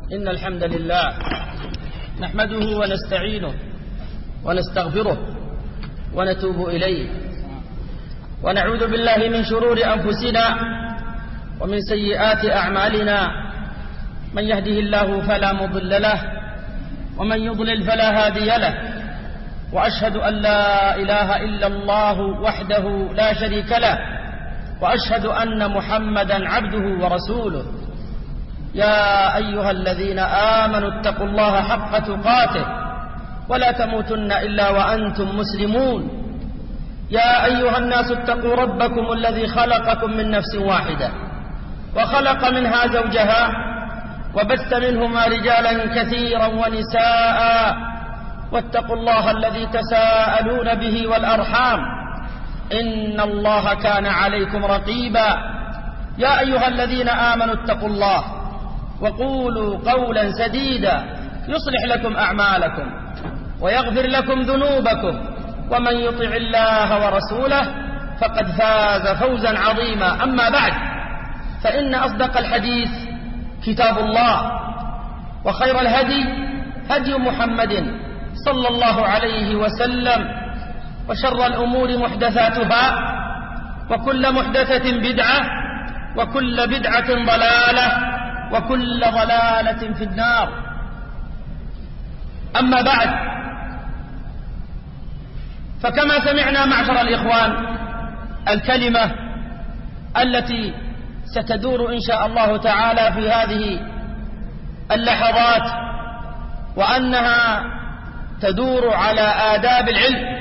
إن الحمد لله نحمده ونستعينه ونستغفره ونتوب إليه ونعوذ بالله من شرور أنفسنا ومن سيئات أعمالنا. من يهده الله فلا مضل له ومن يضلل فلا هادي له، وأشهد أن لا إله إلا الله وحده لا شريك له، وأشهد أن محمدا عبده ورسوله. يا أيها الذين آمنوا اتقوا الله حق تقاته ولا تموتن إلا وأنتم مسلمون. يا أيها الناس اتقوا ربكم الذي خلقكم من نفس واحدة وخلق منها زوجها وبث منهما رجالا كثيرا ونساء، واتقوا الله الذي تساءلون به والأرحام إن الله كان عليكم رقيبا. يا أيها الذين آمنوا اتقوا الله وقولوا قولا سديدا يصلح لكم أعمالكم ويغفر لكم ذنوبكم، ومن يطع الله ورسوله فقد فاز فوزا عظيما. أما بعد، فإن أصدق الحديث كتاب الله، وخير الهدي هدي محمد صلى الله عليه وسلم، وشر الأمور محدثاتها، وكل محدثة بدعة، وكل بدعة ضلالة، وكل ضلالة في النار. أما بعد، فكما سمعنا معشر الإخوان الكلمة التي ستدور إن شاء الله تعالى في هذه اللحظات، وأنها تدور على آداب العلم.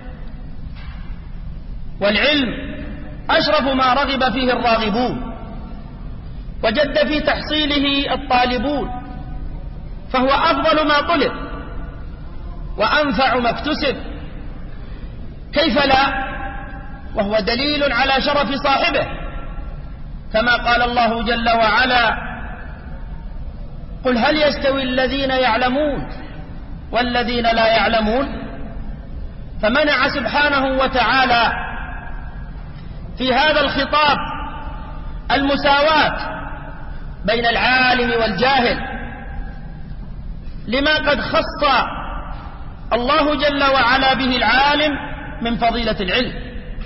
والعلم أشرف ما رغب فيه الراغبون وجد في تحصيله الطالبون، فهو أفضل ما طلب وأنفع ما اكتسب، كيف لا، وهو دليل على شرف صاحبه، كما قال الله جل وعلا: قل هل يستوي الذين يعلمون والذين لا يعلمون. فمنع سبحانه وتعالى في هذا الخطاب المساواة بين العالم والجاهل، لما قد خص الله جل وعلا به العالم من فضيلة العلم.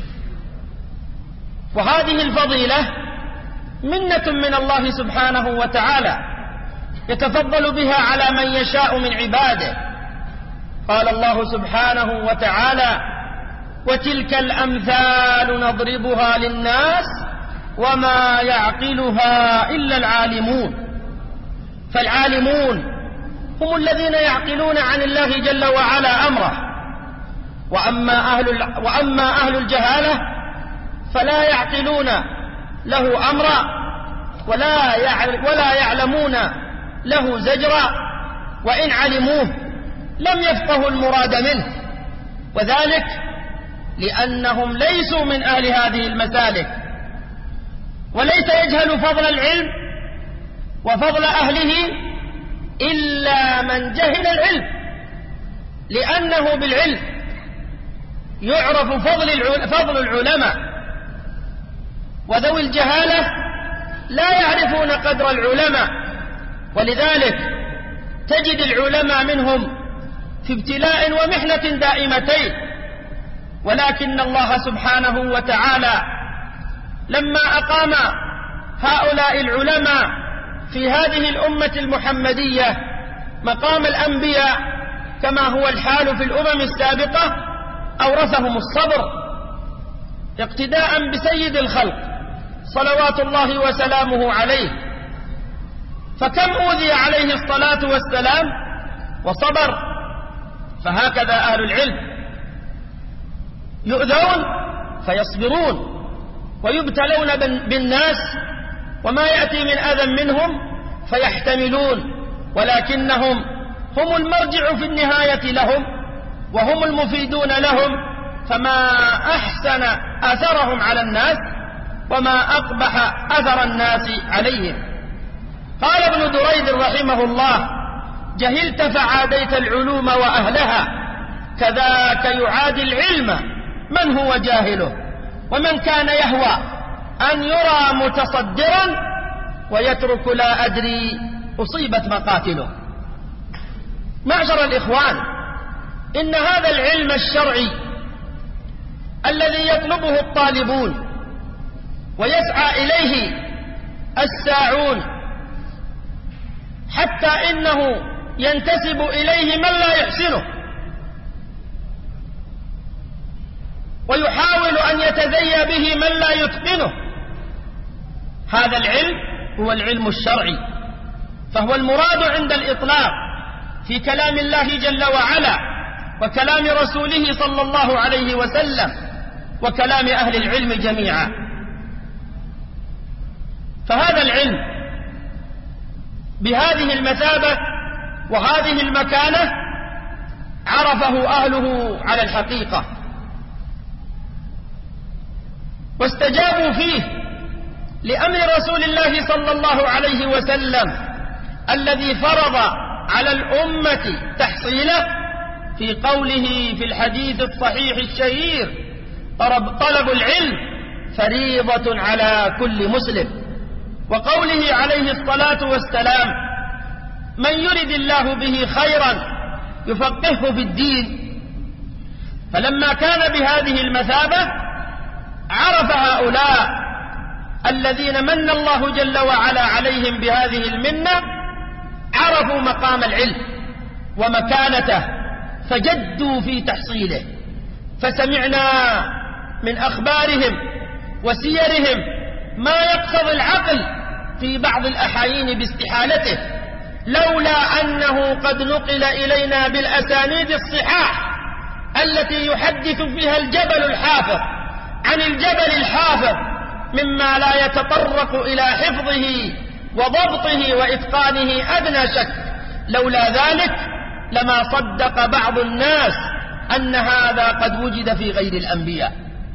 وهذه الفضيلة منة من الله سبحانه وتعالى يتفضل بها على من يشاء من عباده. قال الله سبحانه وتعالى: وتلك الأمثال نضربها للناس وما يعقلها إلا العالمون. فالعالمون هم الذين يعقلون عن الله جل وعلا أمره، وأما أهل فلا يعقلون له أمرا ولا يعلمون له زجرا، وإن علموه لم يفقهوا المراد منه، وذلك لأنهم ليسوا من أهل هذه المسالك. وليس يجهل فضل العلم وفضل أهله إلا من جهل العلم، لأنه بالعلم يعرف فضل العلماء، وذوي الجهالة لا يعرفون قدر العلماء. ولذلك تجد العلماء منهم في ابتلاء ومحنة دائمتين، ولكن الله سبحانه وتعالى لما أقام هؤلاء العلماء في هذه الأمة المحمدية مقام الأنبياء كما هو الحال في الأمم السابقة، أورثهم الصبر اقتداء بسيد الخلق صلوات الله وسلامه عليه. فكم أوذي عليه الصلاة والسلام وصبر. فهكذا أهل العلم يؤذون فيصبرون، ويبتلون بالناس وما يأتي من أذى منهم فيحتملون، ولكنهم هم المرجع في النهاية لهم، وهم المفيدون لهم. فما أحسن أثرهم على الناس وما أقبح أثر الناس عليهم. قال ابن دريد رحمه الله: جهلت فعاديت العلوم وأهلها، كذاك يعادي العلم من هو جاهله. ومن كان يهوى أن يرى متصدرا ويترك لا أدري أصيبت مقاتله. معشر الإخوان، إن هذا العلم الشرعي الذي يطلبه الطالبون ويسعى إليه الساعون، حتى إنه ينتسب إليه من لا يحسنه ويحاول أن يتذيى به من لا يتقنه، هذا العلم هو العلم الشرعي، فهو المراد عند الإطلاق في كلام الله جل وعلا وكلام رسوله صلى الله عليه وسلم وكلام أهل العلم جميعا. فهذا العلم بهذه المثابة وهذه المكانة عرفه أهله على الحقيقة واستجابوا فيه لأمر رسول الله صلى الله عليه وسلم الذي فرض على الأمة تحصيله في قوله في الحديث الصحيح الشهير: طلب العلم فريضة على كل مسلم، وقوله عليه الصلاة والسلام: من يرد الله به خيرا يفقهه في الدين. فلما كان بهذه المثابة عرف هؤلاء الذين من الله جل وعلا عليهم بهذه المنة، عرفوا مقام العلم ومكانته فجدوا في تحصيله. فسمعنا من أخبارهم وسيرهم ما يقتضي العقل في بعض الأحايين باستحالته، لولا أنه قد نقل إلينا بالأسانيد الصحاح التي يحدث فيها الجبل الحافظ عن الجبل الحافظ مما لا يتطرق إلى حفظه وضبطه وإتقانه أدنى شك، لولا ذلك لما صدق بعض الناس أن هذا قد وجد في غير الأنبياء.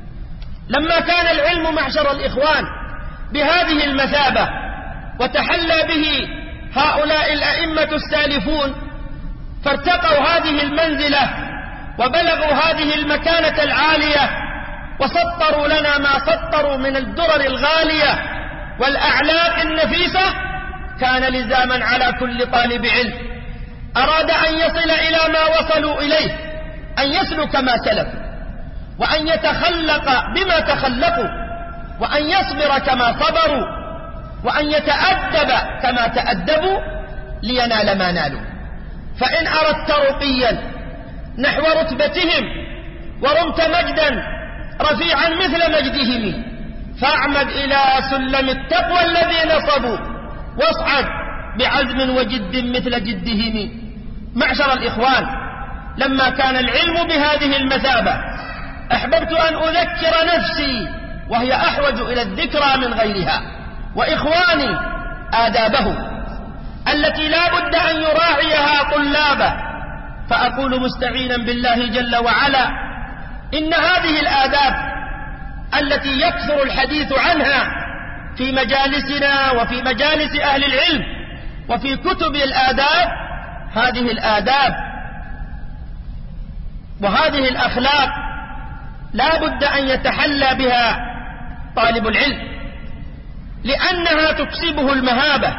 لما كان العلم معشر الإخوان بهذه المثابة وتحلى به هؤلاء الأئمة السالفون، فارتقوا هذه المنزلة وبلغوا هذه المكانة العالية وسطروا لنا ما سطروا من الدرر الغالية والأعلاق النفيسة، كان لزاما على كل طالب علم أراد أن يصل إلى ما وصلوا إليه أن يسلك ما سلكوا، وأن يتخلق بما تخلقوا، وأن يصبر كما صبروا، وأن يتأدب كما تأدبوا لينال ما نالوا. فإن أردت رقيا نحو رتبتهم ورمت مجدا رفيعا مثل مجدهم، فاعمد إلى سلم التقوى الذي نصبوا واصعد بعزم وجد مثل جدهم. معشر الإخوان، لما كان العلم بهذه المثابة أحببت أن أذكر نفسي وهي أحوج إلى الذكرى من غيرها وإخواني آدابه التي لا بد أن يراعيها طلابه. فأقول مستعينا بالله جل وعلا: إن هذه الآداب التي يكثر الحديث عنها في مجالسنا وفي مجالس أهل العلم وفي كتب الآداب، هذه الآداب وهذه الأخلاق لا بد أن يتحلى بها طالب العلم، لأنها تكسبه المهابة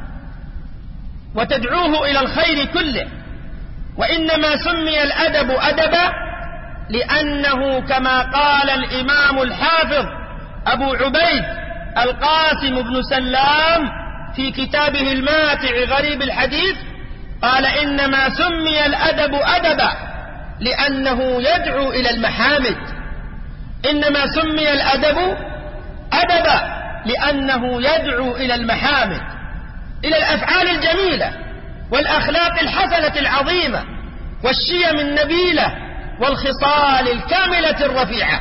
وتدعوه إلى الخير كله. وإنما سمي الأدب أدبا لأنه كما قال الإمام الحافظ أبو عبيد القاسم بن سلام في كتابه الماتع غريب الحديث، قال: إنما سمي الأدب أدبا لأنه يدعو إلى المحامد. إنما سمي الأدب أدبا لأنه يدعو إلى المحامد، إلى الأفعال الجميلة والأخلاق الحسنة العظيمة والشيم النبيلة والخصال الكاملة الرفيعة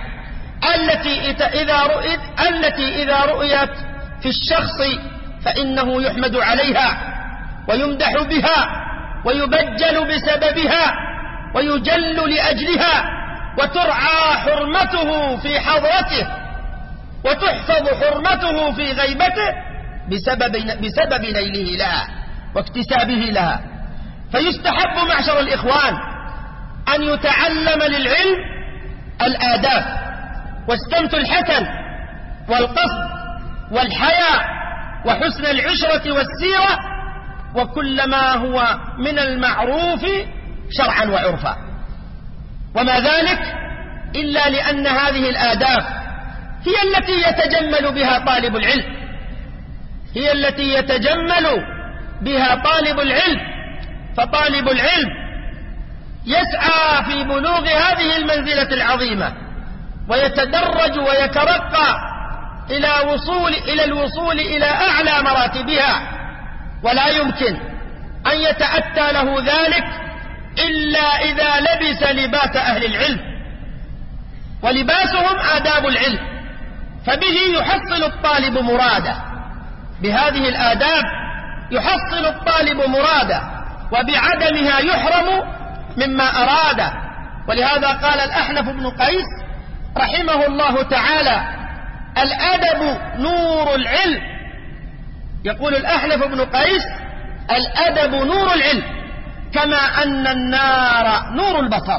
التي إذا رؤيت في الشخص فإنه يحمد عليها ويمدح بها ويبجل بسببها ويجل لأجلها، وترعى حرمته في حضرته وتحفظ حرمته في غيبته بسبب نيله لها واكتسابه لها. فيستحب معشر الإخوان أن يتعلم للعلم الآداب والسمت الحسن والقصد والحياء وحسن العشرة والسيرة وكل ما هو من المعروف شرعا وعرفا. وما ذلك إلا لأن هذه الآداب هي التي يتجمل بها طالب العلم، هي التي يتجمل بها طالب العلم. فطالب العلم يسعى في بلوغ هذه المنزلة العظيمة، ويتدرج ويترقى إلى الوصول إلى أعلى مراتبها، ولا يمكن أن يتأتى له ذلك إلا إذا لبس لباس أهل العلم، ولباسهم آداب العلم، فبه يحصل الطالب مراده، بهذه الآداب يحصل الطالب مراده، وبعدمها يحرم مما أراده. ولهذا قال الأحنف بن قيس رحمه الله تعالى: الأدب نور العلم. يقول الأحنف بن قيس: الأدب نور العلم، كما أن النار نور البصر.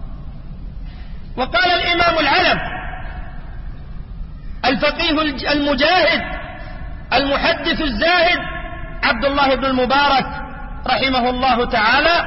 وقال الإمام العلم الفقيه المجاهد المحدث الزاهد عبد الله بن المبارك رحمه الله تعالى: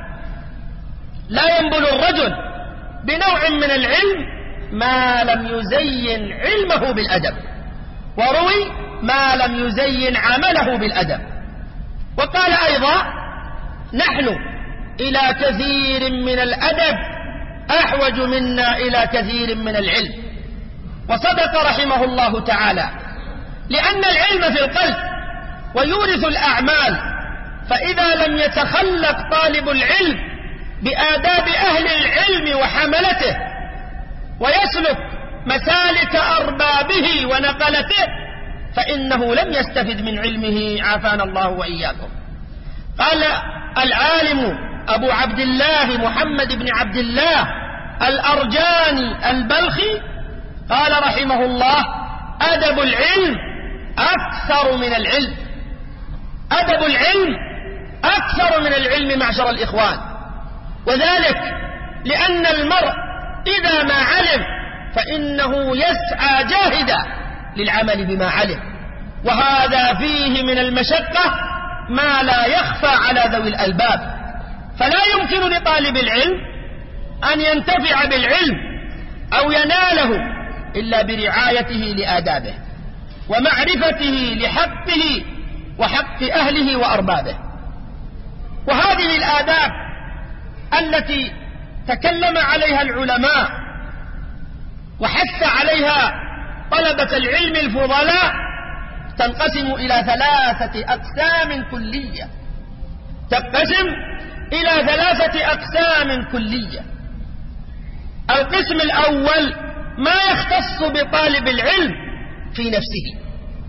لا ينبل الرجل بنوع من العلم ما لم يزين علمه بالأدب، وروي ما لم يزين عمله بالأدب. وقال أيضا: نحن إلى كثير من الأدب أحوج منا إلى كثير من العلم. وصدق رحمه الله تعالى، لأن العلم في القلب ويورث الأعمال، فإذا لم يتخلق طالب العلم بآداب أهل العلم وحملته، ويسلك مسالك أربابه ونقلته، فإنه لم يستفد من علمه، عافانا الله وإياكم. قال العالم أبو عبد الله محمد بن عبد الله الأرجاني البلخي، قال رحمه الله: أدب العلم أكثر من العلم. أدب العلم أكثر من العلم معشر الإخوان، وذلك لأن المرء إذا ما علم فإنه يسعى جاهدا للعمل بما علم، وهذا فيه من المشقة ما لا يخفى على ذوي الألباب. فلا يمكن لطالب العلم أن ينتفع بالعلم أو يناله إلا برعايته لآدابه ومعرفته لحقه وحق أهله وأربابه. وهذه الآداب التي تكلم عليها العلماء وحث عليها طلبة العلم الفضلاء تنقسم إلى 3 أقسام كلية، تنقسم إلى 3 أقسام كلية. القسم الأول ما يختص بطالب العلم في نفسه،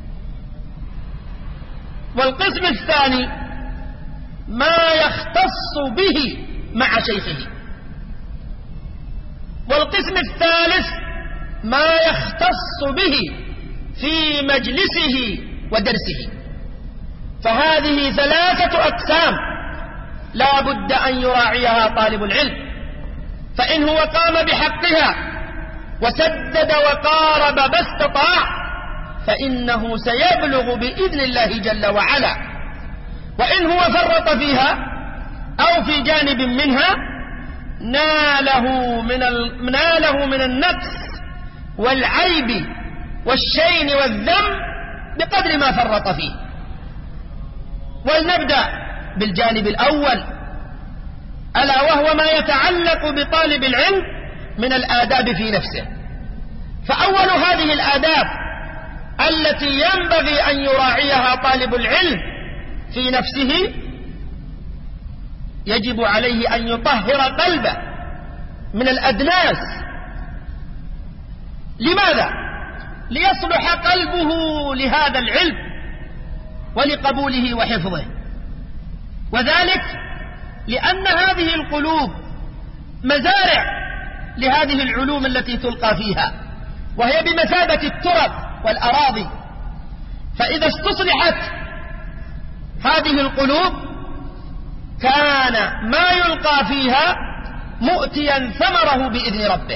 والقسم الثاني ما يختص به مع شيخه، والقسم الثالث ما يختص به في مجلسه ودرسه. فهذه 3 أقسام لا بد أن يراعيها طالب العلم، فإن هو قام بحقها وسدد وقارب ما استطاع فإنه سيبلغ بإذن الله جل وعلا. وإن هو فرط فيها أو في جانب منها ناله من النقص والعيب والشين والذم بقدر ما فرط فيه. ولنبدأ بالجانب الأول، ألا وهو ما يتعلق بطالب العلم من الآداب في نفسه. فأول هذه الآداب التي ينبغي أن يراعيها طالب العلم في نفسه، يجب عليه أن يطهر قلبه من الأدناس. لماذا؟ ليصلح قلبه لهذا العلم ولقبوله وحفظه. وذلك لأن هذه القلوب مزارع لهذه العلوم التي تلقى فيها، وهي بمثابة التراب والأراضي. فإذا استصلحت هذه القلوب كان ما يلقى فيها مؤتيا ثمره بإذن ربه،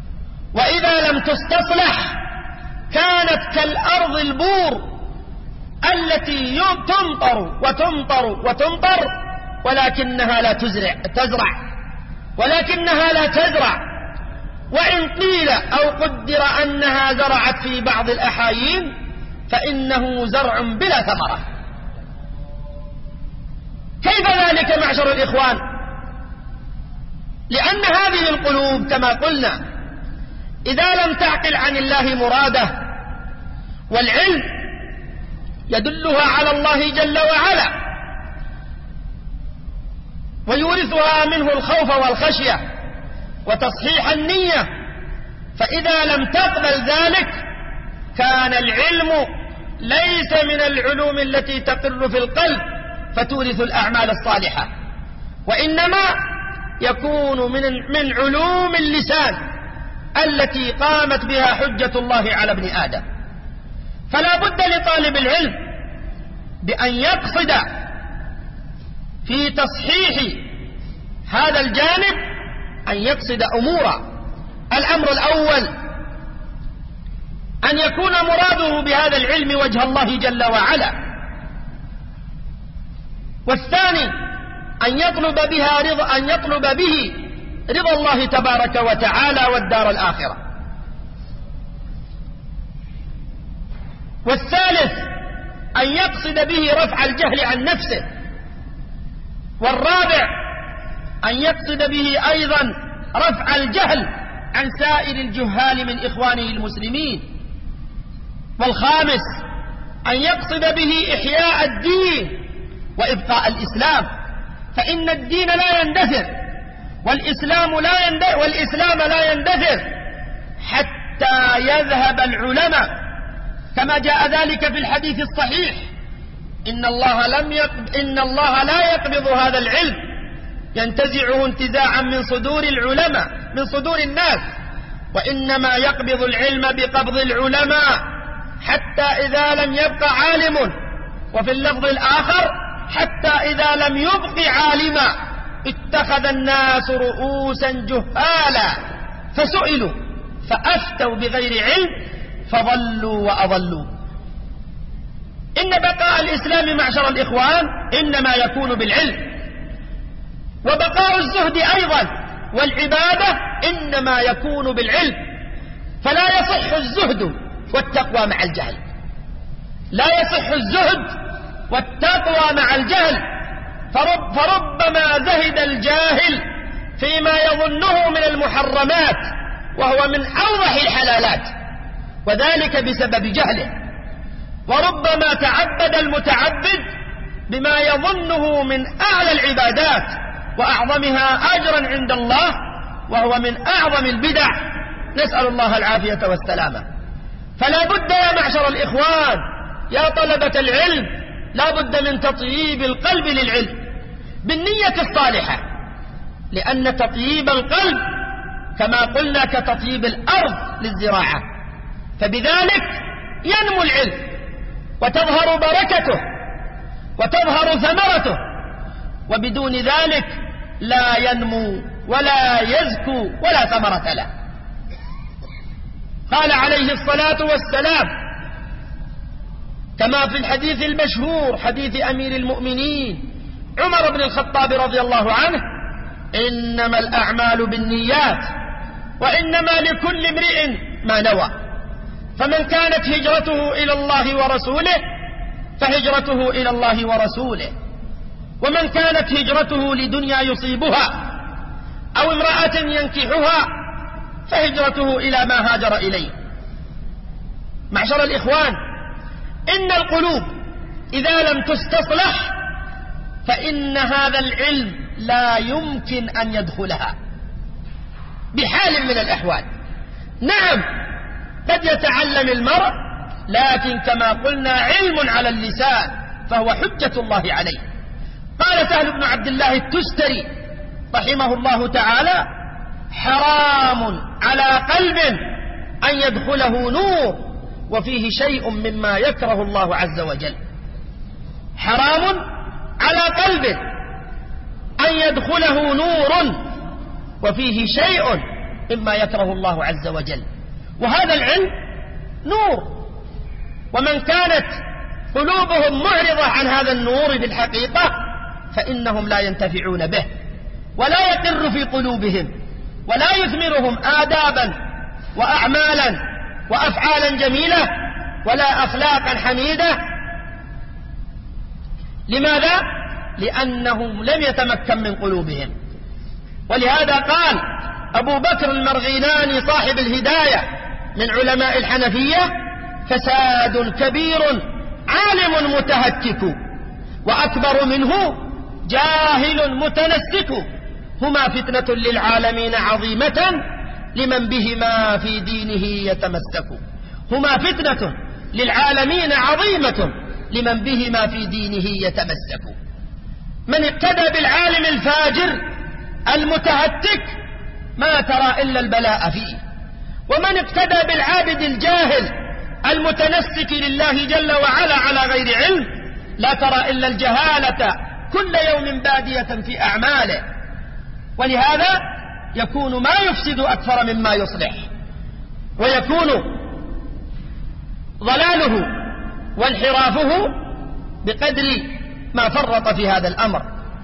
وإذا لم تستصلح كانت كالأرض البور التي تمطر وتمطر وتمطر ولكنها لا تزرع ولكنها لا تزرع، وإن قيل أو قدر أنها زرعت في بعض الأحايين فإنه زرع بلا ثمرة. كيف ذلك معشر الإخوان؟ لأن هذه القلوب كما قلنا إذا لم تعقل عن الله مراده، والعلم يدلها على الله جل وعلا ويورثها منه الخوف والخشية وتصحيح النية، فإذا لم تقبل ذلك كان العلم ليس من العلوم التي تقر في القلب فتورث الأعمال الصالحة، وإنما يكون من علوم اللسان التي قامت بها حجة الله على ابن آدم. فلا بد لطالب العلم بأن يقصد في تصحيح هذا الجانب أن يقصد أمورا. الأمر الأول أن يكون مراده بهذا العلم وجه الله جل وعلا، والثاني أن يطلب به رضا الله تبارك وتعالى والدار الآخرة، والثالث أن يقصد به رفع الجهل عن نفسه، والرابع أن يقصد به أيضا رفع الجهل عن سائر الجهال من إخوانه المسلمين، والخامس أن يقصد به إحياء الدين وإبقاء الإسلام، فإن الدين لا يندثر والإسلام لا يندثر حتى يذهب العلماء، كما جاء ذلك في الحديث الصحيح: إن الله لا يقبض هذا العلم ينتزعه انتزاعا من صدور العلماء من صدور الناس، وإنما يقبض العلم بقبض العلماء حتى إذا لم يبق عالم، وفي اللفظ الآخر حتى إذا لم يبق عالما اتخذ الناس رؤوسا جهالا فسئلوا فأفتوا بغير علم فضلوا وأضلوا. إن بقاء الإسلام معشر الإخوان إنما يكون بالعلم، وبقاء الزهد أيضا والعبادة إنما يكون بالعلم، فلا يصح الزهد والتقوى مع الجهل، لا يصح الزهد والتقوى مع الجهل، فربما زهد الجاهل فيما يظنه من المحرمات وهو من أوضح الحلالات، وذلك بسبب جهله، وربما تعبد المتعبد بما يظنه من أعلى العبادات وأعظمها أجرا عند الله وهو من أعظم البدع، نسأل الله العافية والسلامة. فلا بد يا معشر الإخوان يا طلبة العلم، لا بد من تطييب القلب للعلم بالنية الصالحة، لأن تطييب القلب كما قلنا كتطييب الأرض للزراعة، فبذلك ينمو العلم وتظهر بركته وتظهر ثمرته، وبدون ذلك لا ينمو ولا يزكو ولا ثمرة له. قال عليه الصلاة والسلام كما في الحديث المشهور حديث أمير المؤمنين عمر بن الخطاب رضي الله عنه: إنما الأعمال بالنيات وإنما لكل امرئ ما نوى، فمن كانت هجرته إلى الله ورسوله فهجرته إلى الله ورسوله، ومن كانت هجرته لدنيا يصيبها أو امرأة ينكحها فهجرته إلى ما هاجر إليه. معشر الإخوان، إن القلوب إذا لم تستصلح فإن هذا العلم لا يمكن أن يدخلها بحال من الأحوال. نعم قد يتعلم المرء، لكن كما قلنا علم على اللسان فهو حجة الله عليه. قال سهل بن عبد الله التستري رحمه الله تعالى: حرام على قلب أن يدخله نور وفيه شيء مما يكره الله عز وجل. حرام على قلب أن يدخله نور وفيه شيء مما يكره الله عز وجل، وهذا العلم نور، ومن كانت قلوبهم معرضة عن هذا النور بالحقيقة فإنهم لا ينتفعون به، ولا يقر في قلوبهم، ولا يثمرهم آدابا وأعمالا وأفعالا جميلة ولا أخلاقا حميدة. لماذا؟ لأنهم لم يتمكن من قلوبهم. ولهذا قال أبو بكر المرغيناني صاحب الهداية من علماء الحنفية: فساد كبير عالم متهتك، وأكبر منه جاهل متنسك، هما فتنة للعالمين عظيمة لمن بهما في دينه يتمسك. هما فتنة للعالمين عظيمة لمن بهما في دينه يتمسك. من اقتدى بالعالم الفاجر المتهتك ما ترى إلا البلاء فيه، ومن اقتدى بالعابد الجاهل المتنسك لله جل وعلا على غير علم لا ترى إلا الجهالة كل يوم بادية في أعماله. ولهذا يكون ما يفسد أكثر مما يصلح، ويكون ضلاله وانحرافه بقدر ما فرط في هذا الأمر.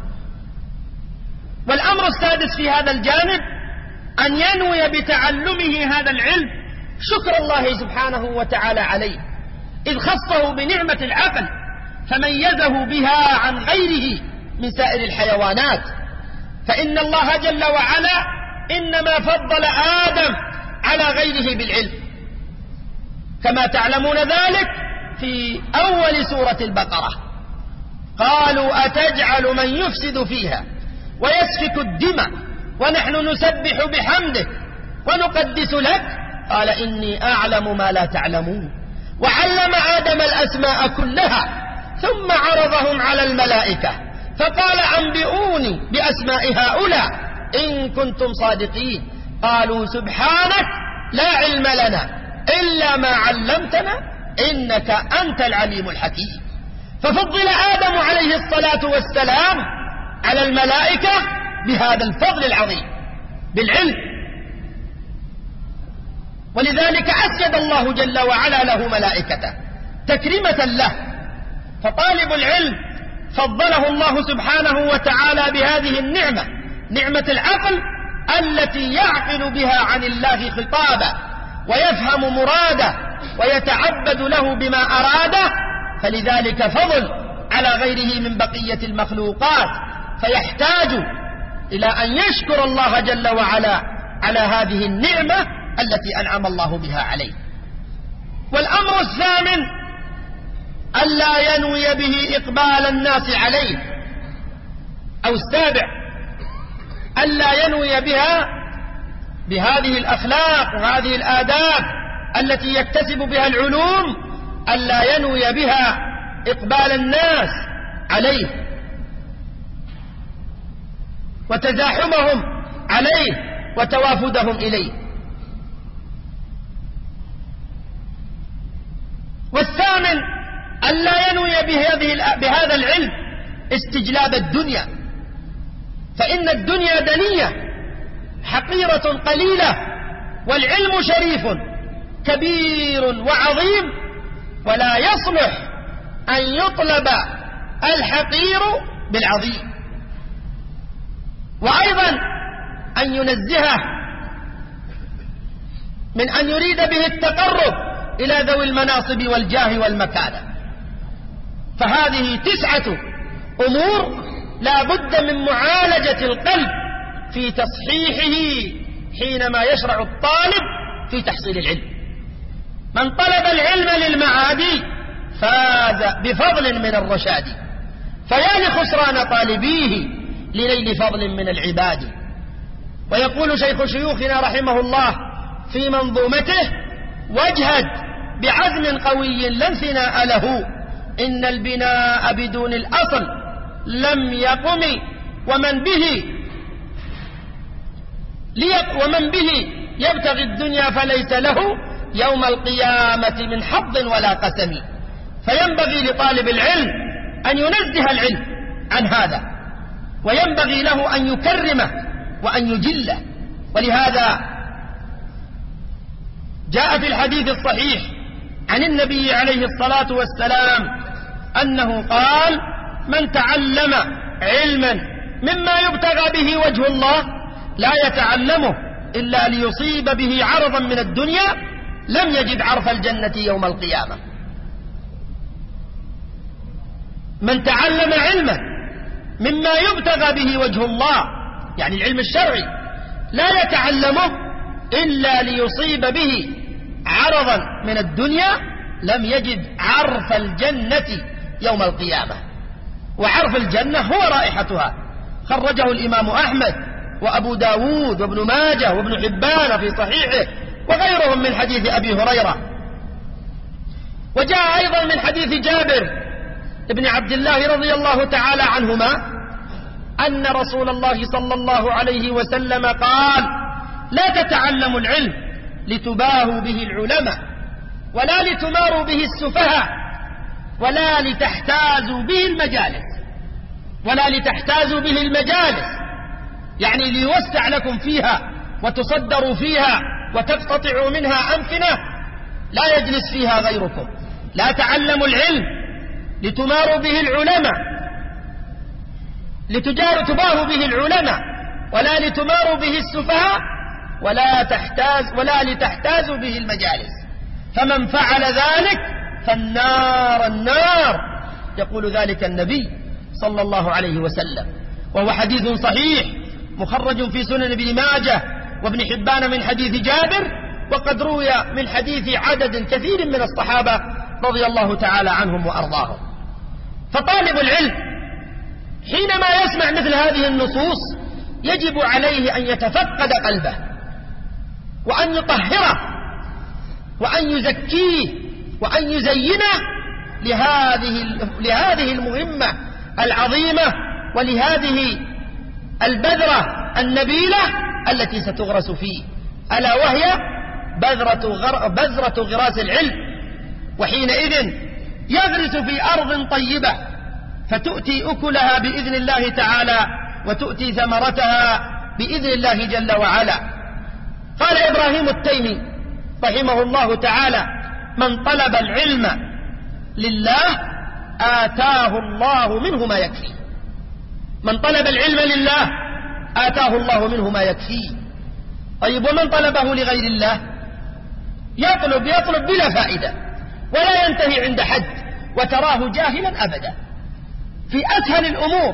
والأمر السادس في هذا الجانب أن ينوي بتعلمه هذا العلم شكر الله سبحانه وتعالى عليه، إذ خصه بنعمة العقل فميزه بها عن غيره من سائر الحيوانات. فإن الله جل وعلا إنما فضل آدم على غيره بالعلم، كما تعلمون ذلك في أول سورة البقرة. قالوا أتجعل من يفسد فيها ويسفك الدماء ونحن نسبح بحمدك ونقدس لك قال إني أعلم ما لا تعلمون. وعلم آدم الأسماء كلها ثم عرضهم على الملائكة فقال أنبئوني بأسماء هؤلاء إن كنتم صادقين. قالوا سبحانك لا علم لنا إلا ما علمتنا إنك أنت العليم الحكيم. ففضل آدم عليه الصلاة والسلام على الملائكة بهذا الفضل العظيم بالعلم، ولذلك أسجد الله جل وعلا له ملائكته تكريمة له. فطالب العلم فضله الله سبحانه وتعالى بهذه النعمة، نعمة العقل التي يعقل بها عن الله خطابه ويفهم مراده ويتعبد له بما أراده، فلذلك فضل على غيره من بقية المخلوقات، فيحتاج إلى أن يشكر الله جل وعلا على هذه النعمة التي أنعم الله بها عليه. والأمر الثامن ألا ينوي به إقبال الناس عليه، أو السابع ألا ينوي بها بهذه الأخلاق وهذه الآداب التي يكتسب بها العلوم، ألا ينوي بها إقبال الناس عليه وتزاحمهم عليه وتوافدهم إليه. والثامن ألا ينوي بهذا العلم استجلاب الدنيا، فإن الدنيا دنية حقيرة قليلة، والعلم شريف كبير وعظيم، ولا يصلح أن يطلب الحقير بالعظيم. وأيضا أن ينزهه من أن يريد به التقرب إلى ذوي المناصب والجاه والمكانة. فهذه 9 أمور لا بد من معالجة القلب في تصحيحه حينما يشرع الطالب في تحصيل العلم. من طلب العلم للمعاد فاز بفضل من الرشاد، فيا لخسران طالبيه لنيل فضل من العباد. ويقول شيخ شيوخنا رحمه الله في منظومته: واجهد بعزم قوي لا انثناء له، إن البناء بدون الأصل لم يقم، ومن به يبتغي الدنيا فليس له يوم القيامة من حظ ولا قسم. فينبغي لطالب العلم أن ينزه العلم عن هذا، وينبغي له أن يكرمه وأن يجله. ولهذا جاء في الحديث الصحيح عن النبي عليه الصلاة والسلام أنه قال: من تعلم علما مما يبتغى به وجه الله لا يتعلمه إلا ليصيب به عرضا من الدنيا لم يجد عرف الجنة يوم القيامة. من تعلم علما مما يبتغى به وجه الله، يعني العلم الشرعي، لا يتعلمه إلا ليصيب به عرضا من الدنيا لم يجد عرف الجنة يوم القيامة. وعرف الجنة هو رائحتها، خرجه الإمام أحمد وأبو داود وابن ماجه وابن حبان في صحيحه وغيرهم من حديث أبي هريرة. وجاء أيضا من حديث جابر ابن عبد الله رضي الله تعالى عنهما أن رسول الله صلى الله عليه وسلم قال: لا تتعلموا العلم لتباهوا به العلماء ولا لتماروا به السفهاء ولا لتحتازوا به المجالس، يعني ليوسع لكم فيها وتصدروا فيها وتقتطعوا منها أمكنة لا يجلس فيها غيركم. لا تعلموا العلم لتماروا به العلماء، تباهوا به العلماء، ولا لتماروا به السفهاء، ولا لتحتازوا به المجالس، فمن فعل ذلك فالنار، يقول ذلك النبي صلى الله عليه وسلم. وهو حديث صحيح مخرج في سنن ابن ماجه وابن حبان من حديث جابر، وقد روي من حديث عدد كثير من الصحابة رضي الله تعالى عنهم وأرضاهم. فطالب العلم حينما يسمع مثل هذه النصوص يجب عليه أن يتفقد قلبه وأن يطهره وأن يزكيه وأن يزينه لهذه المهمة العظيمة ولهذه البذرة النبيلة التي ستغرس فيه، ألا وهي بذرة غراس العلم. وحينئذ يغرس في أرض طيبة فتؤتي أكلها بإذن الله تعالى وتؤتي ثمرتها بإذن الله جل وعلا. قال إبراهيم التيمي رحمه الله تعالى: من طلب العلم لله آتاه الله منه ما يكفي. من طلب العلم لله آتاه الله منه ما يكفي. طيب، ومن طلبه لغير الله يطلب بلا فائدة ولا ينتهي عند حد، وتراه جاهلا أبدا في أسهل الأمور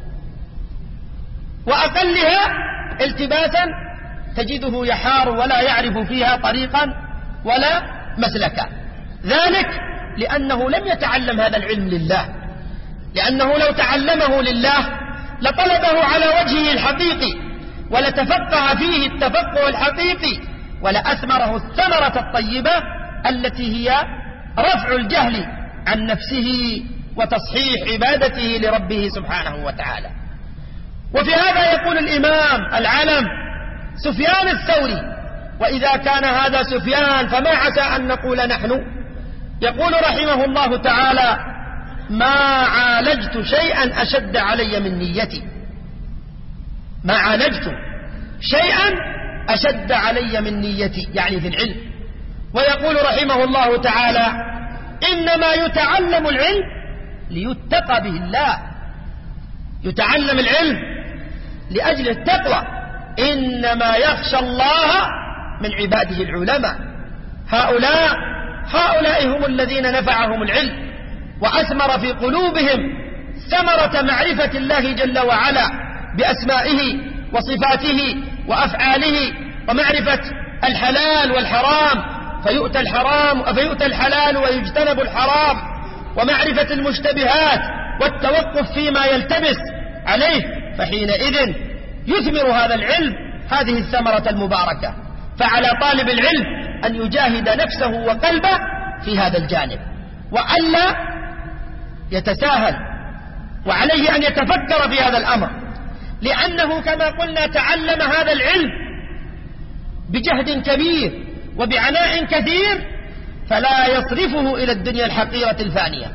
وأقلها التباسا تجده يحار ولا يعرف فيها طريقا ولا مسلكا. ذلك لأنه لم يتعلم هذا العلم لله، لأنه لو تعلمه لله لطلبه على وجهه الحقيقي ولتفقه فيه التفقه الحقيقي ولأثمره الثمرة الطيبة التي هي رفع الجهل عن نفسه وتصحيح عبادته لربه سبحانه وتعالى. وفي هذا يقول الإمام العالم سفيان الثوري، وإذا كان هذا سفيان فما عسى أن نقول نحن، يقول رحمه الله تعالى: ما عالجت شيئا أشد علي من نيتي. ما عالجت شيئا أشد علي من نيتي، يعني في العلم. ويقول رحمه الله تعالى: إنما يتعلم العلم ليتقى به الله. يتعلم العلم لأجل التقوى. إنما يخشى الله من عباده العلماء. هؤلاء هم الذين نفعهم العلم وأثمر في قلوبهم ثمرة معرفة الله جل وعلا بأسمائه وصفاته وأفعاله، ومعرفة الحلال والحرام فيؤتى الحلال ويجتنب الحرام، ومعرفة المشتبهات والتوقف فيما يلتبس عليه. فحينئذ يثمر هذا العلم هذه الثمرة المباركة. فعلى طالب العلم أن يجاهد نفسه وقلبه في هذا الجانب وألا يتساهل، وعليه أن يتفكر في هذا الأمر، لأنه كما قلنا تعلم هذا العلم بجهد كبير وبعناء كثير، فلا يصرفه إلى الدنيا الحقيرة الفانية.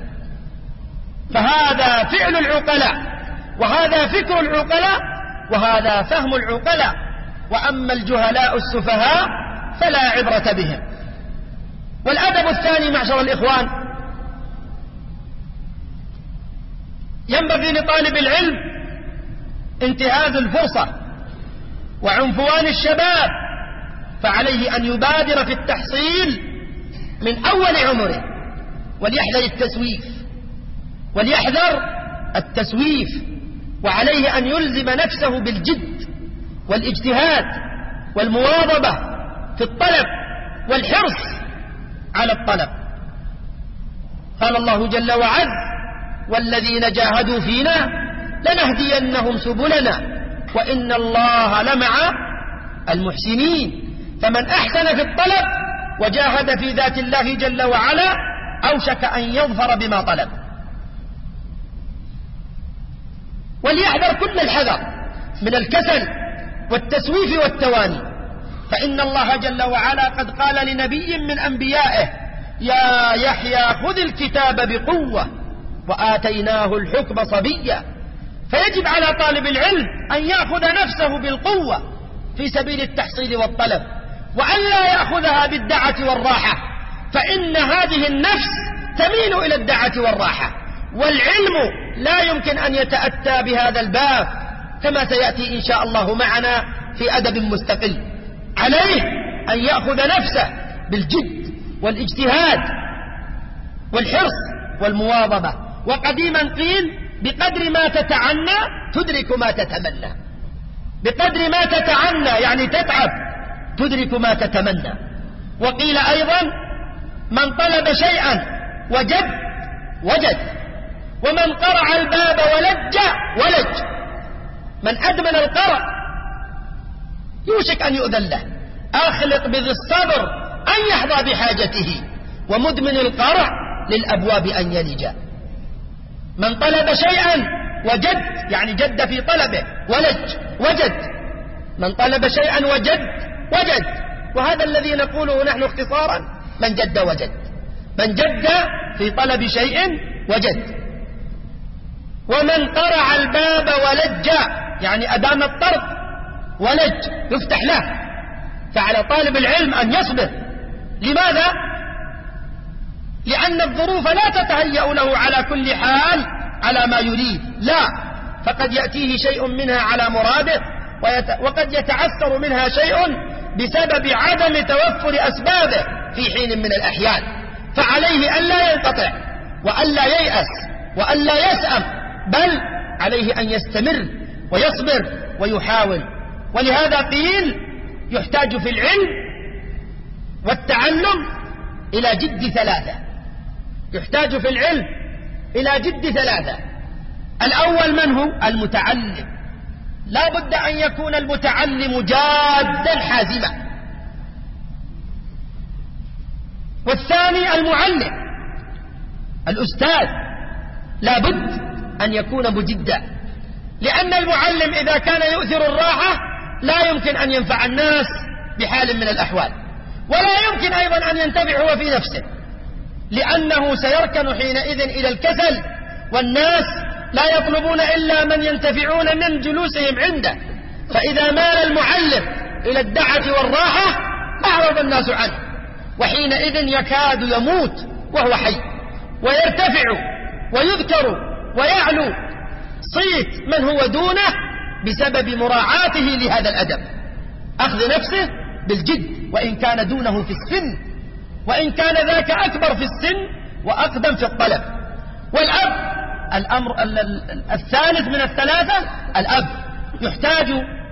فهذا فعل العقلاء، وهذا فكر العقلاء، وهذا فهم العقلاء. وأما الجهلاء السفهاء فلا عبرة بهم. والأدب الثاني معشر الإخوان ينبغي لطالب العلم انتهاز الفرصة وعنفوان الشباب، فعليه أن يبادر في التحصيل من أول عمره، وليحذر التسويف، وعليه أن يلزم نفسه بالجد والاجتهاد والمواظبة في الطلب والحرص على الطلب. قال الله جل وعز: والذين جاهدوا فينا لنهدينهم سبلنا وإن الله لمع المحسنين. فمن أحسن في الطلب وجاهد في ذات الله جل وعلا أوشك أن يظفر بما طلب. وليحذر كل الحذر من الكسل والتسويف والتواني، فإن الله جل وعلا قد قال لنبي من أنبيائه: يا يحيى خذ الكتاب بقوة وآتيناه الحكم صبيا. فيجب على طالب العلم أن يأخذ نفسه بالقوة في سبيل التحصيل والطلب، وأن لا يأخذها بالدعة والراحة، فإن هذه النفس تميل إلى الدعة والراحة، والعلم لا يمكن أن يتأتى بهذا الباب كما سيأتي إن شاء الله معنا في أدب مستقل. عليه أن يأخذ نفسه بالجد والاجتهاد والحرص والمواظبة. وقديما قيل: بقدر ما تتعنى تدرك ما تتمنى. بقدر ما تتعنى يعني تتعب تدرك ما تتمنى. وقيل أيضا: من طلب شيئا وجد، ومن قرع الباب ولج. من أدمن القرع يوشك أن يؤذن له. أخلق بذي الصبر أن يحظى بحاجته، ومدمن القرع للأبواب أن يلجا. من طلب شيئا وجد يعني جد في طلبه، وجد. من طلب شيئا وجد. وهذا الذي نقوله نحن اختصارا: من جد وجد. من جد في طلب شيء وجد. ومن قرع الباب ولج يعني أدام الطرد، ولج يفتح له. فعلى طالب العلم أن يصبر. لماذا؟ لأن الظروف لا تتهيأ له على كل حال على ما يريد، لا، فقد يأتيه شيء منها على مراده، وقد يتعثر منها شيء بسبب عدم توفر أسبابه في حين من الأحيان. فعليه ألا ينقطع وألا ييأس وألا يسأم، بل عليه أن يستمر ويصبر ويحاول. ولهذا قيل: يحتاج في العلم والتعلم إلى جد ثلاثة. يحتاج في العلم إلى جد ثلاثة. الأول من هو؟ المتعلم. لا بد أن يكون المتعلم جادا حازما. والثاني المعلم، الأستاذ، لا بد أن يكون مجدا، لأن المعلم إذا كان يؤثر الراحة لا يمكن أن ينفع الناس بحال من الأحوال، ولا يمكن أيضا أن ينتفع هو في نفسه، لأنه سيركن حينئذ إلى الكسل، والناس لا يطلبون إلا من ينتفعون من جلوسهم عنده. فإذا مال المعلم إلى الدعة والراحة أعرض الناس عنه، وحينئذ يكاد يموت وهو حي، ويرتفع ويذكر ويعلو صيت من هو دونه بسبب مراعاته لهذا الأدب. أخذ نفسه بالجد وإن كان دونه في السن، وإن كان ذاك أكبر في السن وأقدم في الطلب. والأب الأمر الثالث من الثلاثة، الأب يحتاج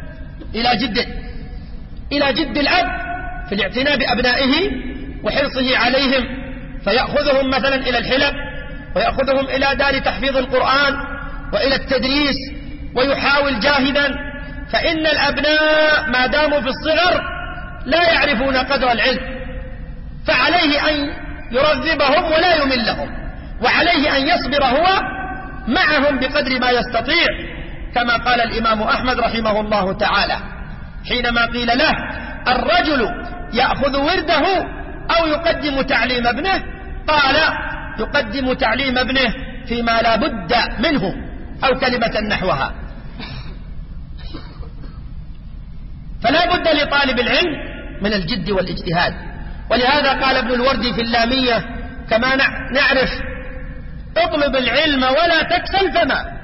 إلى جد الأب في الاعتناء بأبنائه وحرصه عليهم، فيأخذهم مثلا إلى الحلم، ويأخذهم إلى دار تحفيظ القرآن وإلى التدريس، ويحاول جاهدا، فإن الأبناء ما داموا في الصغر لا يعرفون قدر العلم، فعليه أن يرذبهم ولا يملهم، وعليه أن يصبر هو معهم بقدر ما يستطيع، كما قال الإمام أحمد رحمه الله تعالى حينما قيل له: الرجل يأخذ ورده أو يقدم تعليم ابنه؟ قال: يقدم تعليم ابنه فيما لا بد منه، أو كلمة نحوها. فلا بد لطالب العلم من الجد والاجتهاد. ولهذا قال ابن الوردي في اللامية كما نعرف: اطلب العلم ولا تكسل، فما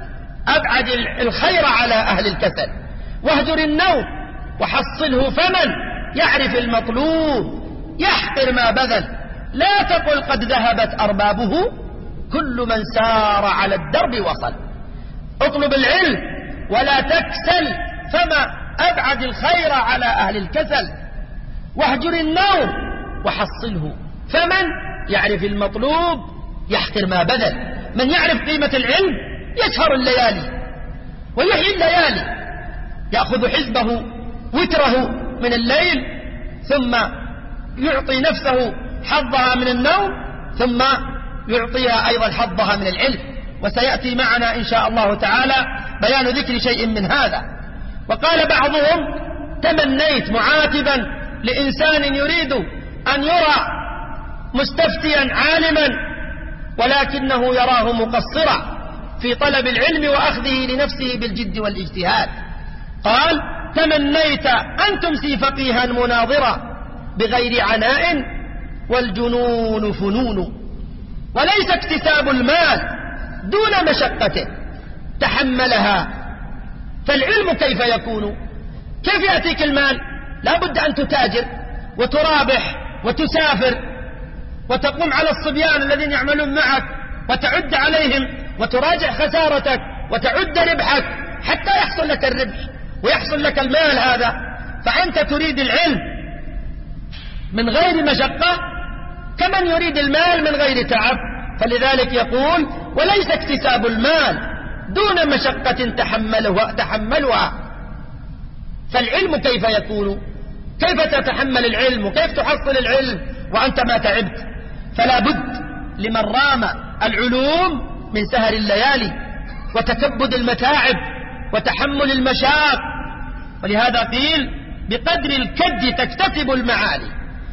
أبعد الخير على أهل الكسل. واهجر النوم وحصله، فمن يعرف المطلوب يحقر ما بذل. لا تقل قد ذهبت أربابه، كل من سار على الدرب وصل. اطلب العلم ولا تكسل، فما أبعد الخير على أهل الكسل. واهجر النوم وحصله، فمن يعرف المطلوب يحقر ما بذل. من يعرف قيمة العلم يسهر الليالي ويحيي الليالي، يأخذ حزبه وتره من الليل، ثم يعطي نفسه حظها من النوم، ثم يعطيها أيضا حظها من العلم. وسيأتي معنا إن شاء الله تعالى بيان ذكر شيء من هذا. وقال بعضهم: تمنيت، معاتبا لإنسان يريد أن يرى مستفتيا عالما ولكنه يراه مقصرا في طلب العلم وأخذه لنفسه بالجد والاجتهاد. قال: تمنيت أن تمسي فقيها مناظرا بغير عناء والجنون فنون، وليس اكتساب المال دون مشقته تحملها. فالعلم كيف يكون؟ كيف يأتيك المال؟ لا بد أن تتاجر وترابح وتسافر وتقوم على الصبيان الذين يعملون معك وتعد عليهم وتراجع خسارتك وتعد ربحك حتى يحصل لك الربح ويحصل لك المال هذا. فأنت تريد العلم من غير مشقة كمن يريد المال من غير تعب. فلذلك يقول: وليس اكتساب المال دون مشقة تحملها. فالعلم كيف يكون؟ كيف تتحمل العلم وكيف تحصل العلم وأنت ما تعبت؟ فلا بد لمن رام العلوم من سهر الليالي وتكبد المتاعب وتحمل المشاق. ولهذا قيل: بقدر الكد تكتسب المعالي،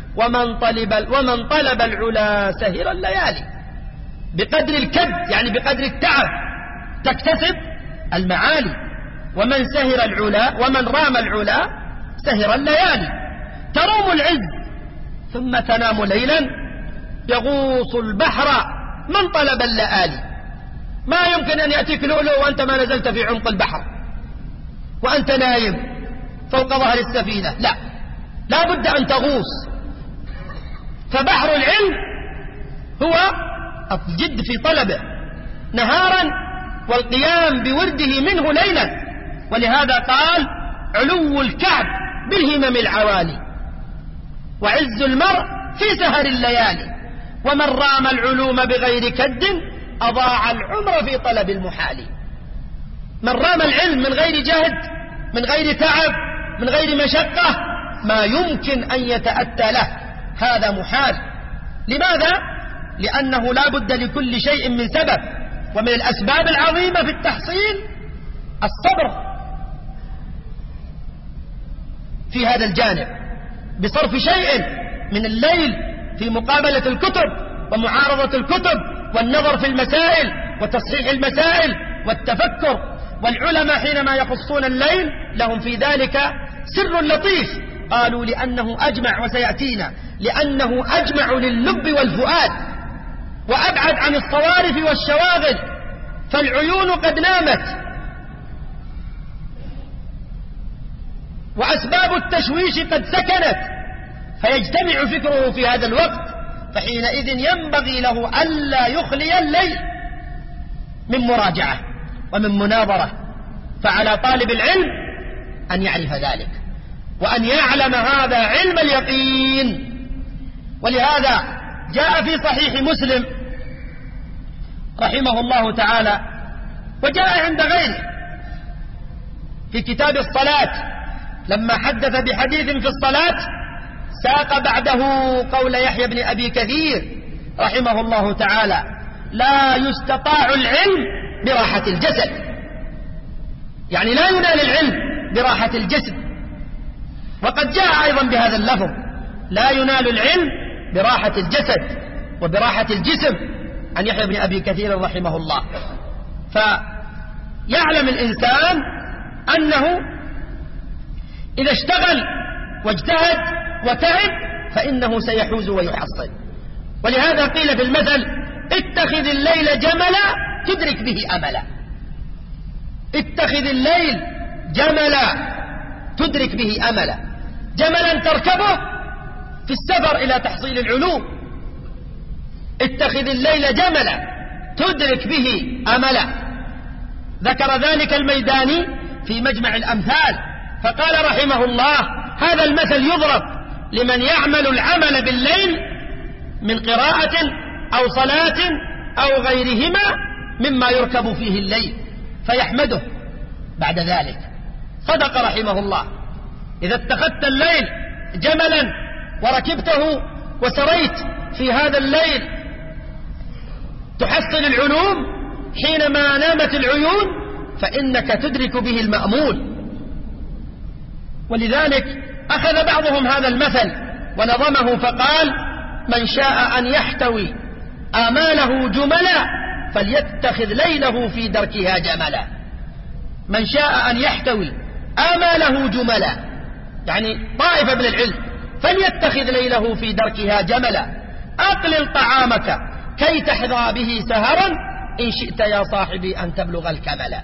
ومن طلب العلا سهر الليالي. بقدر الكد يعني بقدر التعب تكتسب المعالي. ومن سهر العلا ومن رام العلا سهر الليالي. تروم العز ثم تنام ليلا، يغوص البحر من طلب اللآلي. ما يمكن أن يأتيك لؤلؤ وأنت ما نزلت في عمق البحر وأنت نايم فوق ظهر السفينة، لا بد أن تغوص. فبحر العلم هو الجد في طلبه نهارا والقيام بورده منه ليلا. ولهذا قال: علو الكعب بالهمم العوالي، وعز المرء في سهر الليالي، ومن رام العلوم بغير كد أضاع العمر في طلب المحال. من رام العلم من غير جهد، من غير تعب، من غير مشقة، ما يمكن أن يتأتى له، هذا محال. لماذا؟ لأنه لا بد لكل شيء من سبب، ومن الأسباب العظيمة في التحصيل الصبر في هذا الجانب، بصرف شيء من الليل في مقابلة الكتب ومعارضة الكتب والنظر في المسائل وتصحيح المسائل والتفكر. والعلماء حينما يخصون الليل لهم في ذلك سر لطيف، قالوا: لأنه أجمع، وسيأتينا، لأنه أجمع لللب والفؤاد وأبعد عن الصوارف والشواغل، فالعيون قد نامت وأسباب التشويش قد سكنت، فيجتمع فكره في هذا الوقت، فحينئذ ينبغي له ألا يخلي الليل من مراجعة ومن مناظرة. فعلى طالب العلم أن يعرف ذلك وأن يعلم هذا علم اليقين. ولهذا جاء في صحيح مسلم رحمه الله تعالى، وجاء عند غيره في كتاب الصلاة، لما حدث بحديث في الصلاة ساق بعده قول يحيى بن أبي كثير رحمه الله تعالى: لا يستطاع العلم براحة الجسد، يعني لا ينال العلم براحة الجسد. وقد جاء أيضا بهذا اللفظ: لا ينال العلم براحة الجسد وبراحة الجسم، عن يحيى بن أبي كثير رحمه الله. فيعلم الإنسان أنه إذا اشتغل واجتهد وتعب فإنه سيحوز ويحصل. ولهذا قيل في المثل: اتخذ الليل جملا تدرك به أملا. اتخذ الليل جملا تدرك به أملا، جملا تركبه في السفر إلى تحصيل العلوم. اتخذ الليل جملا تدرك به أملا. ذكر ذلك الميداني في مجمع الأمثال فقال رحمه الله: هذا المثل يضرب لمن يعمل العمل بالليل من قراءة أو صلاة أو غيرهما مما يركب فيه الليل فيحمده بعد ذلك. صدق رحمه الله: إذا اتخذت الليل جملا وركبته وسريت في هذا الليل تحصل العلوم حينما نامت العيون فإنك تدرك به المأمول. ولذلك أخذ بعضهم هذا المثل ونظمه فقال: من شاء أن يحتوي آماله جملا فليتخذ ليله في دركها جملا. من شاء أن يحتوي آماله جملا، يعني طائفة من العلم، فليتخذ ليله في دركها جملا. أقلل طعامك كي تحظى به سهرا إن شئت يا صاحبي أن تبلغ الكملا.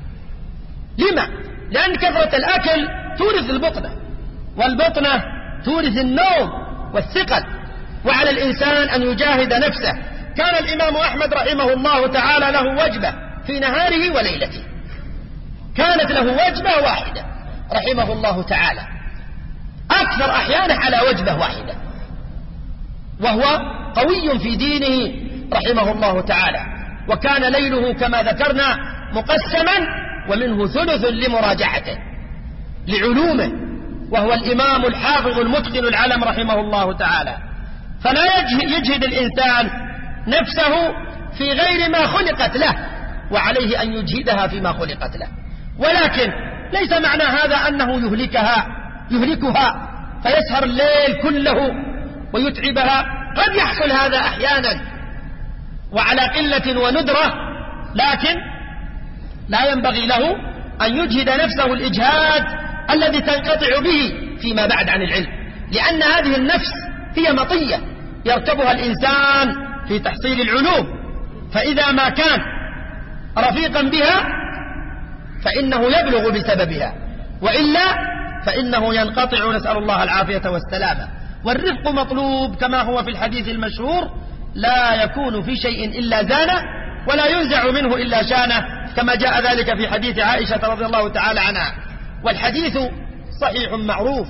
لما؟ لأن كثرة الأكل تورث البطنة، والبطنة تورث النوم والثقل، وعلى الإنسان أن يجاهد نفسه. كان الإمام أحمد رحمه الله تعالى له وجبة في نهاره وليلته، كانت له وجبة واحدة رحمه الله تعالى، أكثر أحيانه على وجبة واحدة، وهو قوي في دينه رحمه الله تعالى. وكان ليله كما ذكرنا مقسما ومنه ثلث لمراجعته لعلومه، وهو الإمام الحافظ المتقن العلم رحمه الله تعالى. فلا يجهد الإنسان نفسه في غير ما خلقت له، وعليه أن يجهدها فيما خلقت له. ولكن ليس معنى هذا أنه يهلكها فيسهر الليل كله ويتعبها. قد يحصل هذا أحيانا وعلى قلة وندرة، لكن لا ينبغي له أن يجهد نفسه الإجهاد الذي تنقطع به فيما بعد عن العلم، لأن هذه النفس هي مطية يركبها الإنسان في تحصيل العلوم، فإذا ما كان رفيقا بها فإنه يبلغ بسببها، وإلا فإنه ينقطع، نسأل الله العافية والسلامة. والرفق مطلوب كما هو في الحديث المشهور: لا يكون في شيء إلا زانه ولا ينزع منه إلا شانه، كما جاء ذلك في حديث عائشة رضي الله تعالى عنها، والحديث صحيح معروف.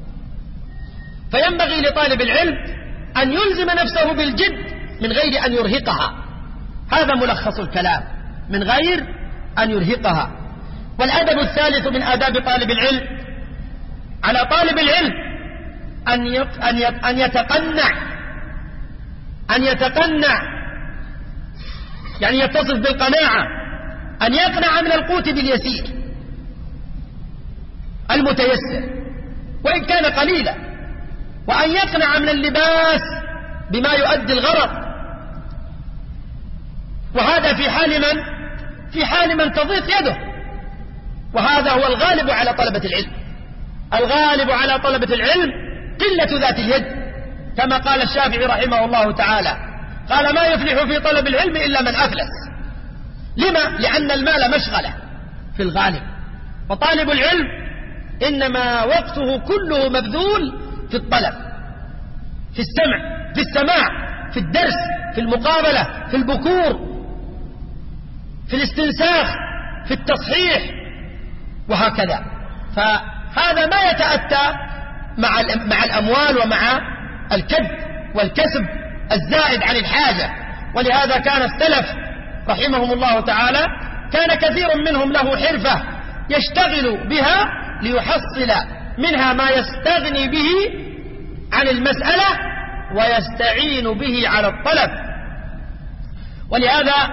فينبغي لطالب العلم أن يلزم نفسه بالجد من غير أن يرهقها، هذا ملخص الكلام، من غير أن يرهقها. والأدب الثالث من آداب طالب العلم: على طالب العلم أن يتقنع، يعني يتصف بالقناعة، أن يقنع من القوت باليسير المتيسر وإن كان قليلا، وأن يقنع من اللباس بما يؤدي الغرض. وهذا في حال من تضيق يده، وهذا هو الغالب على طلبة العلم. الغالب على طلبة العلم قلة ذات اليد، كما قال الشافعي رحمه الله تعالى، قال: ما يفلح في طلب العلم إلا من أفلس. لما؟ لأن المال مشغلة في الغالب، وطالب العلم إنما وقته كله مبذول في الطلب، في السماع، في الدرس، في المقابلة، في البكور، في الاستنساخ، في التصحيح، وهكذا. فهذا ما يتأتى مع الأموال ومع الكد والكسب الزائد عن الحاجة. ولهذا كان السلف رحمهم الله تعالى كان كثير منهم له حرفة يشتغل بها ليحصل منها ما يستغني به عن المسألة ويستعين به على الطلب. ولهذا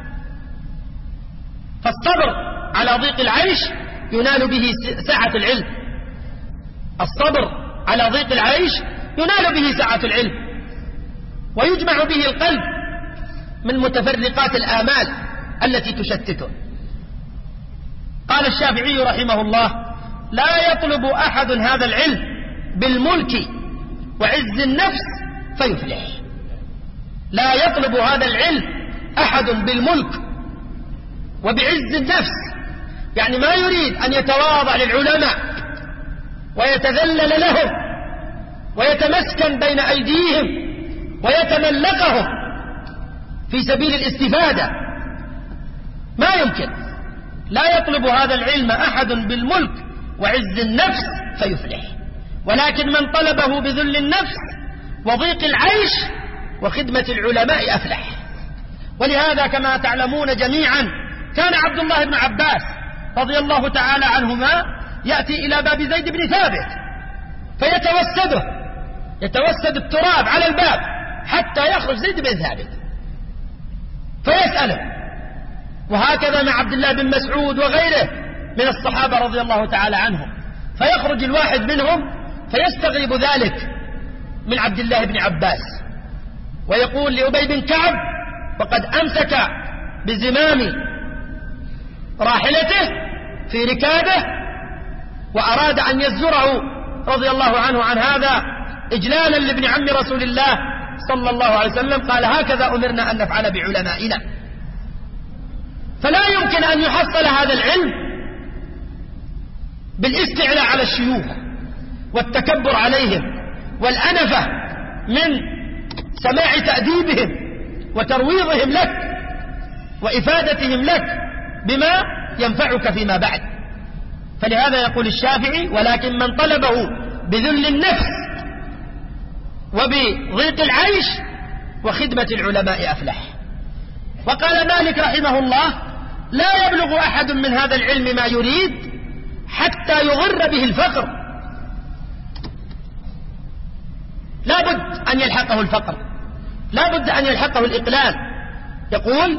فالصبر على ضيق العيش ينال به سعة العلم، الصبر على ضيق العيش ينال به سعة العلم، ويجمع به القلب من متفرقات الآمال التي تشتته. قال الشافعي رحمه الله: لا يطلب أحد هذا العلم بالملك وعز النفس فيفلح. لا يطلب هذا العلم أحد بالملك وبعز النفس يعني ما يريد أن يتواضع للعلماء ويتذلل لهم ويتمسكن بين أيديهم ويتملقهم في سبيل الاستفادة، ما يمكن. لا يطلب هذا العلم أحد بالملك وعز النفس فيفلح، ولكن من طلبه بذل النفس وضيق العيش وخدمة العلماء أفلح. ولهذا كما تعلمون جميعا كان عبد الله بن عباس رضي الله تعالى عنهما يأتي إلى باب زيد بن ثابت فيتوسده، يتوسد التراب على الباب حتى يخرج زيد بن ثابت فيسأله. وهكذا مع عبد الله بن مسعود وغيره من الصحابة رضي الله تعالى عنهم، فيخرج الواحد منهم فيستغرب ذلك من عبد الله بن عباس ويقول لأبي بن كعب وقد أمسك بزمام راحلته في ركابه وأراد أن يزجره رضي الله عنه عن هذا إجلالا لابن عم رسول الله صلى الله عليه وسلم، قال هكذا أمرنا أن نفعل بعلمائنا. فلا يمكن أن يحصل هذا العلم بالاستعلاء على الشيوخ والتكبر عليهم والأنفة من سماع تأديبهم وترويضهم لك وإفادتهم لك بما ينفعك فيما بعد. فلهذا يقول الشافعي ولكن من طلبه بذل النفس وبضيق العيش وخدمة العلماء أفلح. وقال مالك رحمه الله لا يبلغ أحد من هذا العلم ما يريد حتى يغر به الفقر. لا بد أن يلحقه الفقر، لا بد أن يلحقه الإقلال. يقول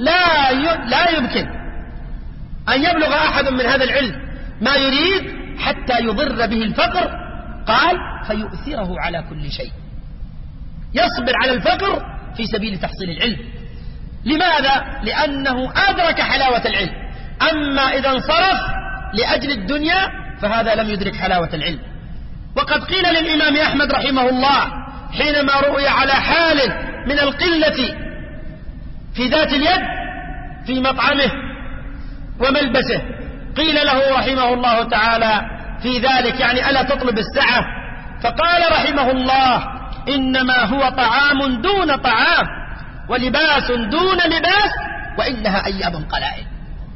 لا يمكن أن يبلغ أحد من هذا العلم ما يريد حتى يضر به الفقر. قال فيؤثره على كل شيء، يصبر على الفقر في سبيل تحصيل العلم. لماذا؟ لأنه أدرك حلاوة العلم. أما إذا انصرف لأجل الدنيا فهذا لم يدرك حلاوة العلم. وقد قيل للإمام أحمد رحمه الله حينما رؤي على حال من القلة في ذات اليد في مطعمه وملبسه، قيل له رحمه الله تعالى في ذلك يعني ألا تطلب السعة؟ فقال رحمه الله إنما هو طعام دون طعام ولباس دون لباس وإنها أيام قلائل.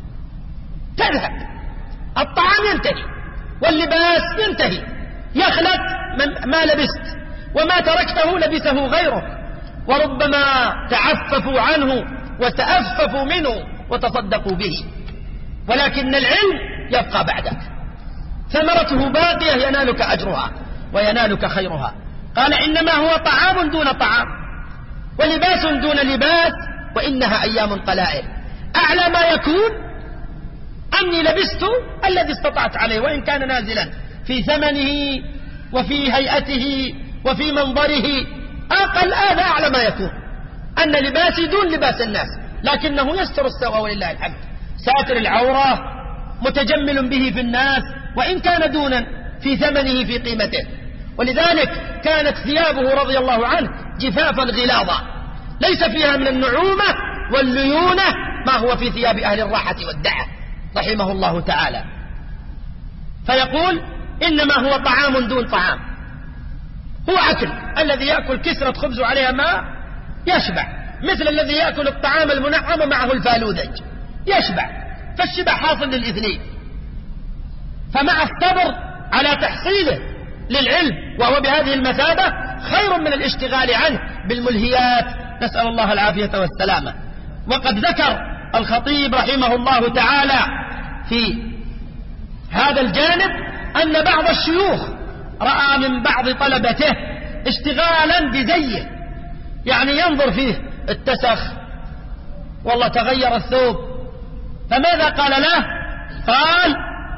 تذهب الطعام ينتهي واللباس ينتهي، يخلق ما لبست وما تركته لبسه غيره، وربما تعففوا عنه وتأففوا منه وتصدقوا به، ولكن العلم يبقى بعدك، ثمرته باقية ينالك أجرها وينالك خيرها. قال إنما هو طعام دون طعام ولباس دون لباس وإنها أيام قلائل. أعلى ما يكون أني لبست الذي استطعت عليه وإن كان نازلا في ثمنه وفي هيئته وفي منظره، أقل هذا أعلى ما يكون أن لباسي دون لباس الناس، لكنه يستر السوء ولله الحمد، ساتر العورة متجمل به في الناس وإن كان دونا في ثمنه في قيمته. ولذلك كانت ثيابه رضي الله عنه جفافا غلاظا ليس فيها من النعومة والليونة ما هو في ثياب أهل الراحة والدعة رحمه الله تعالى. فيقول إنما هو طعام دون طعام، هو أكل الذي يأكل كسرة خبز عليها ماء يشبع، مثل الذي يأكل الطعام المنعم معه الفالوذج يشبع، فالشبع حاصل للاثنين. فمع الصبر على تحصيله للعلم وهو بهذه المثابة خير من الاشتغال عنه بالملهيات، نسأل الله العافية والسلامة. وقد ذكر الخطيب رحمه الله تعالى في هذا الجانب أن بعض الشيوخ رأى من بعض طلبته اشتغالا بزيه، يعني ينظر فيه اتسخ والله تغير الثوب، فماذا قال له؟ قال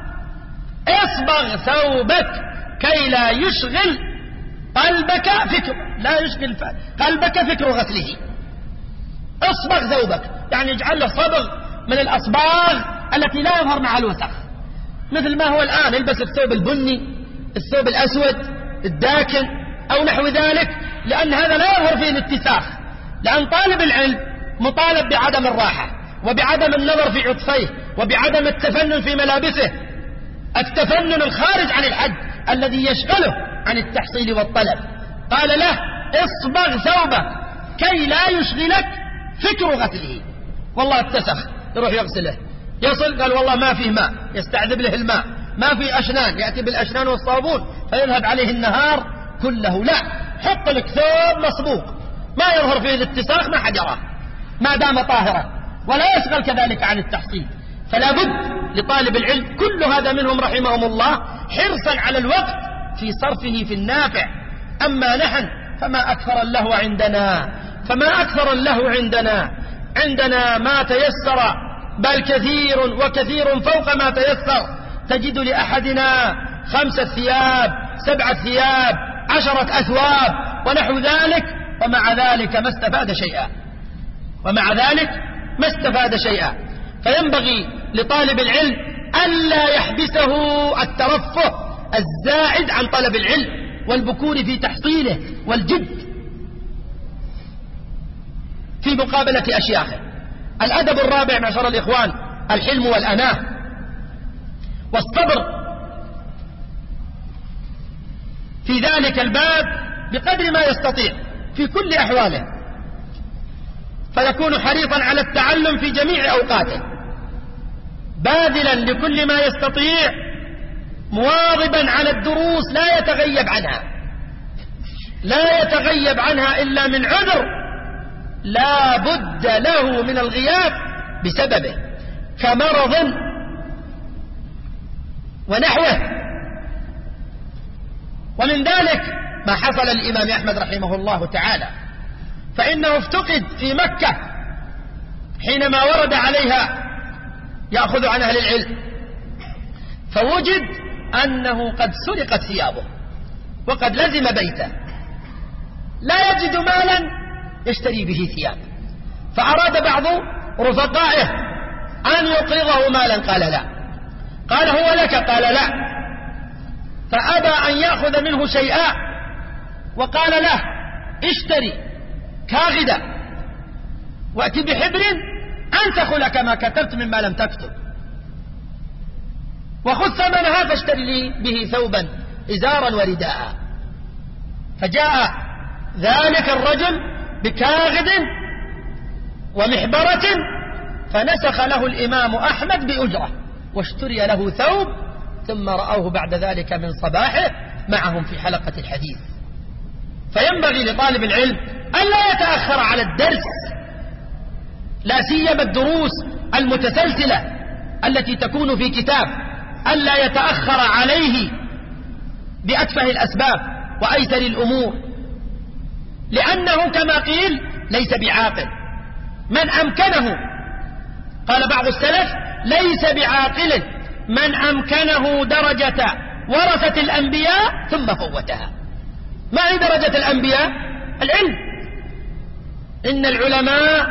اصبغ ثوبك كي لا يشغل قلبك فكر، لا يشغل قلبك فكر غسله. اصبغ ثوبك يعني اجعل له صبغ من الأصباغ التي لا يظهر مع الوسخ، مثل ما هو الآن البس الثوب البني، الثوب الأسود الداكن أو نحو ذلك، لأن هذا لا يظهر فيه الاتساخ، لأن طالب العلم مطالب بعدم الراحة وبعدم النظر في عطفيه وبعدم التفنن في ملابسه، التفنن الخارج عن الحد الذي يشغله عن التحصيل والطلب. قال له اصبغ ثوبك كي لا يشغلك فكر غسله. والله اتسخ، يروح يغسله، يصل قال والله ما فيه ماء، يستعذب له الماء، ما فيه أشنان، يأتي بالأشنان والصابون فيذهب عليه النهار كله. لا، حط لك ثوب مصبوغ ما يظهر فيه الاتساخ، ما حد يراه ما دام طاهرا، ولا يشغل كذلك عن التحصيل. فلا بد لطالب العلم كل هذا منهم رحمهم الله حرصا على الوقت في صرفه في النافع. أما نحن فما أكثر اللهو عندنا، عندنا ما تيسر، بل كثير وكثير فوق ما تيسر. تجد لأحدنا 5 ثياب 7 ثياب 10 أثواب ونحو ذلك، ومع ذلك ما استفاد شيئا. فينبغي لطالب العلم ألا يحبسه الترفه الزائد عن طلب العلم والبكور في تحصيله والجد في مقابلة أشياخه. الأدب الرابع معشر الإخوان الحلم والأناة والصبر في ذلك الباب بقدر ما يستطيع في كل أحواله، فيكون حريصا على التعلم في جميع أوقاته، باذلا لكل ما يستطيع، مواظبا على الدروس لا يتغيب عنها إلا من عذر لا بد له من الغياب بسببه كمرض ونحوه. ومن ذلك ما حصل للإمام أحمد رحمه الله تعالى، فإنه افتقد في مكة حينما ورد عليها يأخذ عن أهل العلم، فوجد أنه قد سرقت ثيابه وقد لزم بيته، لا يجد مالا يشتري به ثياب، فأراد بعض رفقائه أن يقرضه مالا، قال لا، قال هو لك، قال لا، فأبى أن يأخذ منه شيئا، وقال له اشتري كاغدا وأتي بحبر أنسخ لك ما كتبت مما لم تكتب، وخذ ثمنها فاشتري لي به ثوبا إزارا ورداء. فجاء ذلك الرجل بكاغد ومحبرة فنسخ له الإمام أحمد بأجرة واشتري له ثوب، ثم رأوه بعد ذلك من صباحه معهم في حلقة الحديث. فينبغي لطالب العلم ألا يتأخر على الدرس، لا سيما الدروس المتسلسلة التي تكون في كتاب، ألا يتأخر عليه بأتفه الأسباب وأيسر الأمور، لأنه كما قيل ليس بعاقل من أمكنه، قال بعض السلف ليس بعاقل من أمكنه درجة ورثة الأنبياء ثم فوتها. ما هي درجة الأنبياء؟ العلم. إن العلماء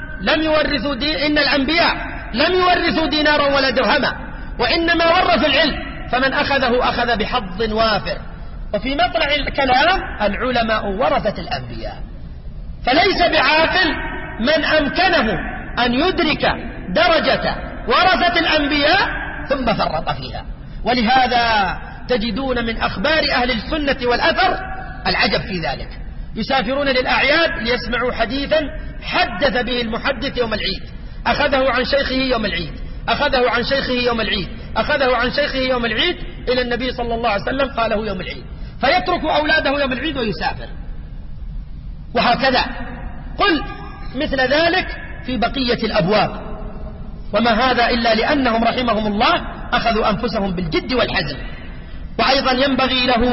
إن الأنبياء لم يورثوا دينارا ولا درهما، وإنما ورثوا العلم، فمن أخذه أخذ بحظ وافر. وفي مطلع الكلام العلماء ورثة الأنبياء، فليس بعاقل من أمكنه أن يدرك درجة ورثة الأنبياء ثم فرط فيها. ولهذا تجدون من أخبار أهل السنة والأثر العجب في ذلك، يسافرون للأعياد ليسمعوا حديثا حدث به المحدث يوم العيد، أخذه عن شيخه يوم العيد، أخذه عن شيخه يوم العيد، أخذه عن شيخه يوم العيد إلى النبي صلى الله عليه وسلم قاله يوم العيد، فيترك أولاده يوم العيد ويسافر. وهكذا قل مثل ذلك في بقية الأبواب. وما هذا إلا لأنهم رحمهم الله أخذوا أنفسهم بالجد والحزم. وأيضا ينبغي له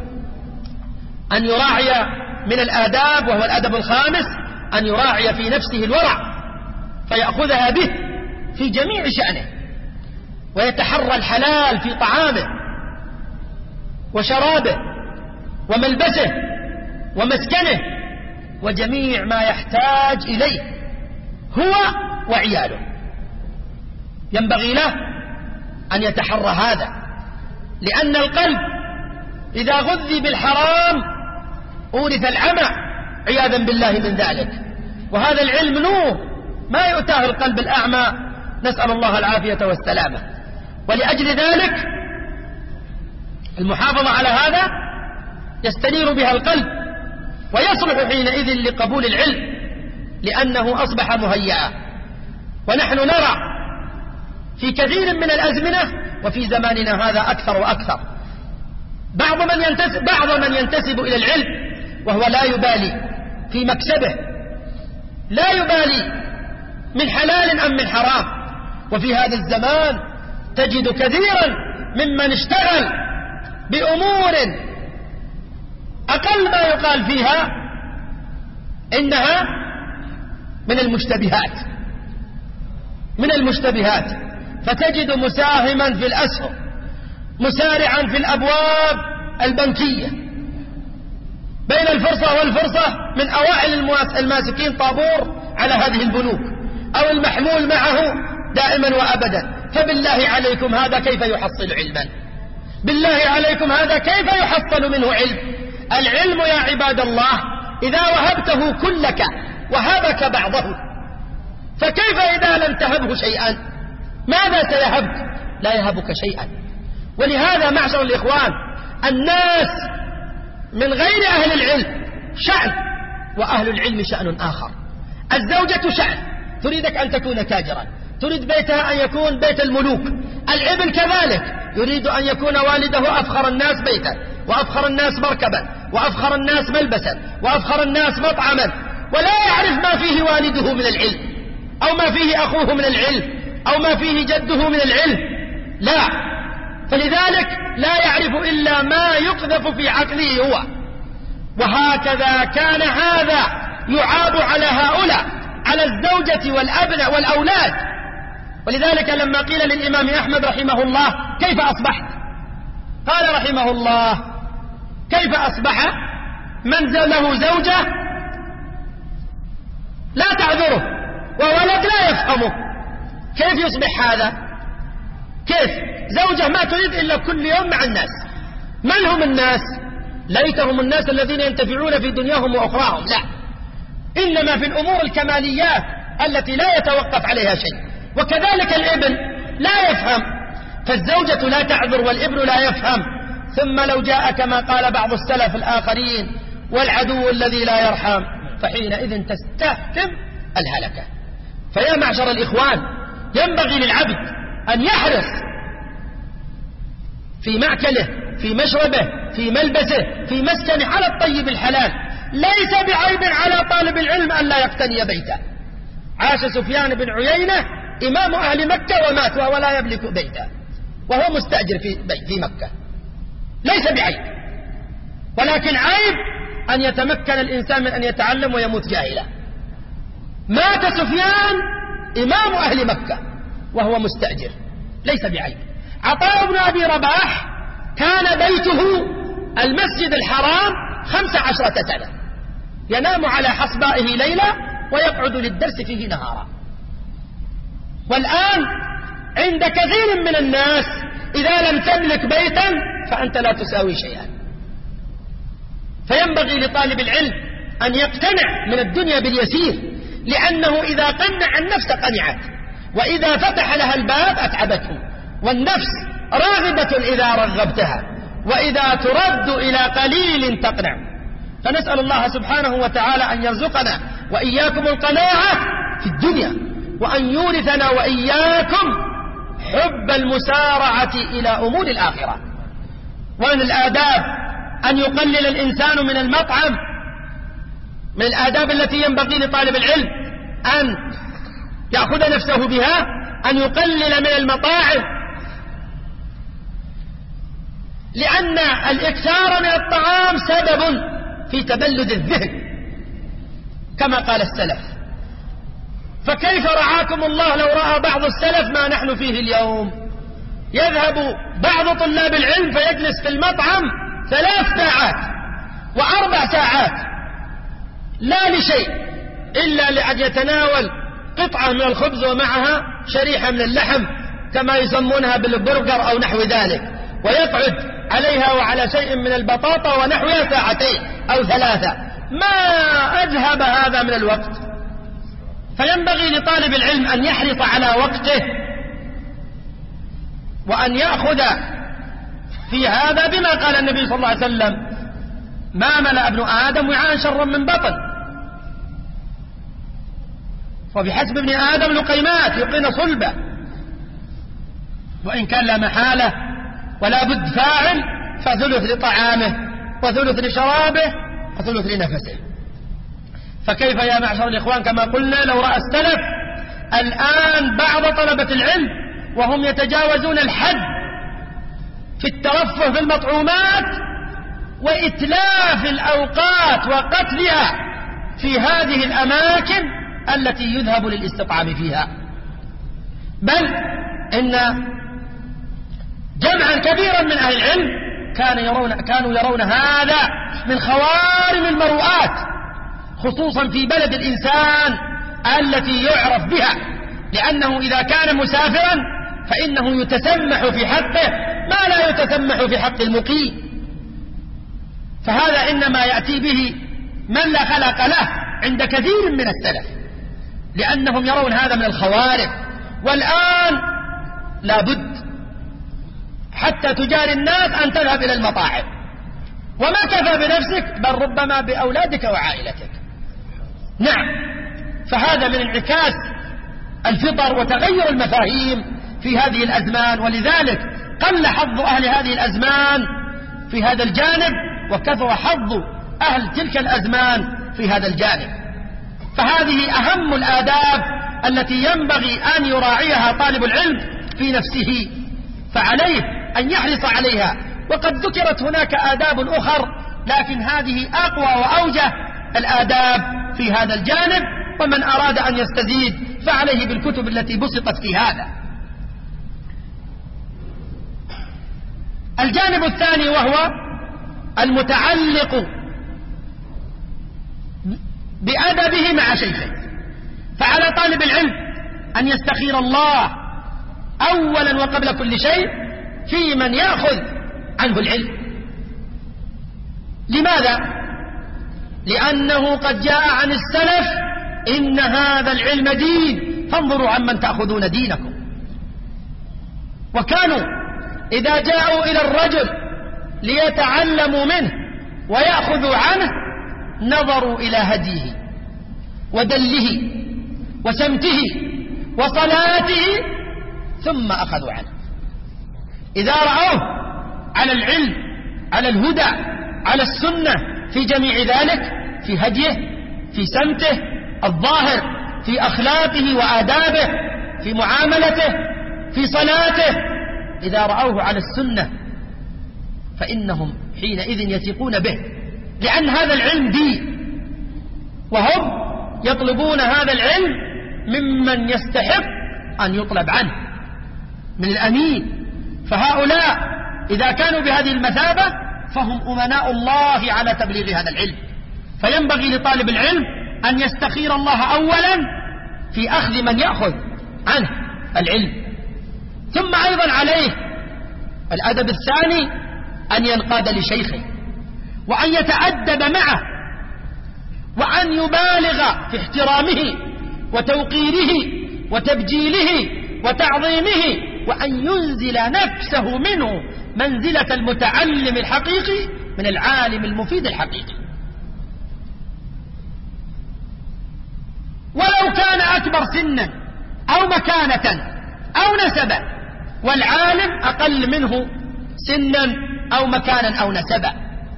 أن يراعي من الآداب، وهو الأدب الخامس، أن يراعي في نفسه الورع فيأخذها به في جميع شأنه، ويتحرى الحلال في طعامه وشرابه وملبسه ومسكنه وجميع ما يحتاج إليه هو وعياله. ينبغي له أن يتحرى هذا، لأن القلب إذا غذي بالحرام أورث العمى عياذا بالله من ذلك. وهذا العلم نور ما يؤتاه القلب الأعمى نسأل الله العافية والسلامة. ولأجل ذلك المحافظة على هذا يستنير بها القلب ويصلح حينئذ لقبول العلم، لأنه أصبح مهيئا. ونحن نرى في كثير من الأزمنة وفي زماننا هذا أكثر وأكثر بعض من ينتسب إلى العلم وهو لا يبالي في مكسبه، لا يبالي من حلال أم من حرام. وفي هذا الزمان تجد كثيرا ممن اشتغل بأمور أقل ما يقال فيها إنها من المشتبهات، فتجد مساهما في الأسهم، مسارعا في الأبواب البنكية بين الفرصة والفرصة، من أوائل الماسكين طابور على هذه البنوك، أو المحمول معه دائما وأبدا. فبالله عليكم هذا كيف يحصل علما؟ بالله عليكم هذا كيف يحصل منه علم؟ العلم يا عباد الله إذا وهبته كلك وهبك بعضه، فكيف إذا لم تهبه شيئا؟ ماذا سيهبك؟ لا يهبك شيئا. ولهذا معشر الإخوان الناس من غير أهل العلم شأن، وأهل العلم شأن آخر. الزوجة شأن، تريدك أن تكون تاجرا، تريد بيتها أن يكون بيت الملوك. الابن كذلك يريد أن يكون والده أفخر الناس بيتا، وأفخر الناس مركبا، وأفخر الناس ملبسا، وأفخر الناس مطعما، ولا يعرف ما فيه والده من العلم، أو ما فيه أخوه من العلم، أو ما فيه جده من العلم. لا، فلذلك لا يعرف إلا ما يقذف في عقله هو. وهكذا كان هذا يعاب على هؤلاء، على الزوجة والأبناء والأولاد. ولذلك لما قيل للإمام أحمد رحمه الله كيف أصبحت؟ قال رحمه الله كيف أصبح من له زوجة لا تعذره وولد لا يفهمه؟ كيف يصبح هذا؟ كيف زوجة ما تريد إلا كل يوم مع الناس؟ من هم الناس؟ ليتهم الناس الذين ينتفعون في دنياهم وأخراهم، لا، إنما في الأمور الكماليات التي لا يتوقف عليها شيء. وكذلك الابن لا يفهم، فالزوجة لا تعذر والابن لا يفهم. ثم لو جاء كما قال بعض السلف الآخرين والعدو الذي لا يرحم، فحينئذ تستحكم الهلكة. فيا معشر الإخوان ينبغي للعبد أن يحرص في مأكله، في مشربه، في ملبسه، في مسكنه على الطيب الحلال. ليس بعيب على طالب العلم أن لا يقتني بيتا. عاش سفيان بن عيينة إمام أهل مكة ومات وهو لا يملك بيتا، وهو مستأجر في مكة. ليس بعيب، ولكن عيب أن يتمكن الإنسان من أن يتعلم ويموت جاهلا. مات سفيان إمام أهل مكة وهو مستأجر، ليس بعيب. عطاء بن أبي رباح كان بيته المسجد الحرام 15 سنة، ينام على حصبائه ليلة ويقعد للدرس فيه نهارا. والآن عند كثير من الناس إذا لم تملك بيتا فأنت لا تساوي شيئا. فينبغي لطالب العلم أن يقتنع من الدنيا باليسير، لأنه إذا قنع النفس قنعت، وإذا فتح لها الباب أتعبته. والنفس راغبة إذا رغبتها، وإذا ترد إلى قليل تقنع. فنسأل الله سبحانه وتعالى أن يرزقنا وإياكم القناعة في الدنيا، وأن يورثنا وإياكم حب المسارعة إلى أمور الآخرة. ومن الآداب أن يقلل الإنسان من المطعم. من الآداب التي ينبغي لطالب العلم أن يأخذ نفسه بها أن يقلل من المطاعم، لأن الإكثار من الطعام سبب في تبلد الذهن كما قال السلف. فكيف رعاكم الله لو رأى بعض السلف ما نحن فيه اليوم؟ يذهب بعض طلاب العلم فيجلس في المطعم 3 ساعات و4 ساعات لا لشيء إلا لأن يتناول قطعة من الخبز ومعها شريحة من اللحم كما يسمونها بالبرجر أو نحو ذلك، ويقعد عليها وعلى شيء من البطاطا ونحوها 2 أو 3 ساعات. ما أذهب هذا من الوقت؟ فينبغي لطالب العلم أن يحرص على وقته وأن يأخذ في هذا بما قال النبي صلى الله عليه وسلم: ما ملأ ابن آدم وعاء شرا من بطن، وبحسب ابن آدم لقيمات يقين صلبة، وإن كان لا محالة ولا بد فاعل فثلث لطعامه وثلث لشرابه وثلث لنفسه. فكيف يا معشر الإخوان كما قلنا لو رأى السلف الآن بعض طلبة العلم وهم يتجاوزون الحد في الترفه في المطعومات وإتلاف الأوقات وقتلها في هذه الأماكن التي يذهب للاستطعام فيها، بل إن جمعا كبيرا من أهل العلم كانوا يرون هذا من خوارم المروءات، خصوصا في بلد الإنسان التي يعرف بها، لأنه إذا كان مسافرا فإنه يتسمح في حقه ما لا يتسمح في حق المقيم. فهذا إنما يأتي به من لا خلق له عند كثير من السلف، لأنهم يرون هذا من الخوارم. والآن لابد حتى تجاري الناس أن تذهب إلى المطاعم، وما كفى بنفسك بل ربما بأولادك وعائلتك. نعم، فهذا من انعكاس الفطر وتغير المفاهيم في هذه الأزمان، ولذلك قل حظ أهل هذه الأزمان في هذا الجانب وكثر حظ أهل تلك الأزمان في هذا الجانب. فهذه أهم الآداب التي ينبغي أن يراعيها طالب العلم في نفسه، فعليه أن يحرص عليها. وقد ذكرت هناك آداب أخر، لكن هذه أقوى وأوجه الآداب في هذا الجانب، ومن أراد أن يستزيد فعليه بالكتب التي بسطت في هذا. الجانب الثاني وهو المتعلق بأدبه مع شيخه، فعلى طالب العلم أن يستخير الله أولا وقبل كل شيء في من يأخذ عنه العلم. لماذا؟ لأنه قد جاء عن السلف: إن هذا العلم دين فانظروا عمن تأخذون دينكم. وكانوا إذا جاءوا إلى الرجل ليتعلموا منه ويأخذوا عنه نظروا إلى هديه ودله وسمته وصلاته ثم أخذوا عنه. إذا رأوه على العلم، على الهدى، على السنة في جميع ذلك، في هديه، في سمته الظاهر، في أخلاقه وآدابه، في معاملته، في صلاته، إذا رأوه على السنة فإنهم حينئذ يثقون به، لأن هذا العلم دين، وهم يطلبون هذا العلم ممن يستحق أن يطلب عنه من الأمين. فهؤلاء إذا كانوا بهذه المثابة فهم أمناء الله على تبليغ هذا العلم. فينبغي لطالب العلم أن يستخير الله أولا في أخذ من يأخذ عنه العلم. ثم أيضا عليه الأدب الثاني أن ينقاد لشيخه وأن يتأدب معه وأن يبالغ في احترامه وتوقيره وتبجيله وتعظيمه، وأن ينزل نفسه منه منزلة المتعلم الحقيقي من العالم المفيد الحقيقي. ولو كان أكبر سنا أو مكانة أو نسبا، والعالم أقل منه سنا أو مكانا أو نسبا.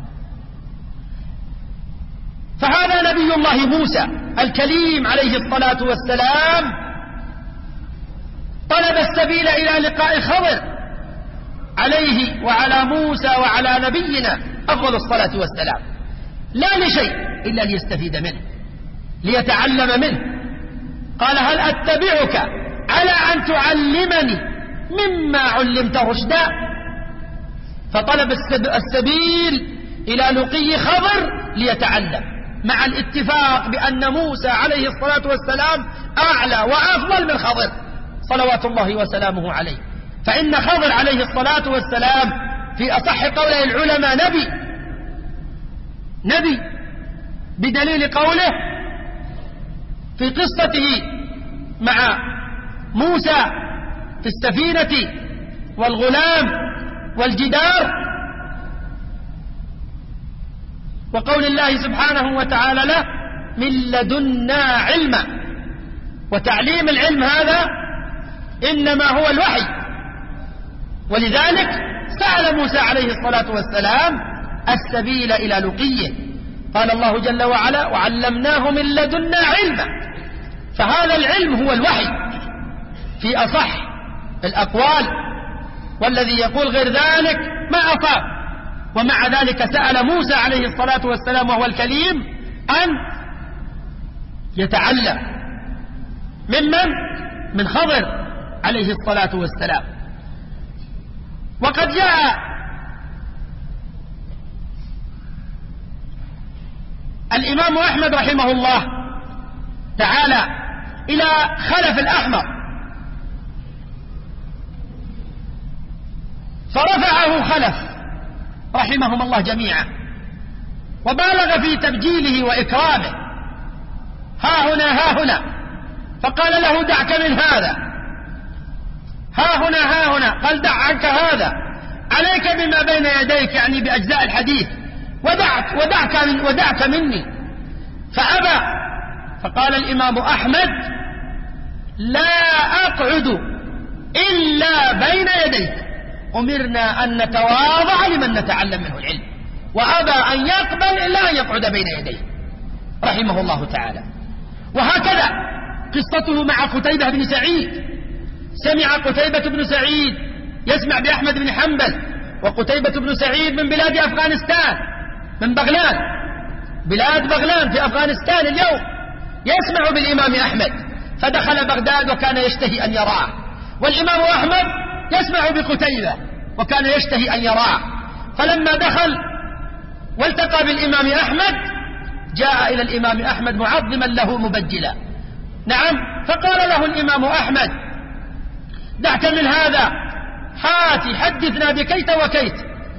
فهذا نبي الله موسى الكليم عليه الصلاة والسلام طلب السبيل إلى لقاء خضر عليه وعلى موسى وعلى نبينا أفضل الصلاة والسلام، لا لشيء إلا ليستفيد منه، ليتعلم منه. قال: هل أتبعك على أن تعلمني مما علمت رشدا؟ فطلب السبيل إلى لقي خضر ليتعلم، مع الاتفاق بأن موسى عليه الصلاة والسلام أعلى وأفضل من خضر صلوات الله وسلامه عليه. فإن خضر عليه الصلاة والسلام في أصح قوله العلماء نبي بدليل قوله: في قصته مع موسى في السفينة والغلام والجدار، وقول الله سبحانه وتعالى له من لدنا علما. وتعليم العلم هذا إنما هو الوحي، ولذلك سأل موسى عليه الصلاة والسلام السبيل إلى لقيه. قال الله جل وعلا وعلمناه من لدنا علما. فهذا العلم هو الوحي في أصح الأقوال، والذي يقول غير ذلك ما أصاب. ومع ذلك سأل موسى عليه الصلاة والسلام وهو الكليم أن يتعلم من خضر عليه الصلاة والسلام. وقد جاء الإمام أحمد رحمه الله تعالى إلى خلف الأحمر فرفعه خلف رحمهم الله جميعا، وبالغ في تبجيله وإكرامه. ها هنا ها هنا، فقال له دعك من هذا. ها هنا ها هنا، قال دع عنك هذا، عليك بما بين يديك، يعني بأجزاء الحديث، ودعك مني. فأبى. فقال الإمام أحمد لا أقعد إلا بين يديك، أمرنا أن نتواضع لمن نتعلم منه العلم، وأبى أن يقبل إلا أن يقعد بين يديه رحمه الله تعالى. وهكذا قصته مع قتيبة بن سعيد. سمع قتيبة بن سعيد يسمع بأحمد بن حنبل، وقتيبة بن سعيد من بلاد أفغانستان، من بغلان، بلاد بغلان في أفغانستان اليوم، يسمع بالإمام أحمد، فدخل بغداد وكان يشتهي أن يراه. والإمام أحمد يسمع بقتيبة وكان يشتهي أن يراه. فلما دخل والتقى بالإمام أحمد جاء إلى الإمام أحمد معظما له مبجلا. نعم. فقال له الإمام أحمد دعك من هذا، هات حدثنا بكيت وكيت.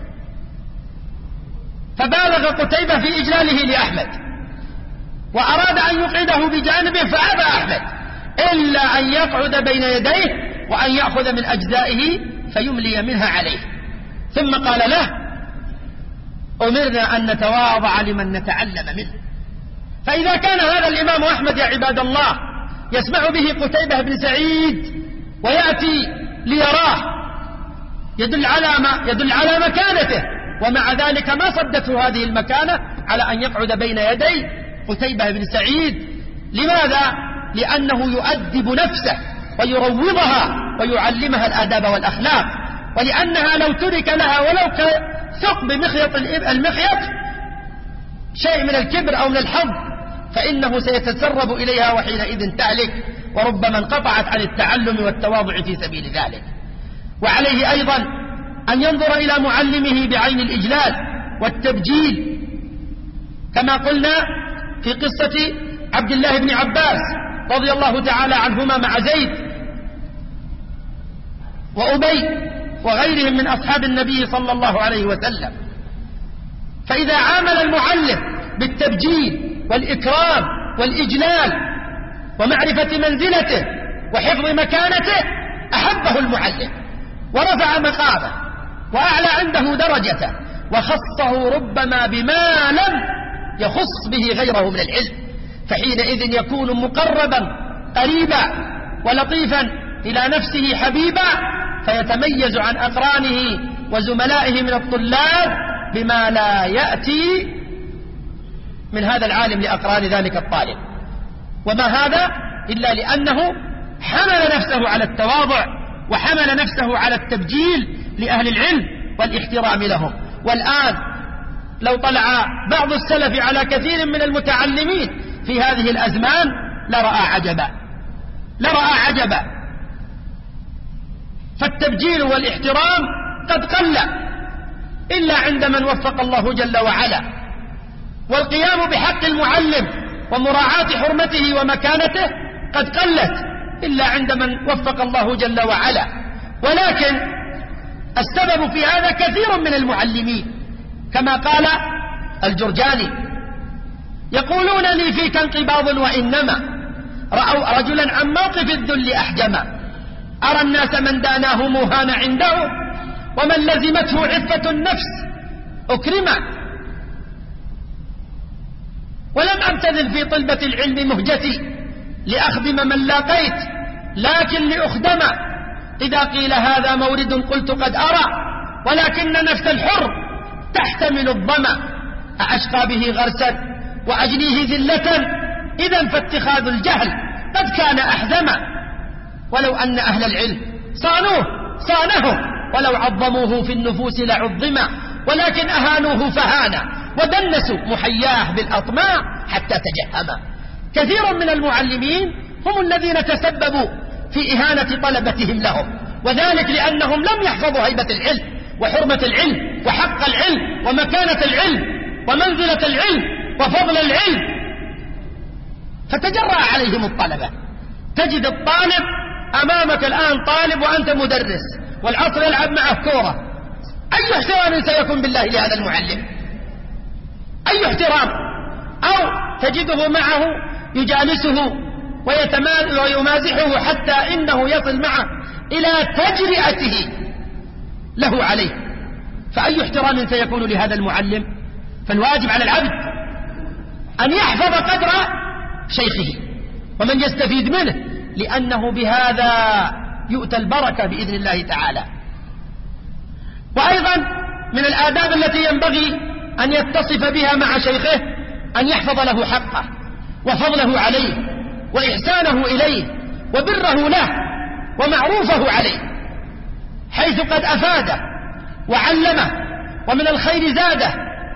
فبالغ قتيبة في إجلاله لأحمد، وأراد أن يقعده بجانبه، فأبى أحمد إلا أن يقعد بين يديه وأن يأخذ من أجزائه فيملي منها عليه. ثم قال له أمرنا أن نتواضع لمن نتعلم منه. فإذا كان هذا الإمام أحمد يا عباد الله يسمع به قتيبة بن سعيد ويأتي ليراه، يدل على مكانته، ومع ذلك ما صدته هذه المكانة على أن يقعد بين يدي قتيبة بن سعيد. لماذا؟ لأنه يؤدب نفسه ويروضها ويعلمها الآداب والأخلاق، ولأنها لو ترك لها ولو كثقب مخيط المخيط شيء من الكبر أو من الحظ فإنه سيتسرب إليها وحينئذ تهلك، وربما انقطعت عن التعلم والتواضع في سبيل ذلك. وعليه أيضا أن ينظر إلى معلمه بعين الإجلال والتبجيل، كما قلنا في قصة عبد الله بن عباس رضي الله تعالى عنهما مع زيد وأبي وغيرهم من أصحاب النبي صلى الله عليه وسلم. فإذا عامل المعلم بالتبجيل والإكرام والإجلال ومعرفة منزلته وحفظ مكانته أحبه المعلم ورفع مقامه وأعلى عنده درجته، وخصه ربما بما لم يخص به غيره من العلم، فحينئذ يكون مقربا قريبا ولطيفا إلى نفسه حبيبا، فيتميز عن أقرانه وزملائه من الطلاب بما لا يأتي من هذا العالم لأقران ذلك الطالب. وما هذا إلا لأنه حمل نفسه على التواضع وحمل نفسه على التبجيل لأهل العلم والاحترام لهم. والآن لو طلع بعض السلف على كثير من المتعلمين في هذه الأزمان لرأى عجبا. فالتبجيل والاحترام قد قل إلا عند من وفق الله جل وعلا، والقيام بحق المعلم ومراعاة حرمته ومكانته قد قلت إلا عند من وفق الله جل وعلا. ولكن السبب في هذا كثير من المعلمين، كما قال الجرجاني: يقولون لي فيك انقباض وإنما رأوا رجلا عن موقف الذل أحجما. أرى الناس من داناه مهان عنده، ومن لزمته عفة النفس أكرما. ولم أبتذل في طلبة العلم مهجتي لأخدم من لاقيت، لكن لأخدم. إذا قيل هذا مورد قلت قد أرى، ولكن نفس الحر تحتمل الظما. أأشقى به غرسا وأجنيه ذلة، إذا فاتخاذ الجهل قد كان أحزما. ولو أن أهل العلم صانوه صانهم، ولو عظموه في النفوس لعظما، ولكن أهانوه فهانا، ودنسوا محياه بالأطماع حتى تجهما. كثير من المعلمين هم الذين تسببوا في إهانة طلبتهم لهم، وذلك لأنهم لم يحفظوا هيبة العلم وحرمة العلم وحق العلم ومكانة العلم ومنزلة العلم وفضل العلم، فتجرأ عليهم الطلبة. تجد الطالب أمامك الآن طالب وأنت مدرس، والعصر يلعب معه كورة، أي احترام سيكون بالله لهذا المعلم؟ أي احترام؟ أو تجده معه يجالسه ويمازحه حتى إنه يصل معه إلى تجرئته له عليه، فأي احترام سيكون لهذا المعلم؟ فالواجب على العبد أن يحفظ قدر شيخه ومن يستفيد منه، لأنه بهذا يؤتى البركة بإذن الله تعالى. وأيضا من الآداب التي ينبغي أن يتصف بها مع شيخه أن يحفظ له حقه وفضله عليه وإحسانه إليه وبره له ومعروفه عليه، حيث قد أفاده وعلمه ومن الخير زاده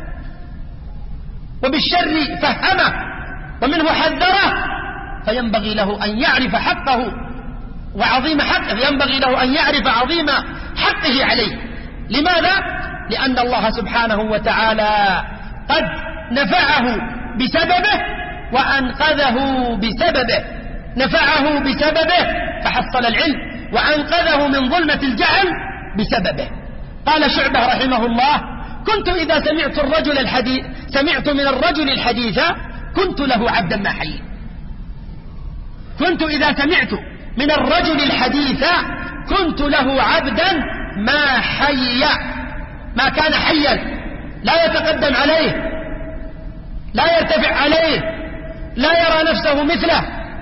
وبالشر فهمه ومنه حذره، فينبغي له أن يعرف حقه وعظيم حقه، ينبغي له أن يعرف عظيم حقه عليه. لماذا؟ لأن الله سبحانه وتعالى قد نفعه بسببه وأنقذه بسببه، نفعه بسببه فحصل العلم، وأنقذه من ظلمة الجهل بسببه. قال شعبة رحمه الله: كنت إذا سمعت من الرجل الحديث كنت له عبدا ما حي. كنت إذا سمعت من الرجل الحديث كنت له عبدا ما حي، ما كان حيا، لا يتقدم عليه، لا يرتفع عليه، لا يرى نفسه مثله،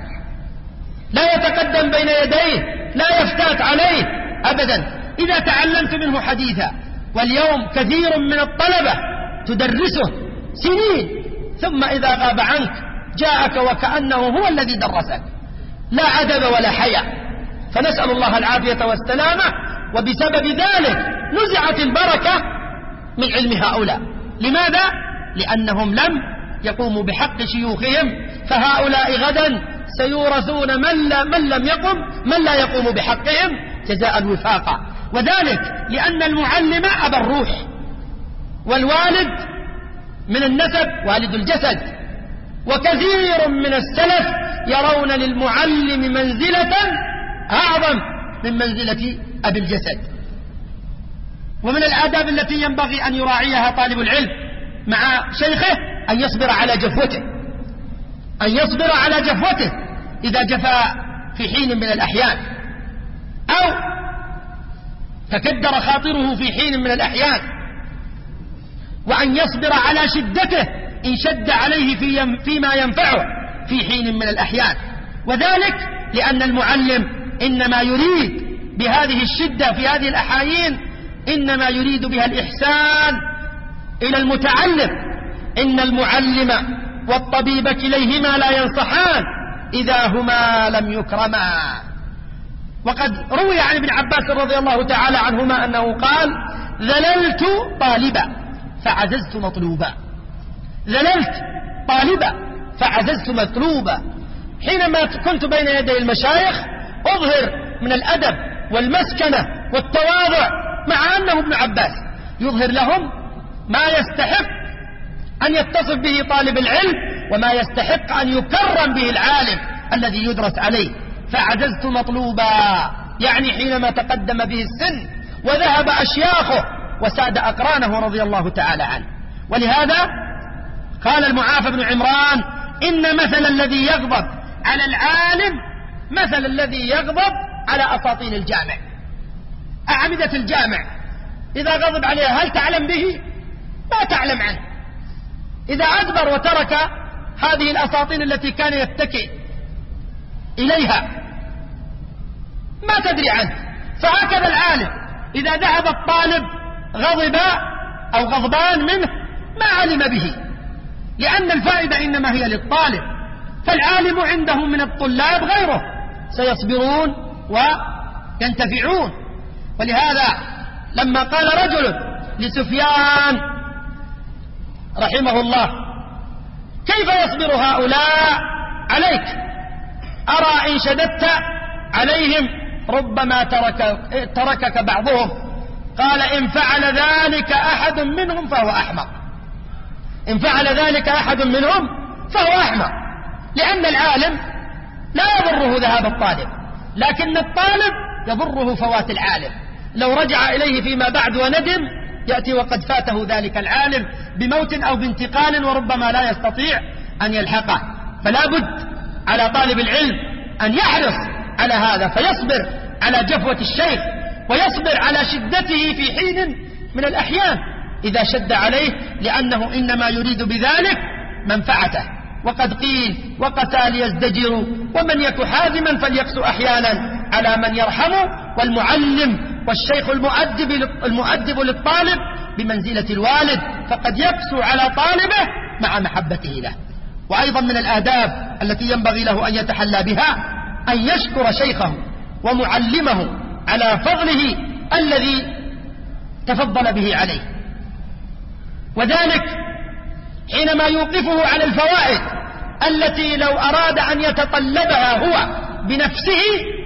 لا يتقدم بين يديه، لا يفتات عليه أبدا. إذا تعلمت منه حديثا، واليوم كثير من الطلبة تدرسه سنين، ثم إذا غاب عنك جاءك وكأنه هو الذي درسك، لا أدب ولا حياء، فنسأل الله العافية والسلامة. وبسبب ذلك نزعت البركة من علم هؤلاء. لماذا؟ لأنهم لم يقوموا بحق شيوخهم، فهؤلاء غدا سيورثون من لا يقوم بحقهم جزاء وفاقا. وذلك لأن المعلم أبا الروح، والوالد من النسب والد الجسد، وكثير من السلف يرون للمعلم منزلة أعظم من منزلة أبي الجسد. ومن الآداب التي ينبغي أن يراعيها طالب العلم مع شيخه أن يصبر على جفوته، أن يصبر على جفوته إذا جفا في حين من الأحيان، أو تكدر خاطره في حين من الأحيان، وأن يصبر على شدته إن شد عليه فيما ينفعه في حين من الأحيان. وذلك لأن المعلم إنما يريد بهذه الشدة في هذه الأحايين إنما يريد بها الإحسان إلى المتعلم. إن المعلم والطبيب كليهما لا ينصحان إذا هما لم يكرما. وقد روي عن ابن عباس رضي الله تعالى عنهما أنه قال: ذللت طالبا فعززت مطلوبا. ذللت طالبا فعززت مطلوبا. حينما كنت بين يدي المشايخ أظهر من الأدب والمسكنة والتواضع، مع أنه ابن عباس، يظهر لهم ما يستحق أن يتصف به طالب العلم وما يستحق أن يكرم به العالم الذي يدرس عليه. فعززت مطلوبا، يعني حينما تقدم به السن وذهب أشياخه وساد أقرانه رضي الله تعالى عنه. ولهذا قال المعافى بن عمران: إن مثل الذي يغضب على العالم مثل الذي يغضب على أساطين الجامع. أعمدة الجامع إذا غضب عليها هل تعلم به؟ ما تعلم عنه. إذا أدبر وترك هذه الأساطين التي كان يتكئ إليها ما تدري عنه. فهكذا العالم إذا ذهب الطالب غضب أو غضبان منه ما علم به، لأن الفائدة إنما هي للطالب. فالعالم عنده من الطلاب غيره سيصبرون وينتفعون. ولهذا لما قال رجل لسفيان رحمه الله: كيف يصبر هؤلاء عليك؟ أرى إن شددت عليهم ربما تركك بعضهم. قال: إن فعل ذلك أحد منهم فهو أحمق. إن فعل ذلك أحد منهم فهو أحمق، لأن العالم لا يضره ذهاب الطالب، لكن الطالب يضره فوات العالم. لو رجع إليه فيما بعد وندم يأتي وقد فاته ذلك العالم بموت أو بانتقال، وربما لا يستطيع أن يلحقه. فلا بد على طالب العلم أن يحرص على هذا، فيصبر على جفوة الشيخ ويصبر على شدته في حين من الأحيان إذا شد عليه، لأنه إنما يريد بذلك منفعته. وقد قيل: وقتى ليزدجر ومن يك حازما فليقس أحيانا على من يرحمه. والمعلم والشيخ المؤدب للطالب بمنزلة الوالد، فقد يقسو على طالبه مع محبته له. وأيضا من الآداب التي ينبغي له أن يتحلى بها أن يشكر شيخه ومعلمه على فضله الذي تفضل به عليه، وذلك حينما يوقفه على الفوائد التي لو أراد أن يتطلبها هو بنفسه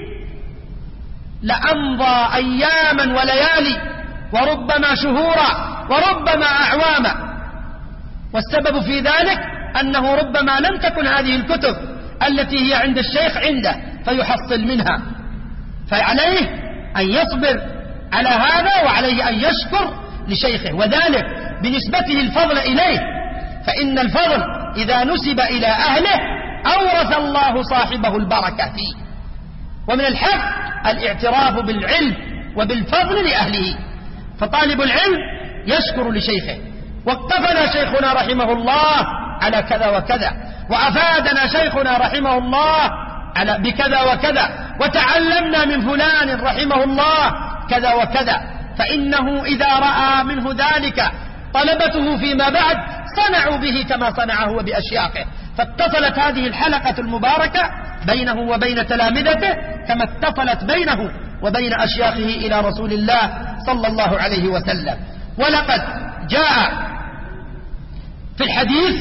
لأمضى أياما وليالي وربما شهورا وربما أعواما. والسبب في ذلك أنه ربما لم تكن هذه الكتب التي هي عند الشيخ عنده فيحصل منها. فعليه أن يصبر على هذا، وعليه أن يشكر لشيخه، وذلك بنسبته الفضل إليه، فإن الفضل إذا نسب إلى أهله أورث الله صاحبه البركة فيه. ومن الحق الاعتراف بالعلم وبالفضل لأهله. فطالب العلم يشكر لشيخه: وقفنا شيخنا رحمه الله على كذا وكذا، وأفادنا شيخنا رحمه الله على بكذا وكذا، وتعلمنا من فلان رحمه الله كذا وكذا. فإنه إذا رأى منه ذلك طلبته فيما بعد صنعوا به كما صنعه وبأشياخه. فاتصلت هذه الحلقة المباركة بينه وبين تلامذته كما اتصلت بينه وبين أشياخه إلى رسول الله صلى الله عليه وسلم. ولقد جاء في الحديث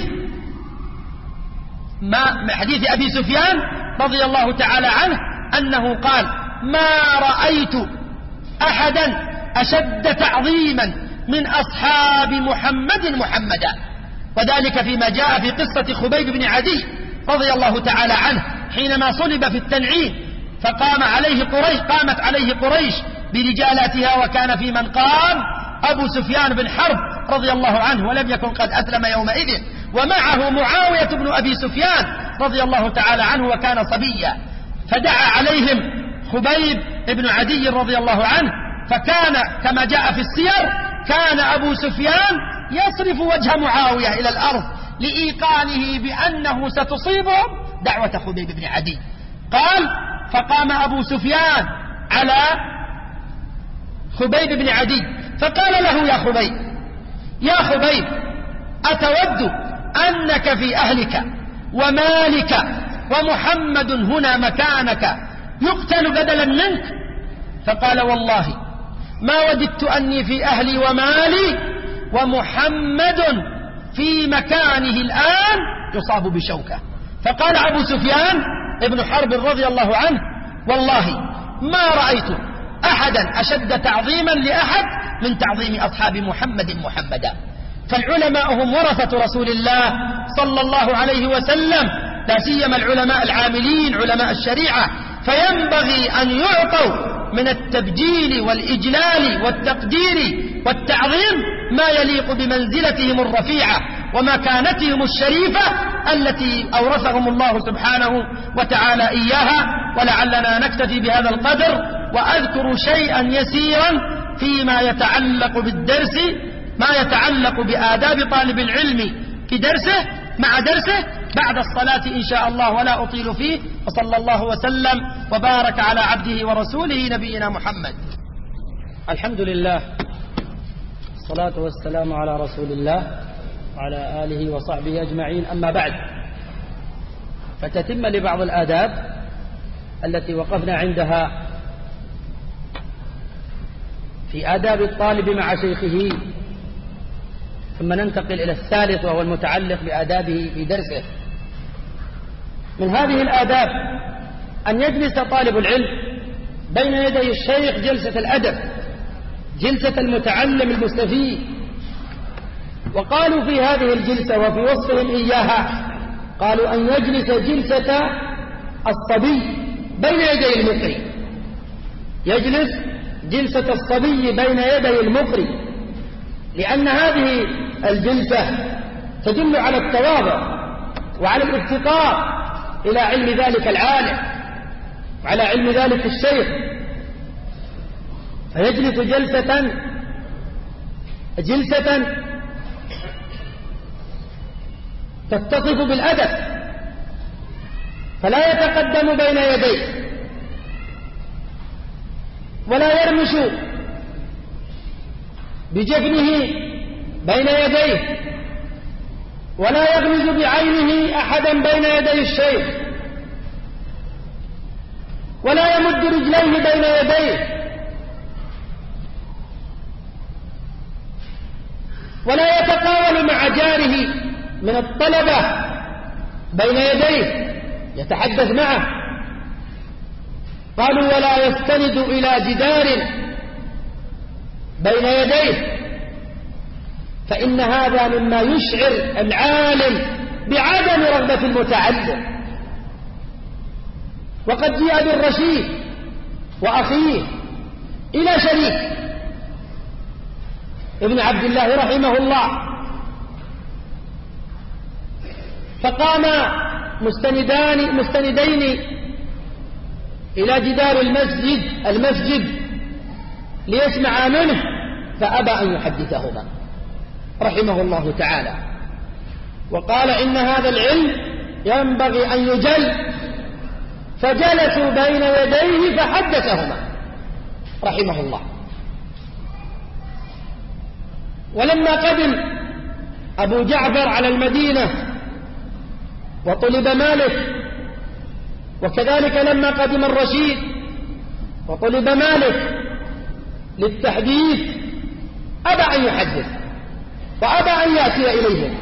حديث أبي سفيان رضي الله تعالى عنه أنه قال: ما رأيت أحدا أشد تعظيما من أصحاب محمدا. وذلك فيما جاء في قصة خبيب بن عدي رضي الله تعالى عنه حينما صلب في التنعيم، قامت عليه قريش برجالاتها، وكان في من قام أبو سفيان بن حرب رضي الله عنه، ولم يكن قد أسلم يومئذ، ومعه معاوية بن أبي سفيان رضي الله تعالى عنه وكان صبيا. فدعا عليهم خبيب بن عدي رضي الله عنه، فكان كما جاء في السير كان أبو سفيان يصرف وجه معاوية إلى الأرض لإيقانه بأنه ستصيبهم دعوة خبيب بن عدي. قال: فقام أبو سفيان على خبيب بن عدي فقال له: يا خبيب أتود أنك في أهلك ومالك ومحمد هنا مكانك يقتل بدلا منك؟ فقال: والله ما وددت أني في أهلي ومالي ومحمد في مكانه الآن يصاب بشوكة. فقال أبو سفيان ابن حرب رضي الله عنه: والله ما رأيت أحدا أشد تعظيما لأحد من تعظيم أصحاب محمدا. فالعلماء هم ورثة رسول الله صلى الله عليه وسلم، لا سيما العلماء العاملين علماء الشريعة، فينبغي أن يعطوا من التبجيل والإجلال والتقدير والتعظيم ما يليق بمنزلتهم الرفيعة ومكانتهم الشريفة التي أورثهم الله سبحانه وتعالى إياها. ولعلنا نكتفي بهذا القدر، وأذكر شيئا يسيرا فيما يتعلق بالدرس، ما يتعلق بآداب طالب العلم في درسه مع درسه بعد الصلاة إن شاء الله، ولا أطيل فيه. وصلى الله وسلم وبارك على عبده ورسوله نبينا محمد. الحمد لله، الصلاة والسلام على رسول الله وعلى آله وصحبه أجمعين. أما بعد، فتتم لبعض الآداب التي وقفنا عندها في آداب الطالب مع شيخه، ثم ننتقل إلى الثالث وهو المتعلق بآدابه في درسه. من هذه الآداب أن يجلس طالب العلم بين يدي الشيخ جلسة الأدب، جلسة المتعلم المستفيد. وقالوا في هذه الجلسة وفي وصفهم إياها، قالوا أن يجلس جلسة الصبي بين يدي المقري، يجلس جلسة الصبي بين يدي المقري، لأن هذه الجلسة تدل على التواضع وعلى الافتقار إلى علم ذلك العالم وعلى علم ذلك الشيخ. فيجلس جلسة تتصف بالأدب، فلا يتقدم بين يديه ولا يرمش بجفنه بين يديه ولا يغمز بعينه أحدا بين يدي الشيخ ولا يمد رجليه بين يديه ولا يتقاول مع جاره من الطلبة بين يديه يتحدث معه. قالوا ولا يستند إلى جدار بين يديه، فإن هذا مما يشعر العالم بعدم رغبة المتعلم. وقد جاء بالرشيد وأخيه إلى شريك ابن عبد الله رحمه الله، فقاما مستندين إلى جدار المسجد ليسمع منه، فأبى أن يحدثهما رحمه الله تعالى، وقال إن هذا العلم ينبغي أن يجل، فجلسوا بين يديه فحدثهما رحمه الله. ولما قدم أبو جعفر على المدينة وطلب مالك، وكذلك لما قدم الرشيد وطلب مالك للتحديث، أبى أن يحدث وأبى أن يأتي إليهم،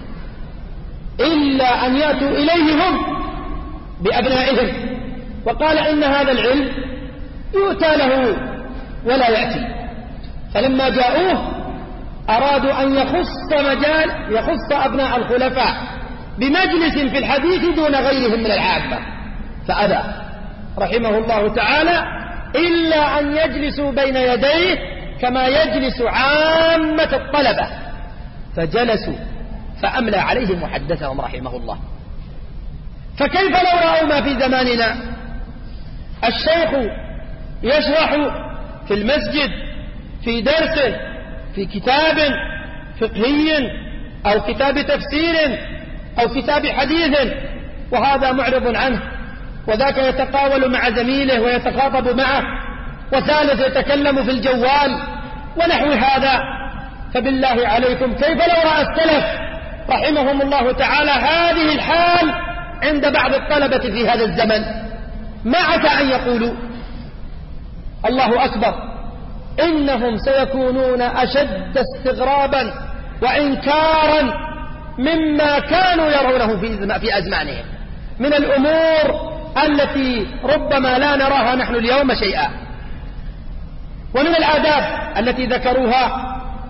إلا أن يأتوا إليه هم بأبنائهم، وقال إن هذا العلم يؤتى له ولا يأتي. فلما جاءوه أرادوا أن يخص أبناء الخلفاء بمجلس في الحديث دون غيرهم من العامة، فأبى رحمه الله تعالى إلا أن يجلسوا بين يديه كما يجلس عامة الطلبة، فجلسوا فأملى عليهم وحدثهم رحمه الله. فكيف لو رأوا ما في زماننا؟ الشيخ يشرح في المسجد في درس في كتاب فقهي أو كتاب تفسير أو كتاب حديث، وهذا معرض عنه، وذاك يتقاول مع زميله ويتخاطب معه، وثالث يتكلم في الجوال ونحو هذا. فبالله عليكم كيف لو رأى السلف رحمهم الله تعالى هذه الحال عند بعض الطلبة في هذا الزمن؟ ما عسى أن يقولوا الله أكبر، إنهم سيكونون أشد استغرابا وإنكارا مما كانوا يرونه في أزمانهم من الأمور التي ربما لا نراها نحن اليوم شيئا. ومن الآداب التي ذكروها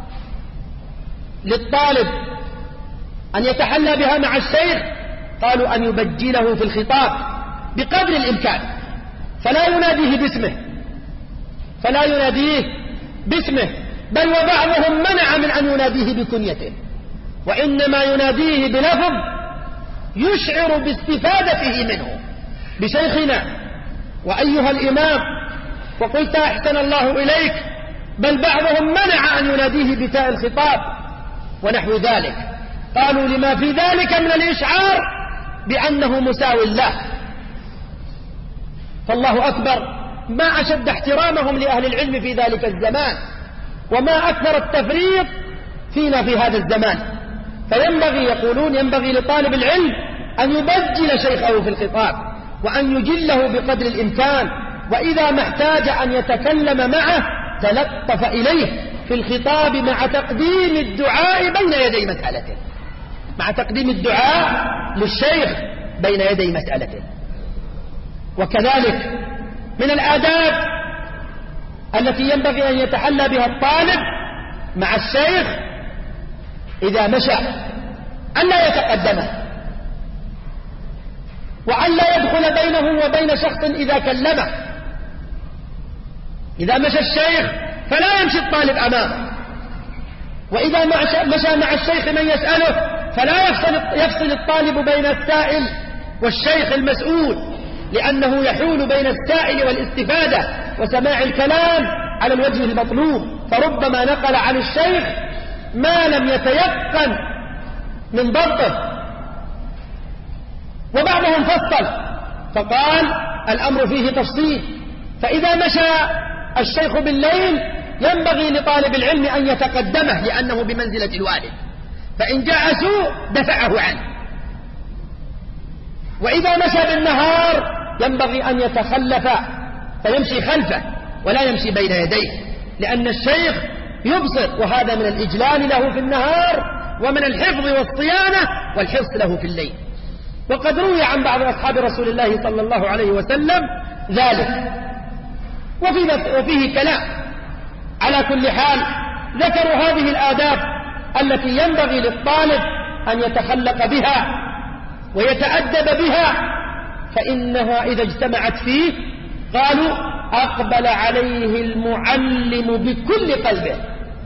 للطالب أن يتحلى بها مع الشيخ، قالوا أن يبجله في الخطاب بقدر الإمكان، فلا يناديه باسمه، بل وبعضهم منع من أن يناديه بكنيته، وإنما يناديه بلفظ يشعر باستفادته منه بشيخنا وأيها الإمام وقلت أحسن الله إليك، بل بعضهم منع أن يناديه بتاء الخطاب ونحو ذلك، قالوا لما في ذلك من الإشعار بأنه مساوي له. فالله أكبر، ما أشد احترامهم لأهل العلم في ذلك الزمان، وما أكثر التفريط فينا في هذا الزمان. فينبغي، يقولون ينبغي لطالب العلم أن يبجل شيخه في الخطاب وأن يجله بقدر الإمكان، وإذا ما احتاج أن يتكلم معه تلطف إليه في الخطاب مع تقديم الدعاء بين يدي مسألته، مع تقديم الدعاء للشيخ بين يدي مسألته. وكذلك من الآداب التي ينبغي أن يتحلى بها الطالب مع الشيخ إذا مشى أن لا يتقدمه، وأن لا يدخل بينه وبين شخص إذا كلمه. إذا مشى الشيخ فلا يمشي الطالب أمامه، وإذا مشى مع الشيخ من يسأله فلا يفصل الطالب بين السائل والشيخ المسؤول، لأنه يحول بين السائل والاستفادة وسماع الكلام على الوجه المطلوب، فربما نقل عن الشيخ ما لم يتيقن من ضبطه. وبعضهم فصل فقال الأمر فيه تفصيل، فإذا مشى الشيخ بالليل ينبغي لطالب العلم أن يتقدمه لأنه بمنزلة الوالد، فإن جاء سوء دفعه عنه. وإذا مشى بالنهار ينبغي أن يتخلف فيمشي خلفه ولا يمشي بين يديه، لأن الشيخ يبصر، وهذا من الإجلال له في النهار ومن الحفظ والصيانة والحرص له في الليل. وقد روي عن بعض أصحاب رسول الله صلى الله عليه وسلم ذلك، وفيه كلام. على كل حال ذكروا هذه الآداب التي ينبغي للطالب أن يتخلق بها ويتأدب بها، فإنها إذا اجتمعت فيه قالوا أقبل عليه المعلم بكل قلبه،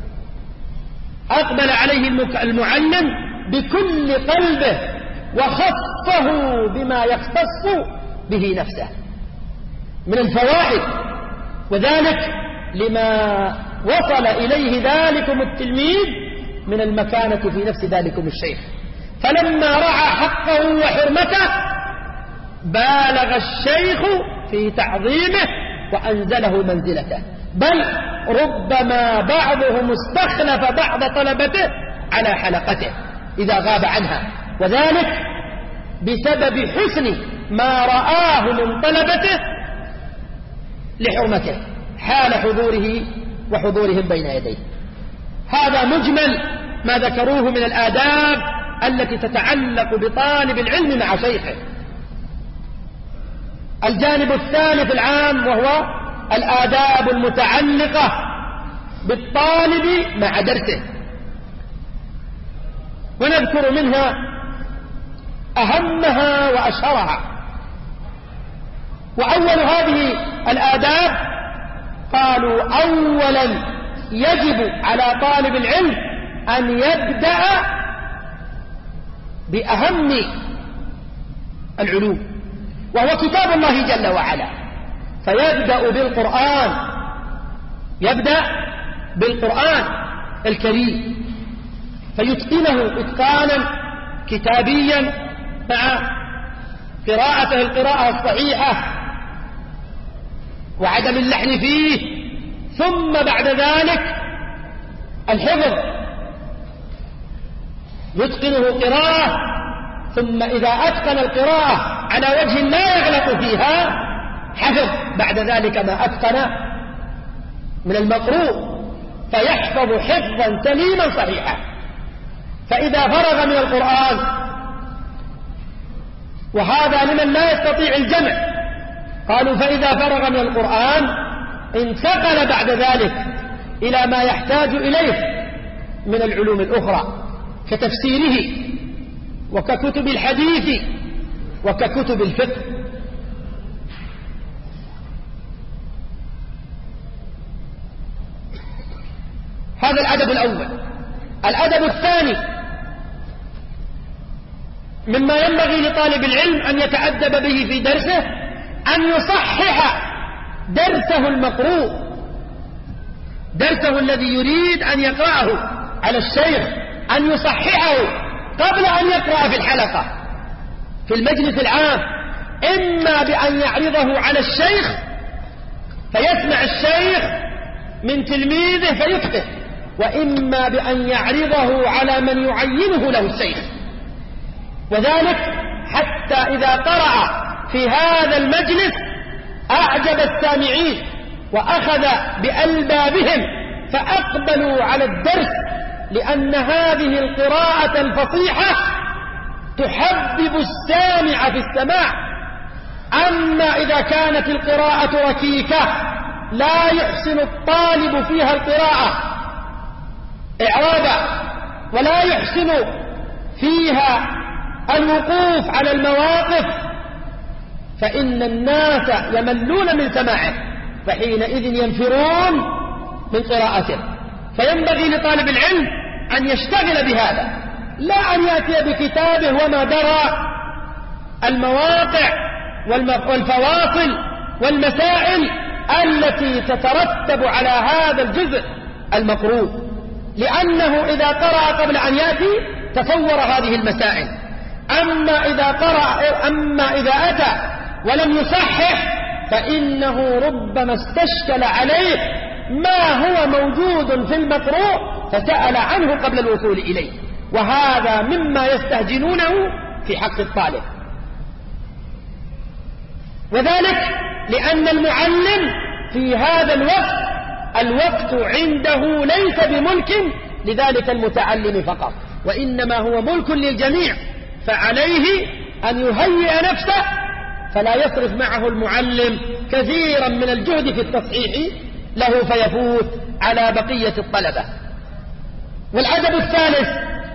أقبل عليه المعلم بكل قلبه وخصه بما يختص به نفسه من الفوائد، وذلك لما وصل إليه ذلكم التلميذ من المكانة في نفس ذلكم الشيخ. فلما رعى حقه وحرمته بالغ الشيخ في تعظيمه وأنزله منزلته، بل ربما بعضهم استخلف بعض طلبته على حلقته إذا غاب عنها، وذلك بسبب حسن ما رآه من طلبته لحرمته حال حضوره وحضورهم بين يديه. هذا مجمل ما ذكروه من الآداب التي تتعلق بطالب العلم مع شيخه. الجانب الثالث العام وهو الآداب المتعلقة بالطالب مع درسه، ونذكر منها أهمها وأشهرها. وأول هذه الآداب قالوا أولا يجب على طالب العلم أن يبدأ بأهم العلوم وهو كتاب الله جل وعلا، فيبدأ بالقرآن، يبدأ بالقرآن الكريم فيتقنه إتقانا كتابيا مع قراءته القراءة الصحيحة وعدم اللحن فيه، ثم بعد ذلك الحفظ، يتقنه قراءة، ثم إذا أتقن القراءة على وجه لا يغلط فيها حفظ بعد ذلك ما أتقن من المقروء، فيحفظ حفظا سليما صحيحا. فإذا فرغ من القرآن، وهذا لمن لا يستطيع الجمع، قالوا فإذا فرغ من القرآن انتقل بعد ذلك إلى ما يحتاج إليه من العلوم الأخرى كتفسيره وككتب الحديث وككتب الفقه. هذا الأدب الأول. الأدب الثاني مما ينبغي لطالب العلم أن يتأدب به في درسه أن يصحح درسه المقروء، درسه الذي يريد أن يقرأه على الشيخ، أن يصححه قبل أن يقرأ في الحلقة في المجلس العام، إما بأن يعرضه على الشيخ فيسمع الشيخ من تلميذه فيكتب، وإما بأن يعرضه على من يعينه له الشيخ. وذلك حتى إذا قرأ في هذا المجلس أعجب السامعين وأخذ بألبابهم فأقبلوا على الدرس، لأن هذه القراءة الفصيحة تحبب السامع في السماع. أما إذا كانت القراءة ركيكة لا يحسن الطالب فيها القراءة إعرابا، ولا يحسن فيها الوقوف على المواقف، فإن الناس يملون من سماعه، فحينئذ ينفرون من قراءته. فينبغي لطالب العلم أن يشتغل بهذا، لا أن يأتي بكتابه وما درى المواقع والفواصل والمسائل التي تترتب على هذا الجزء المقروء، لأنه إذا قرأ قبل أن يأتي تصور هذه المسائل. أما إذا أتى ولم يصحح فإنه ربما استشكل عليه ما هو موجود في المقروء فسأل عنه قبل الوصول إليه، وهذا مما يستهجنونه في حق الطالب. وذلك لأن المعلم في هذا الوقت عنده ليس بملك لذلك المتعلم فقط، وإنما هو ملك للجميع، فعليه أن يهيئ نفسه فلا يصرف معه المعلم كثيرا من الجهد في التصحيح له فيفوت على بقية الطلبة. والعدد الثالث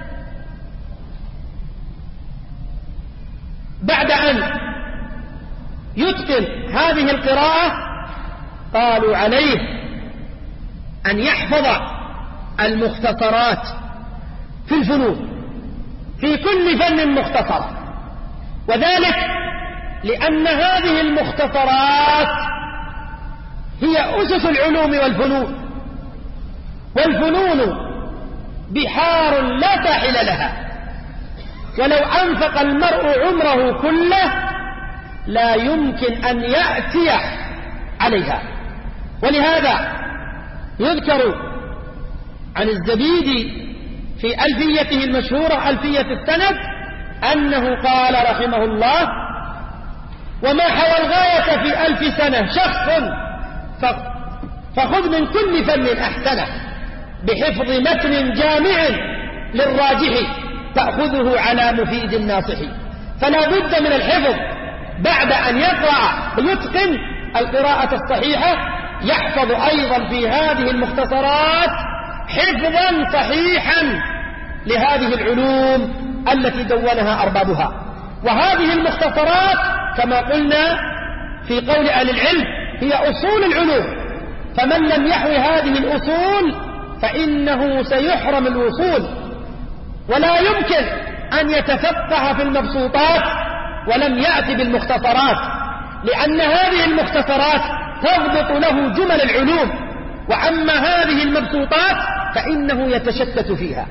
بعد أن يتقن هذه القراءة قالوا عليه أن يحفظ المختصرات في الفنون، في كل فن مختصرة، وذلك لأن هذه المختصرات هي أسس العلوم والفنون، والفنون بحار لا ساحل لها، ولو أنفق المرء عمره كله لا يمكن أن يأتي عليها. ولهذا يذكر عن الزبيدي في ألفيته المشهورة ألفية السند أنه قال رحمه الله: وما حوى الغاية في 1000 سنة شخص فخذ من كل فن أحسنه، بحفظ متن جامع للراجح تأخذه على مفيد الناصح. فلا بد من الحفظ بعد أن يقرأ ويتقن القراءة الصحيحة، يحفظ أيضا في هذه المختصرات حفظا صحيحا لهذه العلوم التي دونها أربابها. وهذه المختصرات كما قلنا في قول أهل العلم هي أصول العلوم، فمن لم يحوي هذه الأصول فإنه سيحرم الوصول، ولا يمكن أن يتفقه في المبسوطات ولم يأتي بالمختصرات، لأن هذه المختصرات تضبط له جمل العلوم، وأما هذه المبسوطات فإنه يتشتت فيها.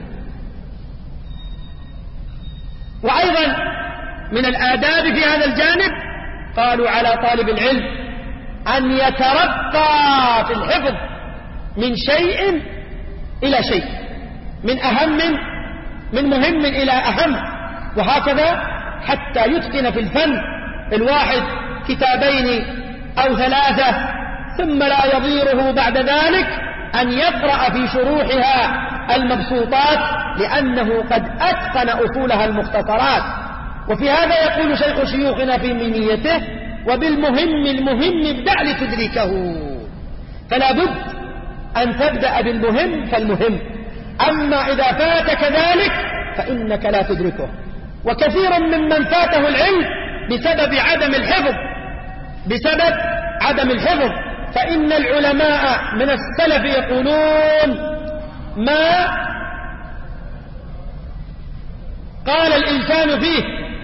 وأيضا من الآداب في هذا الجانب قالوا على طالب العلم أن يترقى في الحفظ من شيء إلى شيء، من مهم إلى أهم، وهكذا حتى يتقن في الفن الواحد كتابين أو 3، ثم لا يضيره بعد ذلك أن يقرأ في شروحها المبسوطات، لأنه قد أتقن أصولها المختصرات. وفي هذا يقول شيخ شيوخنا في ميميته: وبالمهم المهم ابدأ لتدركه. فلا بد أن تبدأ بالمهم فالمهم، أما إذا فاتك ذلك فإنك لا تدركه. وكثيرا ممن فاته العلم بسبب عدم الحفظ، فإن العلماء من السلف يقولون: ما قال الإنسان فيه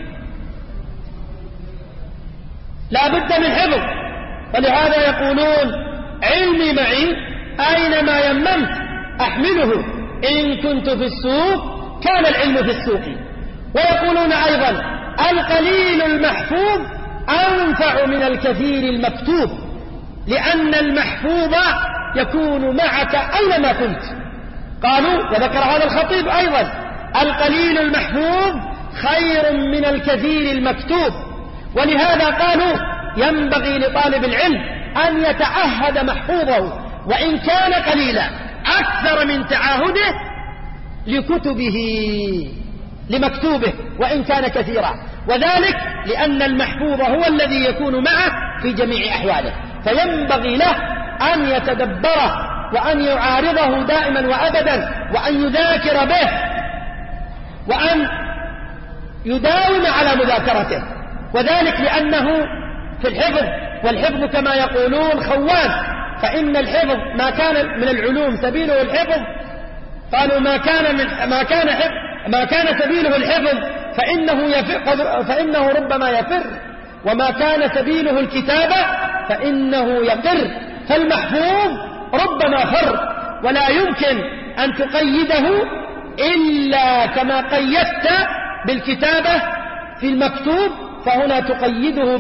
لا بد من حفظ. ولهذا يقولون علمي معي أينما يممت أحمله، إن كنت في السوق كان العلم في السوق. ويقولون أيضا القليل المحفوظ أنفع من الكثير المكتوب، لأن المحفوظ يكون معك أينما كنت. قالوا، وذكر هذا الخطيب أيضا، القليل المحفوظ خير من الكثير المكتوب. ولهذا قالوا ينبغي لطالب العلم أن يتعهد محفوظه وإن كان قليلا أكثر من تعاهده لكتبه لمكتوبه وإن كان كثيرا، وذلك لأن المحفوظ هو الذي يكون معه في جميع أحواله، فينبغي له أن يتدبره وأن يعارضه دائما وأبدا وأن يذاكر به وأن يداوم على مذاكرته، وذلك لأنه في الحفظ، والحفظ كما يقولون خوان، فإن الحفظ ما كان من العلوم سبيله الحفظ، قالوا ما كان سبيله الحفظ فإنه ربما يفر، وما كان سبيله الكتابة فإنه يقر. فالمحفوظ ربما فر، ولا يمكن أن تقيده إلا كما قيدت بالكتابة في المكتوب، فهنا تقيده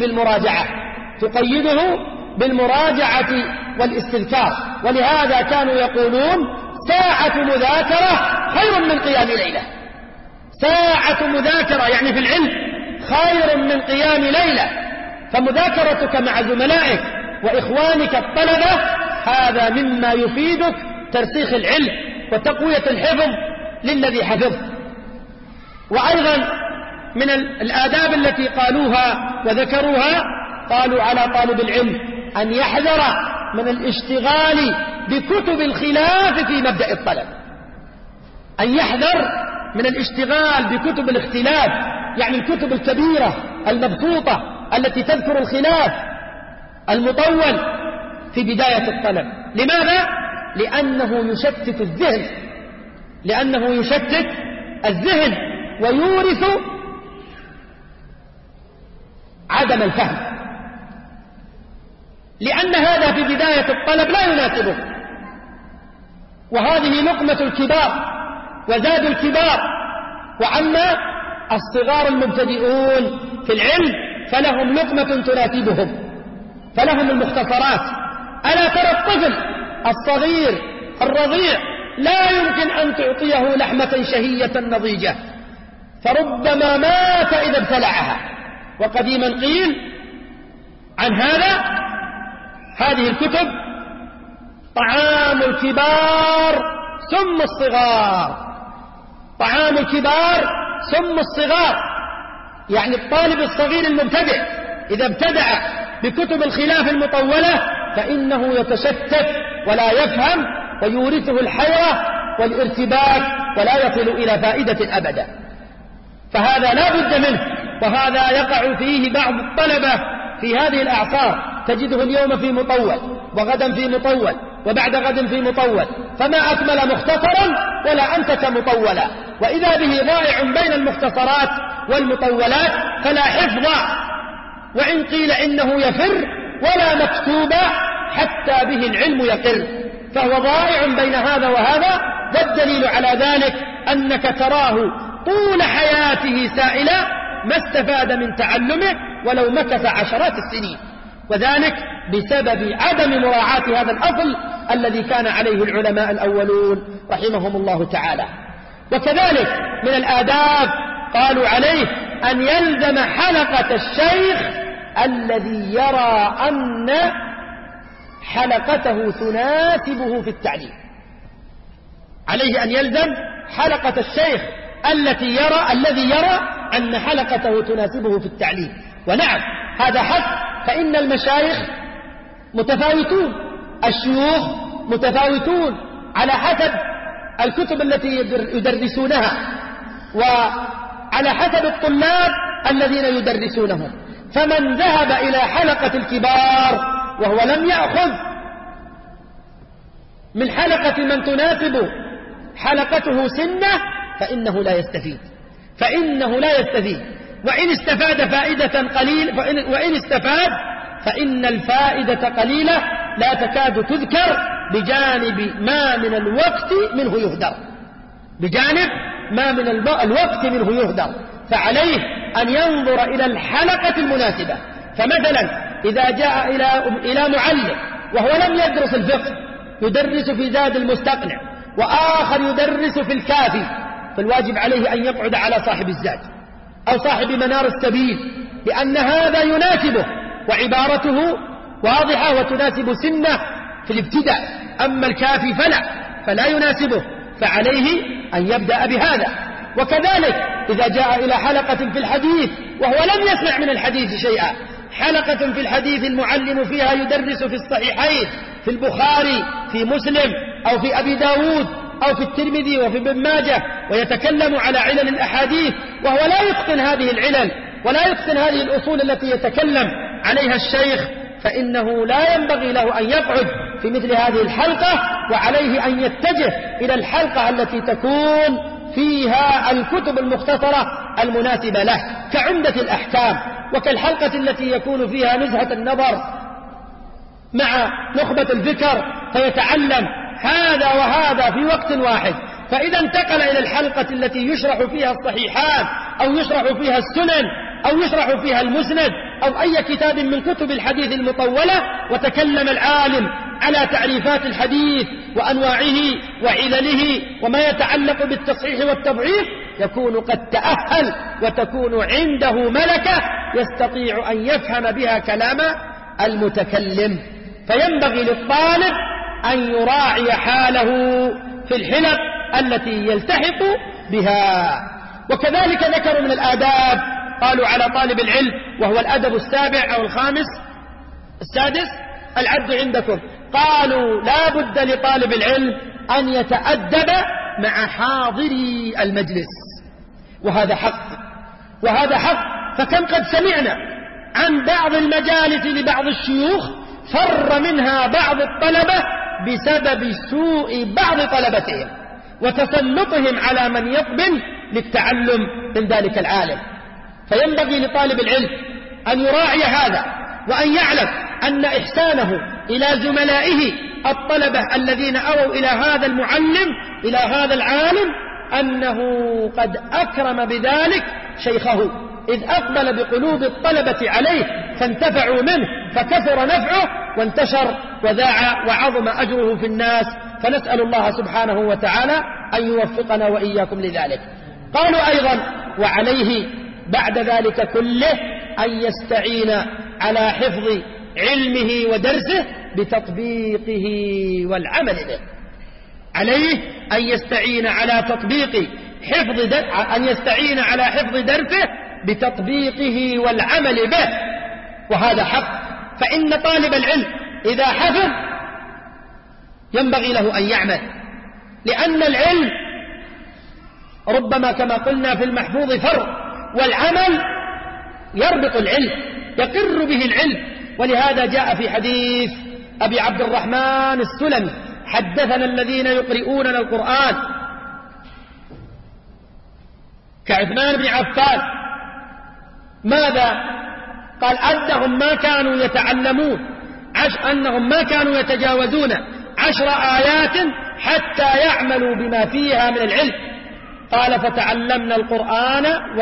بالمراجعة والاستذكار. ولهذا كانوا يقولون ساعة مذاكرة خير من قيام ليلة. ساعة مذاكرة يعني في العلم خير من قيام ليلة. فمذاكرتك مع زملائك وإخوانك الطلبة هذا مما يفيدك ترسيخ العلم وتقوية الحفظ للذي حفظ. وأيضا من الآداب التي قالوها وذكروها، قالوا على طالب العلم أن يحذر من الاشتغال بكتب الخلاف في مبدأ الطلب، أن يحذر من الاشتغال بكتب الاختلاف، يعني الكتب الكبيرة المبسوطة التي تذكر الخلاف المطول في بداية الطلب. لماذا؟ لأنه يشتت الذهن ويورث عدم الفهم، لأن هذا في بداية الطلب لا يناسبه، وهذه لقمة الكبار وزاد الكبار. وأما الصغار المبتدئون في العلم فلهم لقمة تناسبهم، فلهم المختصرات. ألا ترى الطفل الصغير الرضيع لا يمكن أن تعطيه لحمة شهية نضيجة، فربما مات إذا ابتلعها. وقديما قيل عن هذه الكتب طعام الكبار سم الصغار، طعام الكبار سم الصغار، يعني الطالب الصغير المبتدئ إذا ابتدع بكتب الخلاف المطولة فإنه يتشتت ولا يفهم ويورثه الحيرة والارتباك ولا يصل إلى فائدة أبدا. فهذا لا بد منه، وهذا يقع فيه بعض الطلبة في هذه الأعصار، تجده اليوم في مطول وغدا في مطول وبعد غد في مطول، فما أكمل مختصرا ولا أنتج مطولا، وإذا به ضائع بين المختصرات والمطولات، فلا حفظ وإن قيل إنه يفر ولا مكتوب حتى به العلم يقر، فهو ضائع بين هذا وهذا. والدليل على ذلك أنك تراه طول حياته سائلا ما استفاد من تعلمه ولو مكث عشرات السنين، وذلك بسبب عدم مراعاة هذا الأصل الذي كان عليه العلماء الأولون رحمهم الله تعالى. وكذلك من الآداب قالوا عليه أن يلزم حلقة الشيخ الذي يرى أن حلقته تناسبه في التعليم. عليه أن يلزم حلقة الشيخ الذي يرى أن حلقته تناسبه في التعليم. ونعم هذا حق، فإن المشايخ متفاوتون، الشيوخ متفاوتون على حسب الكتب التي يدرسونها وعلى حسب الطلاب الذين يدرسونهم. فمن ذهب إلى حلقة الكبار وهو لم يأخذ من حلقة من تناسب حلقته سنة فإنه لا يستفيد، وإن استفاد فائدة قليلة وإن استفاد فإن الفائدة قليلة لا تكاد تذكر بجانب ما من الوقت منه يهدر، بجانب ما من الوقت منه يهدر. فعليه أن ينظر إلى الحلقة المناسبة. فمثلا إذا جاء إلى معلم وهو لم يدرس الفقه، يدرس في زاد المستقنع وآخر يدرس في الكافي، فالواجب عليه أن يقعد على صاحب الزاد أو صاحب منار السبيل، لأن هذا يناسبه وعبارته واضحة وتناسب سنه في الابتداء. أما الكافي فلا يناسبه، فعليه أن يبدأ بهذا. وكذلك إذا جاء إلى حلقة في الحديث وهو لم يسمع من الحديث شيئا، حلقة في الحديث المعلم فيها يدرس في الصحيحين، في البخاري، في مسلم، أو في أبي داود، أو في الترمذي، وفي ابن ماجه، ويتكلم على علل الأحاديث وهو لا يتقن هذه العلل ولا يتقن هذه الأصول التي يتكلم عليها الشيخ، فإنه لا ينبغي له أن يقعد في مثل هذه الحلقة، وعليه أن يتجه إلى الحلقة التي تكون فيها الكتب المختصرة المناسبة له، كعمدة الأحكام، وكالحلقة التي يكون فيها نزهة النظر مع نخبة الفكر، فيتعلم هذا وهذا في وقت واحد. فإذا انتقل إلى الحلقة التي يشرح فيها الصحيحان أو يشرح فيها السنن أو يشرح فيها المسند أو أي كتاب من كتب الحديث المطولة، وتكلم العالم على تعريفات الحديث وأنواعه وعلله وما يتعلق بالتصحيح والتضعيف، يكون قد تأهل وتكون عنده ملكة يستطيع أن يفهم بها كلام المتكلم. فينبغي للطالب أن يراعي حاله في الحلق التي يلتحق بها. وكذلك ذكروا من الآداب، قالوا على طالب العلم، وهو الأدب السابع أو السادس العد عندكم، قالوا لا بد لطالب العلم أن يتأدب مع حاضري المجلس، وهذا حق. فكم قد سمعنا عن بعض المجالس لبعض الشيوخ فر منها بعض الطلبة بسبب سوء بعض طلبتهم وتسلطهم على من يقبل للتعلم من ذلك العالم. فينبغي لطالب العلم أن يراعي هذا، وأن يعلم أن إحسانه إلى زملائه الطلبة الذين أووا إلى هذا المعلم، إلى هذا العالم، أنه قد أكرم بذلك شيخه، إذ أقبل بقلوب الطلبة عليه فانتفعوا منه، فكثر نفعه وانتشر وذاع وعظم أجره في الناس. فنسأل الله سبحانه وتعالى أن يوفقنا وإياكم لذلك. قالوا أيضا وعليه بعد ذلك كله أن يستعين على حفظ علمه ودرسه بتطبيقه والعمل به. عليه أن يستعين على حفظ درسه بتطبيقه والعمل به، وهذا حق. فإن طالب العلم إذا حفظ ينبغي له أن يعمل، لأن العلم ربما كما قلنا في المحفوظ فر، والعمل يربط العلم، يقر به العلم. ولهذا جاء في حديث أبي عبد الرحمن السلمي: حدثنا الذين يقرؤوننا القرآن كعثمان بن عفان. ماذا قال؟ أنهم ما كانوا يتجاوزون 10 آيات حتى يعملوا بما فيها من العلم. قال: فتعلمنا القرآن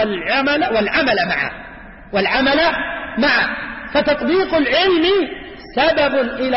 والعمل معه. فتطبيق العلم سبب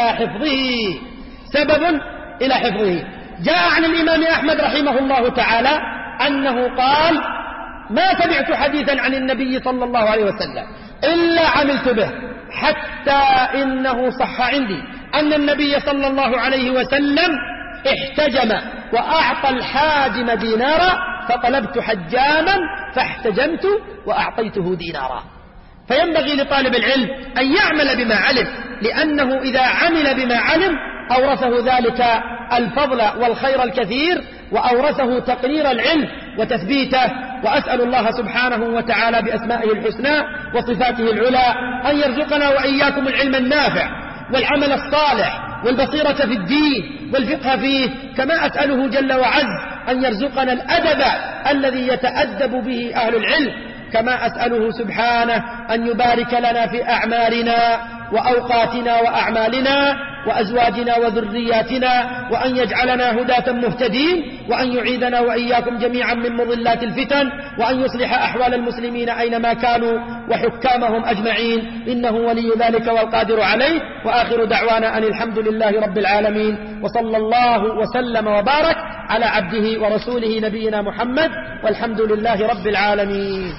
إلى حفظه. جاء عن الإمام أحمد رحمه الله تعالى أنه قال: ما سمعت حديثا عن النبي صلى الله عليه وسلم إلا عملت به، حتى إنه صح عندي أن النبي صلى الله عليه وسلم احتجم وأعطى الحاجم دينارا، فطلبت حجاما فاحتجمت وأعطيته دينارا. فينبغي لطالب العلم أن يعمل بما علم، لأنه إذا عمل بما علم أورثه ذلك الفضل والخير الكثير، وأورثه تقرير العلم وتثبيته. وأسأل الله سبحانه وتعالى بأسمائه الحسنى وصفاته العلى أن يرزقنا وإياكم العلم النافع والعمل الصالح والبصيرة في الدين والفقه فيه، كما أسأله جل وعز أن يرزقنا الأدب الذي يتأدب به أهل العلم، كما أسأله سبحانه أن يبارك لنا في أعمالنا وأوقاتنا وأعمالنا وأزواجنا وذرياتنا، وأن يجعلنا هداة مهتدين، وأن يعيذنا وإياكم جميعا من مضلات الفتن، وأن يصلح أحوال المسلمين أينما كانوا وحكامهم أجمعين، إنه ولي ذلك والقادر عليه. وآخر دعوانا أن الحمد لله رب العالمين، وصلى الله وسلم وبارك على عبده ورسوله نبينا محمد، والحمد لله رب العالمين.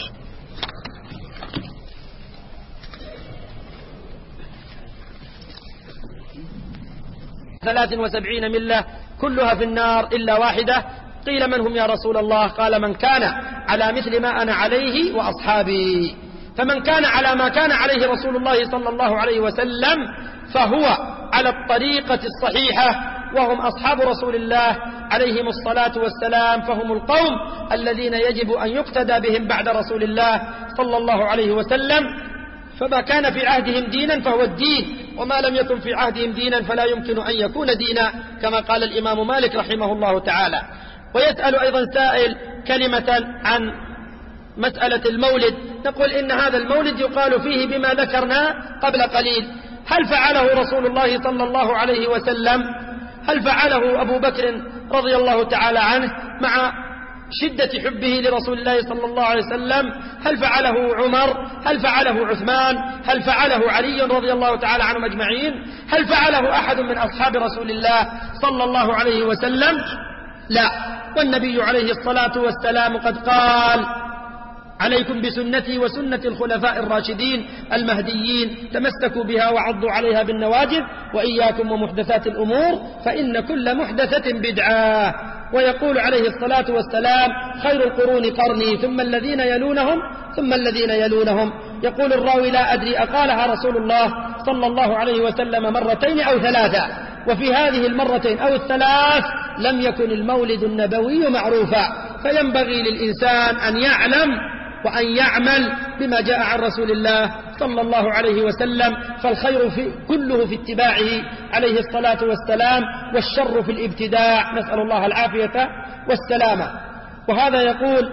73 ملة كلها في النار إلا واحدة. قيل من هم يا رسول الله؟ قال من كان على مثل ما أنا عليه وأصحابي. فمن كان على ما كان عليه رسول الله صلى الله عليه وسلم فهو على الطريقة الصحيحة، وهم أصحاب رسول الله عليهم الصلاة والسلام، فهم القوم الذين يجب أن يقتدى بهم بعد رسول الله صلى الله عليه وسلم. فما كان في عهدهم دينا فهو الدين، وما لم يكن في عهدهم دينا فلا يمكن أن يكون دينا، كما قال الإمام مالك رحمه الله تعالى. ويسأل أيضا سائل كلمة عن مسألة المولد. نقول إن هذا المولد يقال فيه بما ذكرنا قبل قليل. هل فعله رسول الله صلى الله عليه وسلم؟ هل فعله أبو بكر رضي الله تعالى عنه مع شدة حبه لرسول الله صلى الله عليه وسلم؟ هل فعله عمر؟ هل فعله عثمان؟ هل فعله علي رضي الله تعالى عنهم أجمعين؟ هل فعله أحد من أصحاب رسول الله صلى الله عليه وسلم؟ لا. والنبي عليه الصلاة والسلام قد قال: عليكم بسنتي وسنة الخلفاء الراشدين المهديين، تمسكوا بها وعضوا عليها بالنواجذ، وإياكم ومحدثات الأمور فإن كل محدثة بدعة. ويقول عليه الصلاة والسلام: خير القرون قرني ثم الذين يلونهم ثم الذين يلونهم. يقول الراوي: لا أدري أقالها رسول الله صلى الله عليه وسلم مرتين أو ثلاثة، وفي هذه المرتين أو الثلاث لم يكن المولد النبوي معروفا. فينبغي للإنسان أن يعلم وأن يعمل بما جاء عن رسول الله صلى الله عليه وسلم، فالخير كله في اتباعه عليه الصلاة والسلام، والشر في الابتداع، نسأل الله العافية والسلامة. وهذا يقول: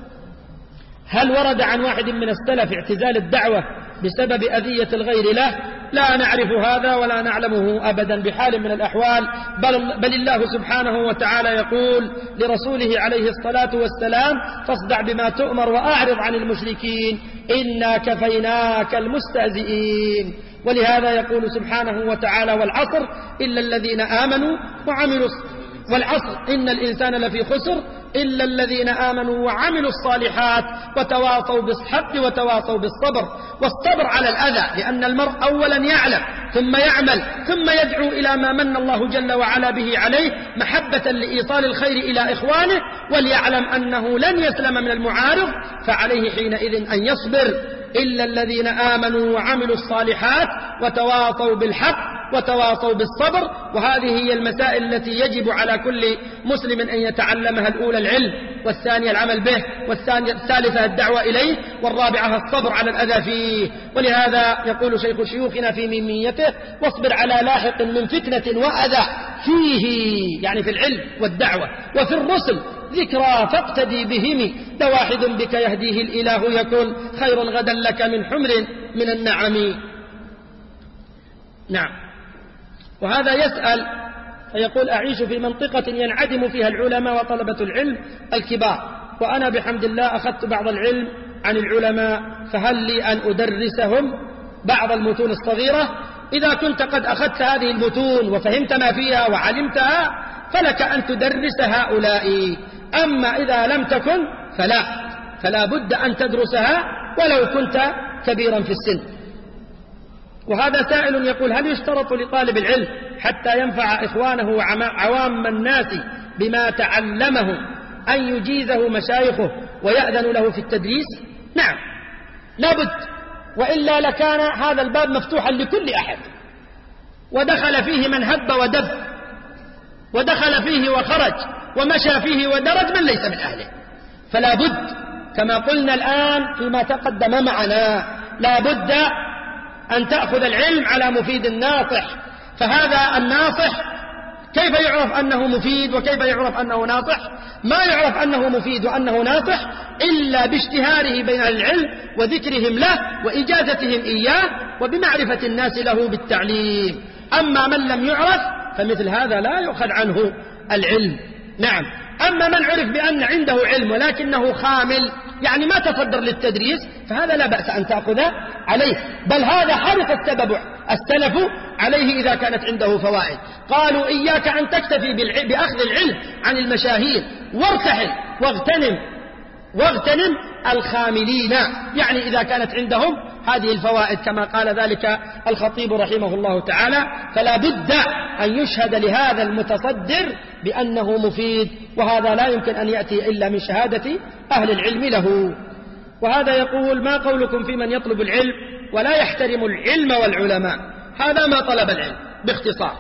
هل ورد عن واحد من السلف اعتزال الدعوة بسبب أذية الغير له؟ لا نعرف هذا ولا نعلمه أبدا بحال من الأحوال، بل الله سبحانه وتعالى يقول لرسوله عليه الصلاة والسلام: فاصدع بما تؤمر وأعرض عن المشركين إنا كفيناك المستهزئين. ولهذا يقول سبحانه وتعالى: والعصر إلا الذين آمنوا وعملوا والعصر إن الإنسان لفي خسر إلا الذين آمنوا وعملوا الصالحات وتواصوا بالحق وتواصوا بالصبر. والصبر على الأذى، لأن المرء أولا يعلم ثم يعمل ثم يدعو إلى ما من الله جل وعلا به عليه محبة لإيصال الخير إلى إخوانه، وليعلم أنه لن يسلم من المعارض، فعليه حينئذ أن يصبر. إلا الذين آمنوا وعملوا الصالحات وتواصوا بالحق وتواصوا بالصبر. وهذه هي المسائل التي يجب على كل مسلم أن يتعلمها: الأولى العلم، والثانية العمل به، والثالثة الدعوة إليه، والرابعة الصبر على الأذى فيه. ولهذا يقول شيخ شيوخنا في ميميته: واصبر على لاحق من فتنة وأذى فيه، يعني في العلم والدعوة، وفي الرسل ذكرى فاقتدي بهم، لواحد بك يهديه الإله يكن خيرا غدا لك من حمر من النعم. نعم. وهذا يسأل فيقول: أعيش في منطقة ينعدم فيها العلماء وطلبة العلم الكبار، وأنا بحمد الله أخذت بعض العلم عن العلماء، فهل لي أن أدرسهم بعض المتون الصغيرة؟ إذا كنت قد أخذت هذه المتون وفهمت ما فيها وعلمتها فلك أن تدرس هؤلاء، أما إذا لم تكن فلا بد أن تدرسها ولو كنت كبيرا في السن. وهذا سائل يقول: هل يشترط لطالب العلم حتى ينفع إخوانه وعوام الناس بما تعلمه أن يجيزه مشايخه ويأذن له في التدريس؟ نعم، لابد، وإلا لكان هذا الباب مفتوحا لكل أحد، ودخل فيه من هب ودب، ودخل فيه وخرج، ومشى فيه ودرج من ليس من أهله. فلا بد كما قلنا الآن فيما تقدم معنا، لا بد أن تأخذ العلم على مفيد الناصح. فهذا الناصح كيف يعرف أنه مفيد وكيف يعرف أنه ناصح؟ ما يعرف أنه مفيد وأنه ناصح إلا باشتهاره بين أهل العلم وذكرهم له وإجازتهم إياه وبمعرفة الناس له بالتعليم. أما من لم يعرف فمثل هذا لا يؤخذ عنه العلم. نعم. أما من عرف بأن عنده علم ولكنه خامل، يعني ما تصدر للتدريس، فهذا لا بأس أن تأخذ عليه، بل هذا حرص السلف عليه إذا كانت عنده فوائد. قالوا إياك أن تكتفي بأخذ العلم عن المشاهير، وارتحل واغتنم الخاملين، يعني إذا كانت عندهم هذه الفوائد كما قال ذلك الخطيب رحمه الله تعالى. فلا بد أن يشهد لهذا المتصدر بأنه مفيد، وهذا لا يمكن أن يأتي إلا من شهادة أهل العلم له. وهذا يقول: ما قولكم في من يطلب العلم ولا يحترم العلم والعلماء؟ هذا ما طلب العلم باختصار.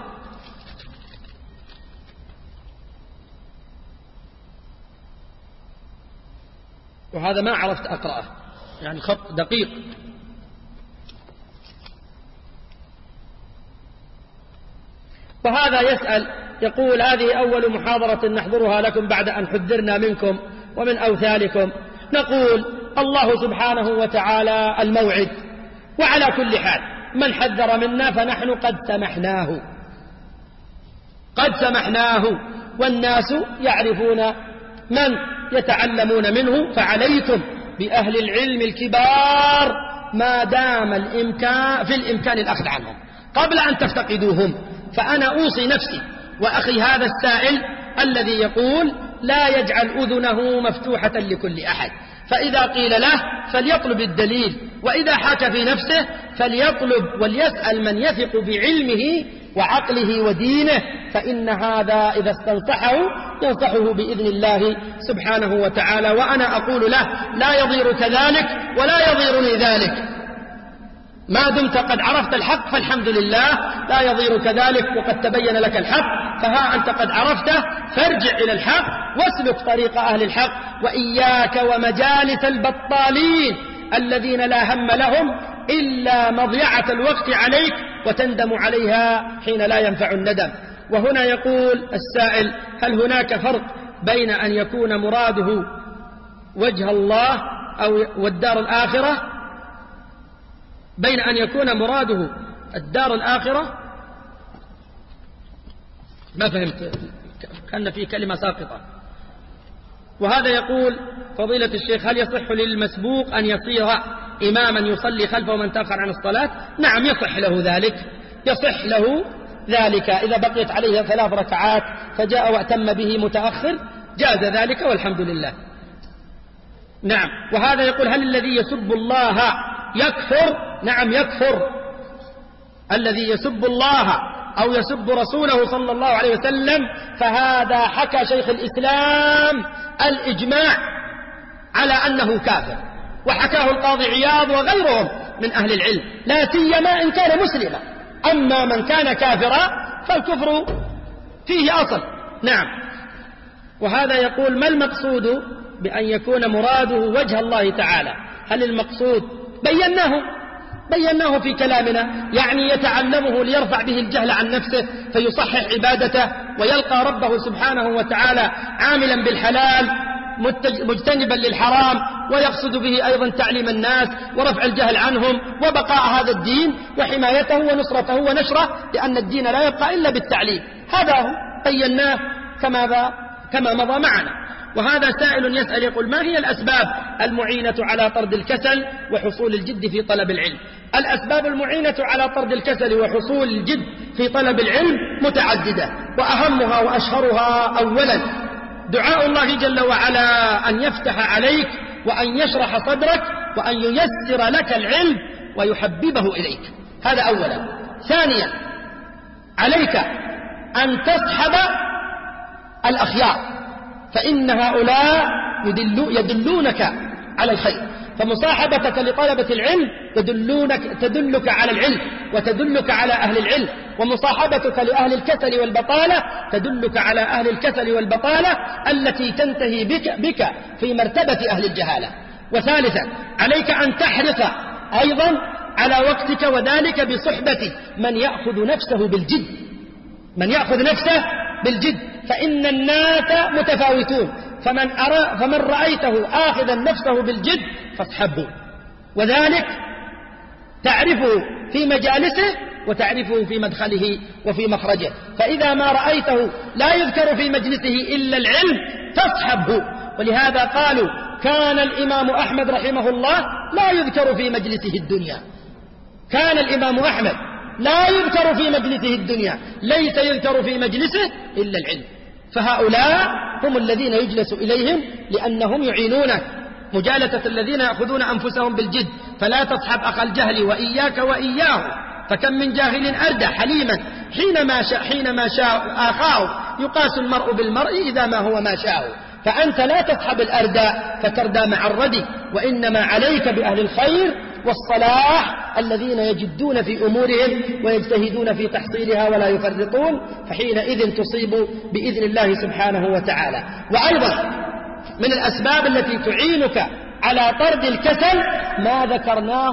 وهذا ما عرفت أقرأه، يعني خط دقيق. وهذا يسأل يقول: هذه أول محاضرة نحضرها لكم بعد أن حذرنا منكم ومن أوثالكم. نقول: الله سبحانه وتعالى الموعد، وعلى كل حال من حذر منا فنحن قد سمحناه، والناس يعرفون من يتعلمون منه، فعليكم بأهل العلم الكبار ما دام في الإمكان الأخذ عنهم قبل أن تفتقدوهم. فأنا أوصي نفسي وأخي هذا السائل الذي يقول: لا يجعل أذنه مفتوحة لكل أحد، فإذا قيل له فليطلب الدليل، وإذا حاك في نفسه فليطلب وليسأل من يثق بعلمه وعقله ودينه، فإن هذا إذا استنصحه ينصحه بإذن الله سبحانه وتعالى. وأنا أقول له: لا يضيرك ذلك ولا يضيرني ذلك، ما دمت قد عرفت الحق فالحمد لله، لا يضيرك ذلك وقد تبين لك الحق، فها أنت قد عرفته فارجع إلى الحق واسلك طريق أهل الحق، وإياك ومجالس البطالين الذين لا هم لهم إلا مضيعة الوقت عليك وتندم عليها حين لا ينفع الندم. وهنا يقول السائل: هل هناك فرق بين أن يكون مراده وجه الله والدار الآخرة، بين أن يكون مراده الدار الآخرة؟ ما فهمت، كان في كلمة ساقطة. وهذا يقول: فضيلة الشيخ، هل يصح للمسبوق أن يصير إماما يصلي خلفه من تأخر عن الصلاة؟ نعم، يصح له ذلك إذا بقيت عليه 3 ركعات فجاء وأتم به متأخر جاز ذلك والحمد لله. نعم. وهذا يقول: هل الذي يسب الله يكفر؟ نعم يكفر. الذي يسب الله أو يسب رسوله صلى الله عليه وسلم فهذا حكى شيخ الإسلام الإجماع على أنه كافر، وحكاه القاضي عياض وغيرهم من أهل العلم، لا سيما إن كان مسلما. أما من كان كافرا فالكفر فيه أصل. نعم. وهذا يقول: ما المقصود بأن يكون مراده وجه الله تعالى؟ هل المقصود بيناه في كلامنا، يعني يتعلمه ليرفع به الجهل عن نفسه فيصحح عبادته ويلقى ربه سبحانه وتعالى عاملا بالحلال مجتنبا للحرام، ويقصد به أيضا تعليم الناس ورفع الجهل عنهم وبقاء هذا الدين وحمايته ونصرته ونشره، لأن الدين لا يبقى إلا بالتعليم. هذا هو بيناه كما مضى معنا. وهذا سائل يسأل يقول: ما هي الأسباب المعينة على طرد الكسل وحصول الجد في طلب العلم؟ الأسباب المعينة على طرد الكسل وحصول الجد في طلب العلم متعددة، وأهمها وأشهرها أولا دعاء الله جل وعلا أن يفتح عليك وأن يشرح صدرك وأن ييسر لك العلم ويحببه إليك، هذا أولا. ثانيا عليك أن تصحب الأخيار، فإن هؤلاء يدلونك على الخير، فمصاحبتك لطلبة العلم تدلك على العلم وتدلك على أهل العلم، ومصاحبتك لأهل الكسل والبطالة تدلك على أهل الكسل والبطالة التي تنتهي بك في مرتبة أهل الجهالة. وثالثا عليك أن تحرص أيضا على وقتك، وذلك بصحبة من يأخذ نفسه بالجد، من يأخذ نفسه بالجد، فإن الناس متفاوتون، فمن رأيته آخذا نفسه بالجد فاصحبه، وذلك تعرفه في مجالسه وتعرفه في مدخله وفي مخرجه. فإذا ما رأيته لا يذكر في مجلسه إلا العلم فاصحبه. ولهذا قالوا كان الإمام أحمد رحمه الله لا يذكر في مجلسه الدنيا، كان الإمام أحمد لا يذكر في مجلسه الدنيا، ليس يذكر في مجلسه إلا العلم. فهؤلاء هم الذين يجلس إليهم لأنهم يعينونك، مجالسة الذين يأخذون أنفسهم بالجد. فلا تصحب أخ الجهل وإياك وإياه، فكم من جاهل أردى حليما حينما شاء آخاه، يقاس المرء بالمرء إذا ما هو ما شاء. فأنت لا تصحب الأردى فتردى مع الردي، وإنما عليك بأهل الخير والصلاح الذين يجدون في أمورهم ويجتهدون في تحصيلها ولا يفرطون، فحينئذ تصيب بإذن الله سبحانه وتعالى. وأيضا من الأسباب التي تعينك على طرد الكسل ما ذكرناه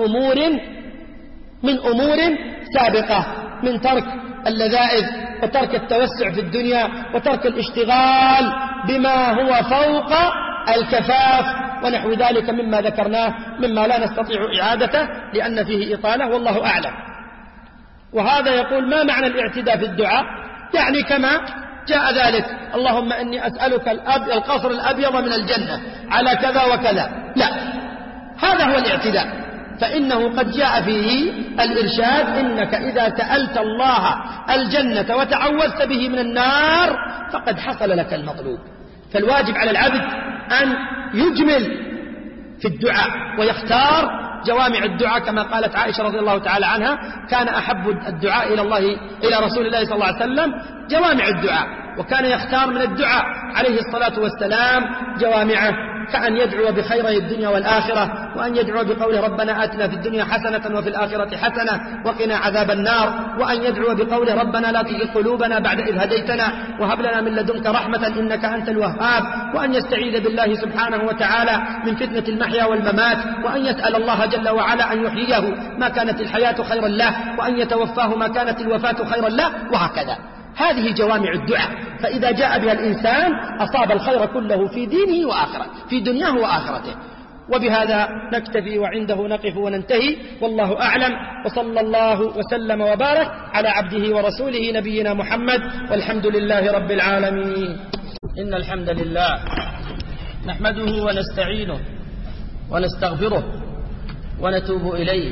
من أمور سابقة، من ترك اللذائذ وترك التوسع في الدنيا وترك الاشتغال بما هو فوق الكفاف ونحو ذلك مما ذكرناه مما لا نستطيع إعادته لأن فيه إطالة والله أعلم. وهذا يقول ما معنى الاعتداء في الدعاء؟ يعني كما جاء ذلك اللهم إني أسألك القصر الأبيض من الجنة على كذا وكذا، لا، هذا هو الاعتداء. فإنه قد جاء فيه الإرشاد إنك إذا سألت الله الجنة وتعوذت به من النار فقد حصل لك المطلوب. فالواجب على العبد أن يجمل في الدعاء ويختار جوامع الدعاء، كما قالت عائشة رضي الله تعالى عنها كان أحب الدعاء إلى رسول الله صلى الله عليه وسلم جوامع الدعاء، وكان يختار من الدعاء عليه الصلاة والسلام جوامعه، كأن يدعو بخيري الدنيا والآخرة، وأن يدعو بقول ربنا آتنا في الدنيا حسنة وفي الآخرة حسنة وقنا عذاب النار، وأن يدعو بقول ربنا لا تزغ قلوبنا بعد إذ هديتنا وهب لنا من لدنك رحمة إنك أنت الوهاب، وأن يستعيذ بالله سبحانه وتعالى من فتنة المحيا والممات، وأن يسأل الله جل وعلا أن يحييه ما كانت الحياة خيرا له، وأن يتوفاه ما كانت الوفاة خيرا له، وهكذا. هذه جوامع الدعاء، فإذا جاء بها الإنسان أصاب الخير كله في دينه وآخرته، في دنياه وآخرته. وبهذا نكتفي وعنده نقف وننتهي، والله أعلم، وصلى الله وسلم وبارك على عبده ورسوله نبينا محمد، والحمد لله رب العالمين. إن الحمد لله نحمده ونستعينه ونستغفره ونتوب إليه،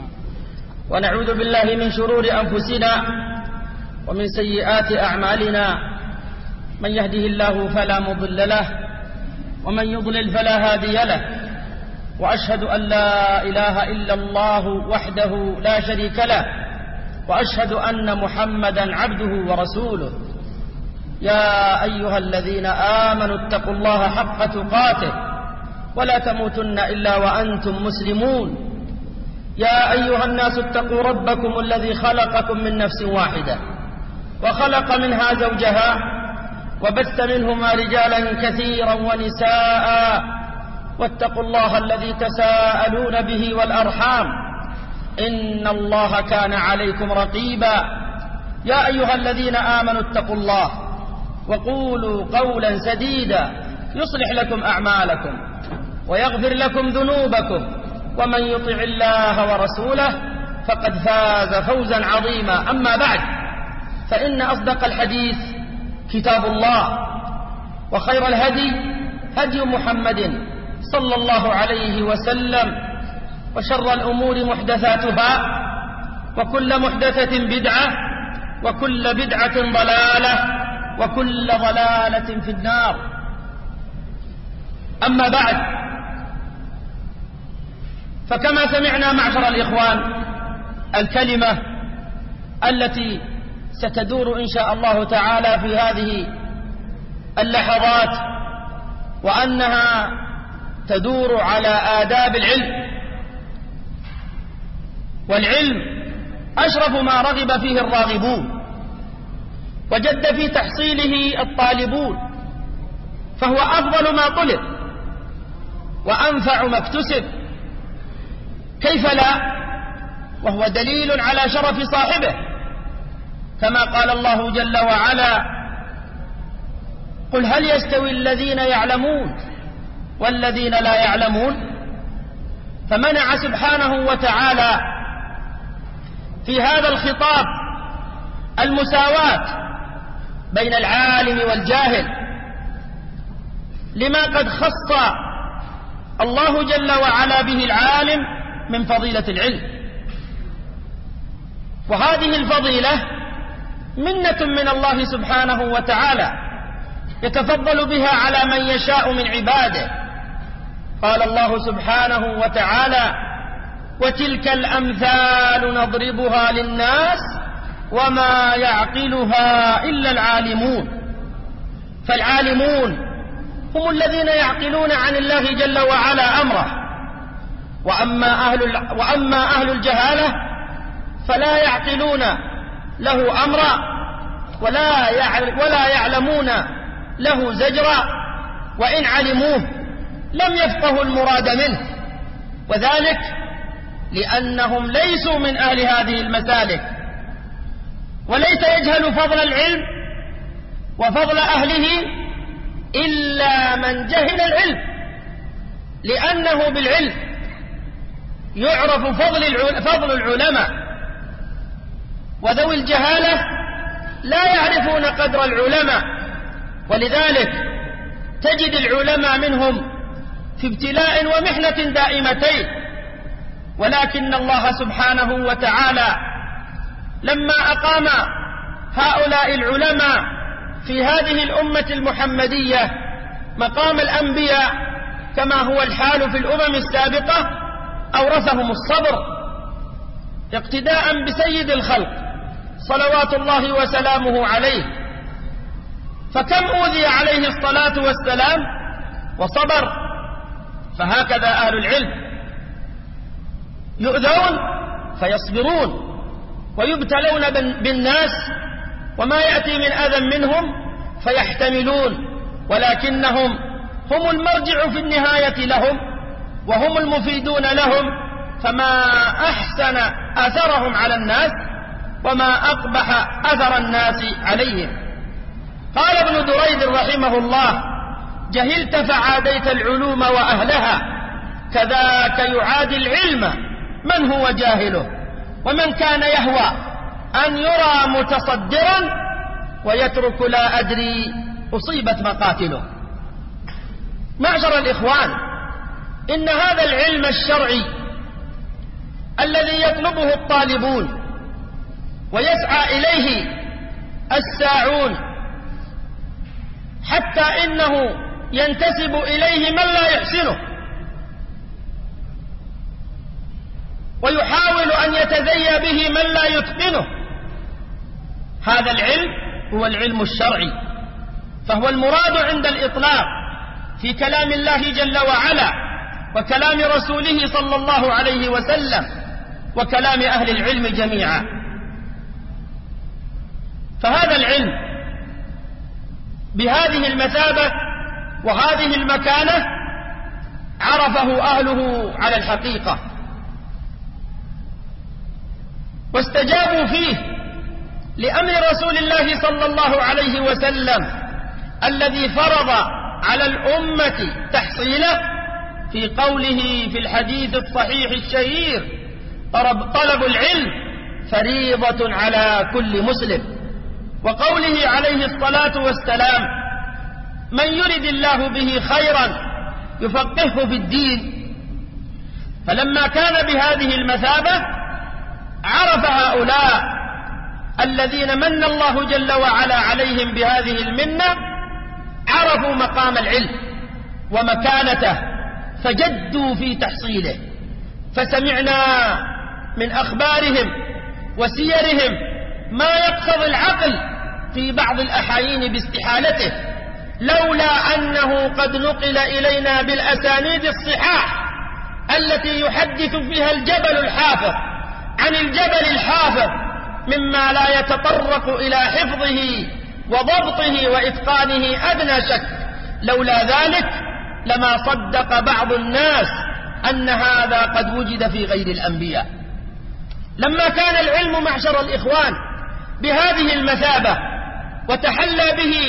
ونعوذ بالله من شرور أنفسنا ومن سيئات أعمالنا، من يهده الله فلا مضل له ومن يضلل فلا هادي له، وأشهد أن لا إله إلا الله وحده لا شريك له، وأشهد أن محمدا عبده ورسوله. يا أيها الذين آمنوا اتقوا الله حق تقاته ولا تموتن إلا وأنتم مسلمون. يا أيها الناس اتقوا ربكم الذي خلقكم من نفس واحدة وخلق منها زوجها وبث منهما رجالا كثيرا ونساء، واتقوا الله الذي تساءلون به والأرحام إن الله كان عليكم رقيبا. يا أيها الذين آمنوا اتقوا الله وقولوا قولا سديدا يصلح لكم أعمالكم ويغفر لكم ذنوبكم، ومن يطع الله ورسوله فقد فاز فوزا عظيما. أما بعد، فإن أصدق الحديث كتاب الله، وخير الهدي هدي محمد صلى الله عليه وسلم، وشر الأمور محدثاتها، وكل محدثة بدعة، وكل بدعة ضلالة، وكل ضلالة في النار. أما بعد، فكما سمعنا معشر الإخوان الكلمة التي ستدور إن شاء الله تعالى في هذه اللحظات، وأنها تدور على آداب العلم. والعلم أشرف ما رغب فيه الراغبون وجد في تحصيله الطالبون، فهو أفضل ما طلب وأنفع ما اكتسب، كيف لا؟ وهو دليل على شرف صاحبه، كما قال الله جل وعلا قل هل يستوي الذين يعلمون والذين لا يعلمون؟ فمنع سبحانه وتعالى في هذا الخطاب المساواة بين العالم والجاهل، لما قد خص الله جل وعلا به العالم من فضيلة العلم. وهذه الفضيلة منة من الله سبحانه وتعالى يتفضل بها على من يشاء من عباده. قال الله سبحانه وتعالى: وتلك الأمثال نضربها للناس وما يعقلها إلا العالمون. فالعالمون هم الذين يعقلون عن الله جل وعلا أمره، وأما أهل الجهالة فلا يعقلون له أمرا ولا يعلمون له زجرا، وإن علموه لم يفقهوا المراد منه، وذلك لأنهم ليسوا من أهل هذه المسالك. وليس يجهل فضل العلم وفضل أهله إلا من جهل العلم، لأنه بالعلم يعرف فضل العلماء، وذوي الجهالة لا يعرفون قدر العلماء، ولذلك تجد العلماء منهم في ابتلاء ومحنة دائمتين. ولكن الله سبحانه وتعالى لما أقام هؤلاء العلماء في هذه الأمة المحمدية مقام الأنبياء كما هو الحال في الأمم السابقة، أورثهم الصبر اقتداء بسيد الخلق صلوات الله وسلامه عليه. فكم أوذي عليه الصلاة والسلام وصبر. فهكذا أهل العلم يؤذون فيصبرون، ويبتلون بالناس وما يأتي من أذى منهم فيحتملون، ولكنهم هم المرجع في النهاية لهم، وهم المفيدون لهم، فما أحسن أثرهم على الناس وما أقبح أثر الناس عليهم. قال ابن دريد رحمه الله: جهلت فعاديت العلوم وأهلها، كذاك يعادي العلم من هو جاهله، ومن كان يهوى أن يرى متصدرا ويترك لا أدري أصيبت مقاتله. معشر الإخوان، إن هذا العلم الشرعي الذي يطلبه الطالبون ويسعى إليه الساعون، حتى إنه ينتسب إليه من لا يحسنه ويحاول أن يتزيى به من لا يتقنه، هذا العلم هو العلم الشرعي، فهو المراد عند الإطلاق في كلام الله جل وعلا وكلام رسوله صلى الله عليه وسلم وكلام أهل العلم جميعا. فهذا العلم بهذه المثابة وهذه المكانة عرفه أهله على الحقيقة، واستجابوا فيه لأمر رسول الله صلى الله عليه وسلم الذي فرض على الأمة تحصيله في قوله في الحديث الصحيح الشهير: طلب العلم فريضة على كل مسلم، وقوله عليه الصلاة والسلام: من يرد الله به خيرا يفقهه في الدين. فلما كان بهذه المثابة عرف هؤلاء الذين من الله جل وعلا عليهم بهذه المنة، عرفوا مقام العلم ومكانته فجدوا في تحصيله. فسمعنا من أخبارهم وسيرهم ما يقتضي العقل في بعض الأحايين باستحالته، لولا أنه قد نقل إلينا بالأسانيد الصحاح التي يحدث فيها الجبل الحافظ عن الجبل الحافظ مما لا يتطرق إلى حفظه وضبطه وإتقانه أدنى شك. لولا ذلك لما صدق بعض الناس أن هذا قد وجد في غير الأنبياء. لما كان العلم معشر الإخوان بهذه المثابة وتحلى به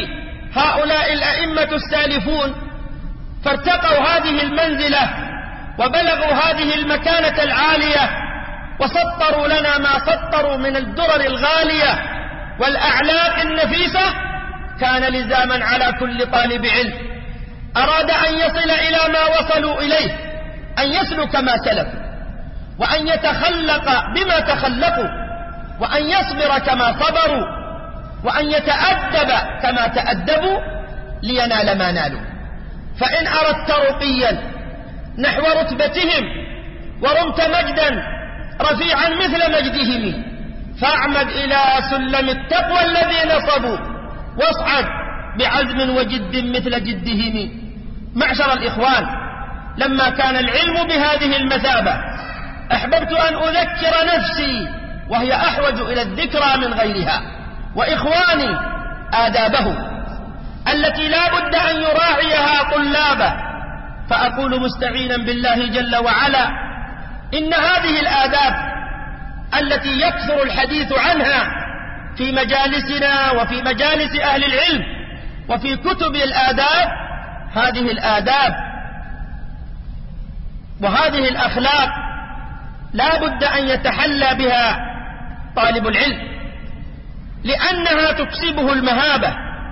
هؤلاء الأئمة السالفون فارتقوا هذه المنزلة وبلغوا هذه المكانة العالية وسطروا لنا ما سطروا من الدرر الغالية والأعلاق النفيسة، كان لزاما على كل طالب علم أراد أن يصل إلى ما وصلوا إليه أن يسلك ما سلكوا، وأن يتخلق بما تخلقوا، وأن يصبر كما صبروا، وأن يتأدب كما تأدبوا لينال ما نالوا. فإن أردت رقيا نحو رتبتهم ورمت مجدا رفيعا مثل مجدهم فاعمد إلى سلم التقوى الذي نصبوا واصعد بعزم وجد مثل جدهم. معشر الإخوان، لما كان العلم بهذه المثابة أحببت أن أذكر نفسي وهي أحوج إلى الذكرى من غيرها وإخواني آدابه التي لا بد أن يراعيها طلابه. فأقول مستعينا بالله جل وعلا إن هذه الآداب التي يكثر الحديث عنها في مجالسنا وفي مجالس أهل العلم وفي كتب الآداب، هذه الآداب وهذه الأخلاق لا بد أن يتحلى بها طالب العلم، لأنها تكسبه المهابة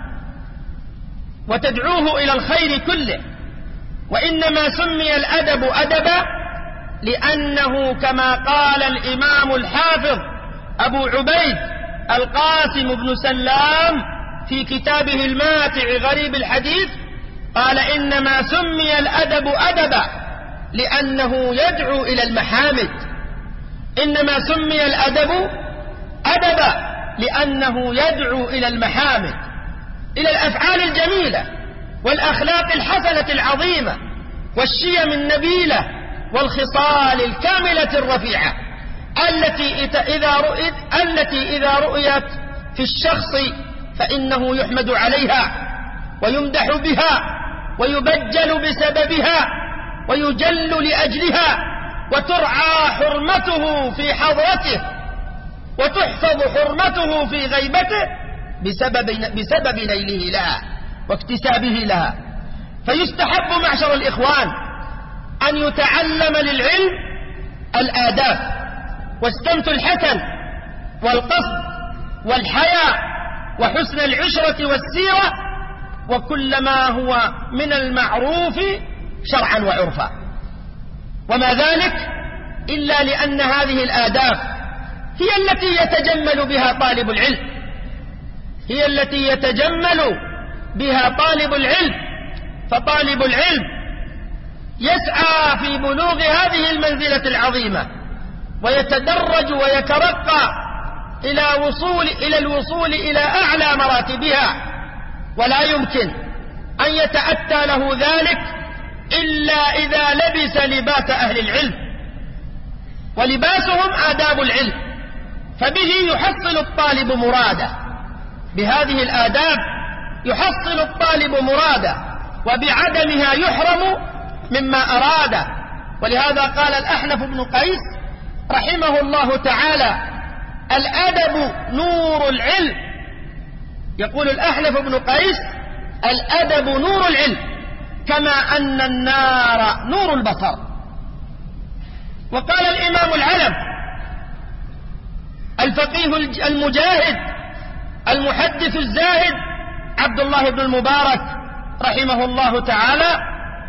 وتدعوه إلى الخير كله. وإنما سمي الأدب أدبا لأنه كما قال الإمام الحافظ أبو عبيد القاسم بن سلام في كتابه الماتع غريب الحديث، قال إنما سمي الأدب أدبا لأنه يدعو إلى المحامد. إنما سمي الأدب أدبا لأنه يدعو إلى المحامد، إلى الأفعال الجميلة والأخلاق الحسنة العظيمة والشيم النبيلة والخصال الكاملة الرفيعة التي إذا رؤيت في الشخص فإنه يحمد عليها ويمدح بها ويبجل بسببها ويجل لأجلها وترعى حرمته في حضرته وتحفظ حرمته في غيبته بسبب نيله لها واكتسابه لها. فيستحب معشر الإخوان أن يتعلم للعلم الآداب والسمت الحسن والقصد والحياء وحسن العشرة والسيرة وكل ما هو من المعروف شرعا وعرفا. وما ذلك إلا لأن هذه الآداب هي التي يتجمل بها طالب العلم، هي التي يتجمل بها طالب العلم. فطالب العلم يسعى في بلوغ هذه المنزلة العظيمة ويتدرج ويترقى إلى الوصول إلى أعلى مراتبها، ولا يمكن أن يتأتى له ذلك إلا إذا لبس لباس أهل العلم، ولباسهم آداب العلم، فبه يحصل الطالب مراده، بهذه الآداب يحصل الطالب مراده، وبعدمها يحرم مما أراده. ولهذا قال الأحنف بن قيس رحمه الله تعالى: الأدب نور العلم. يقول الأحنف بن قيس: الأدب نور العلم كما أن النار نور البصر. وقال الإمام العلم الفقيه المجاهد المحدث الزاهد عبد الله بن المبارك رحمه الله تعالى: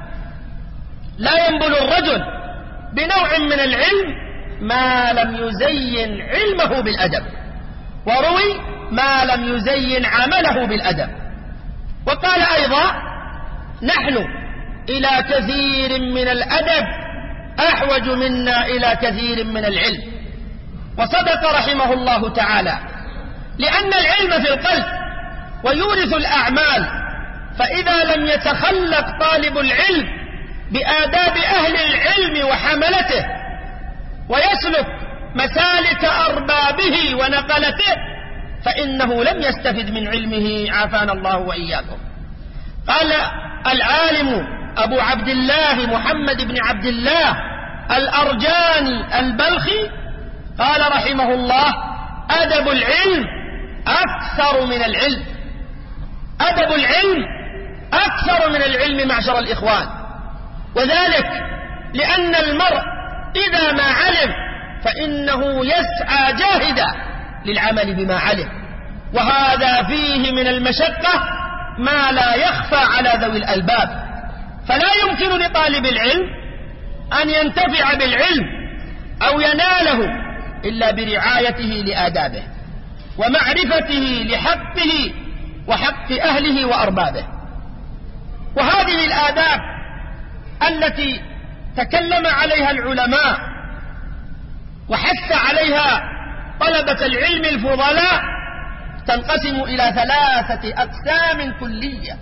لا ينبل الرجل بنوع من العلم ما لم يزين علمه بالأدب، وروي ما لم يزين عمله بالأدب. وقال أيضا: نحن إلى كثير من الأدب أحوج منا إلى كثير من العلم. وصدق رحمه الله تعالى، لأن العلم في القلب ويورث الأعمال، فإذا لم يتخلق طالب العلم بآداب أهل العلم وحملته ويسلك مسالك أربابه ونقلته فإنه لم يستفد من علمه، عافانا الله وإياكم. قال العالم أبو عبد الله محمد بن عبد الله الأرجاني البلخي قال رحمه الله: أدب العلم أكثر من العلم. أدب العلم أكثر من العلم معشر الإخوان، وذلك لأن المرء إذا ما علم فإنه يسعى جاهدا للعمل بما علم، وهذا فيه من المشقة ما لا يخفى على ذوي الألباب. فلا يمكن لطالب العلم أن ينتفع بالعلم أو يناله إلا برعايته لآدابه ومعرفته لحقه وحق أهله وأربابه. وهذه الآداب التي تكلم عليها العلماء وحث عليها طلبة العلم الفضلاء تنقسم إلى 3 أقسام كلية.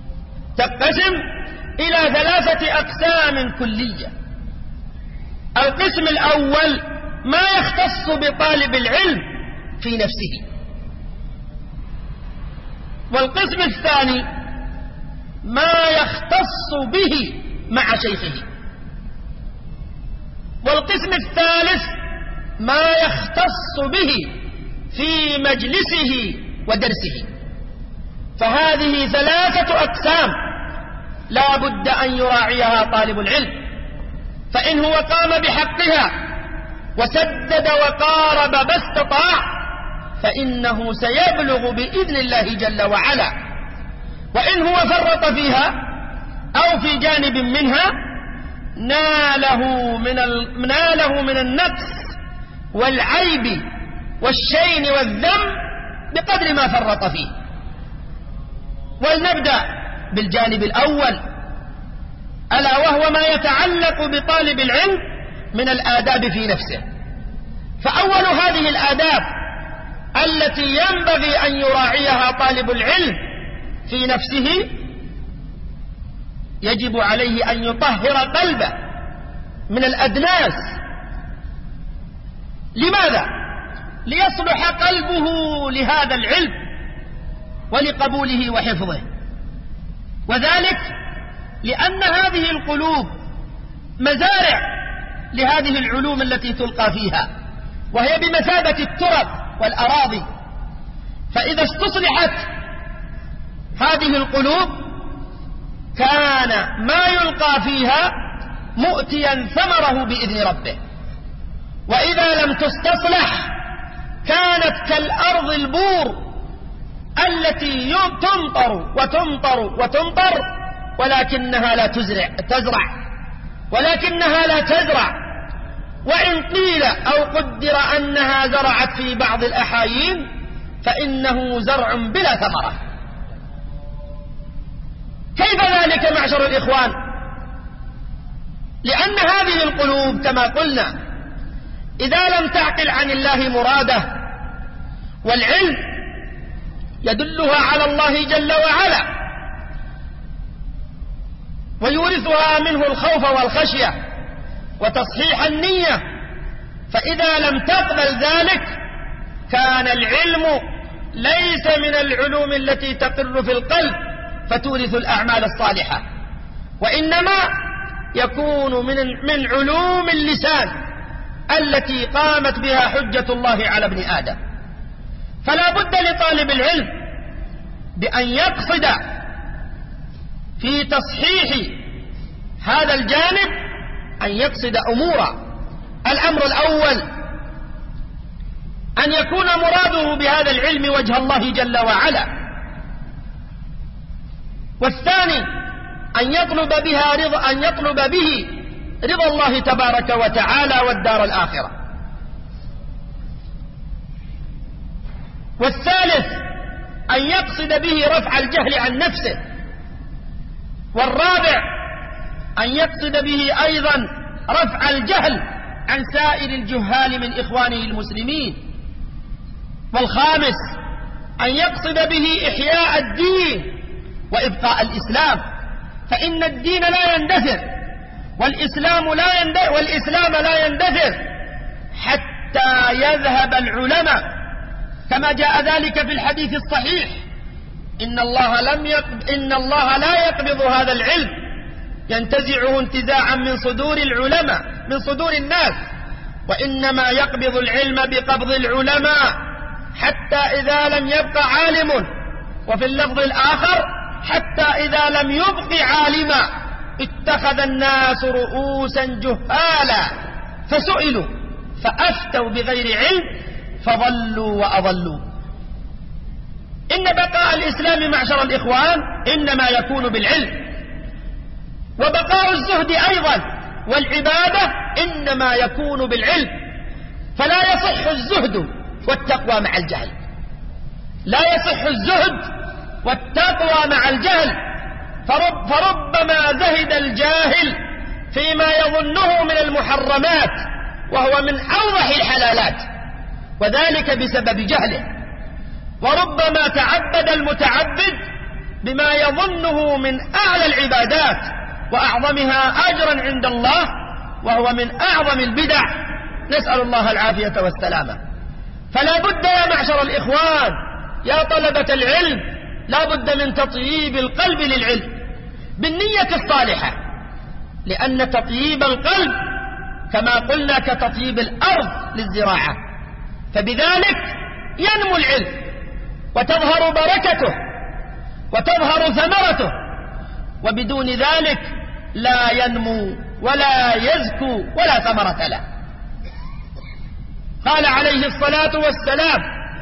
القسم الأول ما يختص بطالب العلم في نفسه، والقسم الثاني ما يختص به مع شيخه، والقسم الثالث ما يختص به في مجلسه ودرسه. فهذه 3 أقسام لا بد أن يراعيها طالب العلم، فإن هو قام بحقها وسدد وقارب ما استطاع فإنه سيبلغ بإذن الله جل وعلا. وإن هو فرط فيها أو في جانب منها ناله من النقص والعيب والشين والذم بقدر ما فرط فيه. ولنبدأ بالجانب الأول، ألا وهو ما يتعلق بطالب العلم من الآداب في نفسه. فأول هذه الآداب التي ينبغي أن يراعيها طالب العلم في نفسه، يجب عليه أن يطهر قلبه من الأدناس. لماذا؟ ليصلح قلبه لهذا العلم ولقبوله وحفظه، وذلك لأن هذه القلوب مزارع لهذه العلوم التي تلقى فيها، وهي بمثابة التراب والأراضي. فإذا استصلحت هذه القلوب كان ما يلقى فيها مؤتيا ثمره بإذن ربه، وإذا لم تستصلح كانت كالأرض البور التي تمطر وتمطر وتمطر ولكنها لا تزرع. وإن قيل أو قدر أنها زرعت في بعض الأحايين فإنه زرع بلا ثمرة. كيف ذلك معشر الإخوان؟ لأن هذه القلوب كما قلنا إذا لم تعقل عن الله مراده، والعلم يدلها على الله جل وعلا ويورثها منه الخوف والخشية وتصحيح النية، فإذا لم تقبل ذلك كان العلم ليس من العلوم التي تقر في القلب فتورث الأعمال الصالحة، وإنما يكون من علوم اللسان التي قامت بها حجة الله على ابن آدم. فلا بد لطالب العلم بأن يقصد في تصحيح هذا الجانب أن يقصد أمورا. الأمر الأول أن يكون مراده بهذا العلم وجه الله جل وعلا، والثاني أن يطلب به رضا الله تبارك وتعالى والدار الآخرة، والثالث أن يقصد به رفع الجهل عن نفسه، والرابع أن يقصد به أيضا رفع الجهل عن سائر الجهال من إخوانه المسلمين، والخامس أن يقصد به إحياء الدين وإبقاء الإسلام، فإن الدين لا يندثر والإسلام لا يندثر حتى يذهب العلماء، كما جاء ذلك في الحديث الصحيح: إن الله لا يقبض هذا العلم ينتزعه انتزاعا من صدور العلماء من صدور الناس، وإنما يقبض العلم بقبض العلماء، حتى إذا لم يبق عالم وفي اللفظ الآخر حتى إذا لم يبق عالما اتخذ الناس رؤوسا جهالا فسئلوا فأفتوا بغير علم فضلوا وأضلوا. إن بقاء الإسلام معشر الإخوان إنما يكون بالعلم، وبقاء الزهد أيضا والعبادة إنما يكون بالعلم. فلا يصح الزهد والتقوى مع الجهل، لا يصح الزهد والتقوى مع الجهل. فربما زهد الجاهل فيما يظنه من المحرمات وهو من أوضح الحلالات، وذلك بسبب جهله. وربما تعبد المتعبد بما يظنه من أعلى العبادات وأعظمها أجرا عند الله، وهو من أعظم البدع، نسأل الله العافية والسلامة. فلا بد يا معشر الإخوان يا طلبة العلم، لا بد من تطييب القلب للعلم بالنية الصالحة، لأن تطييب القلب كما قلنا كتطييب الأرض للزراعة، فبذلك ينمو العلم وتظهر بركته وتظهر ثمرته، وبدون ذلك لا ينمو ولا يزكو ولا ثمرة له. قال عليه الصلاة والسلام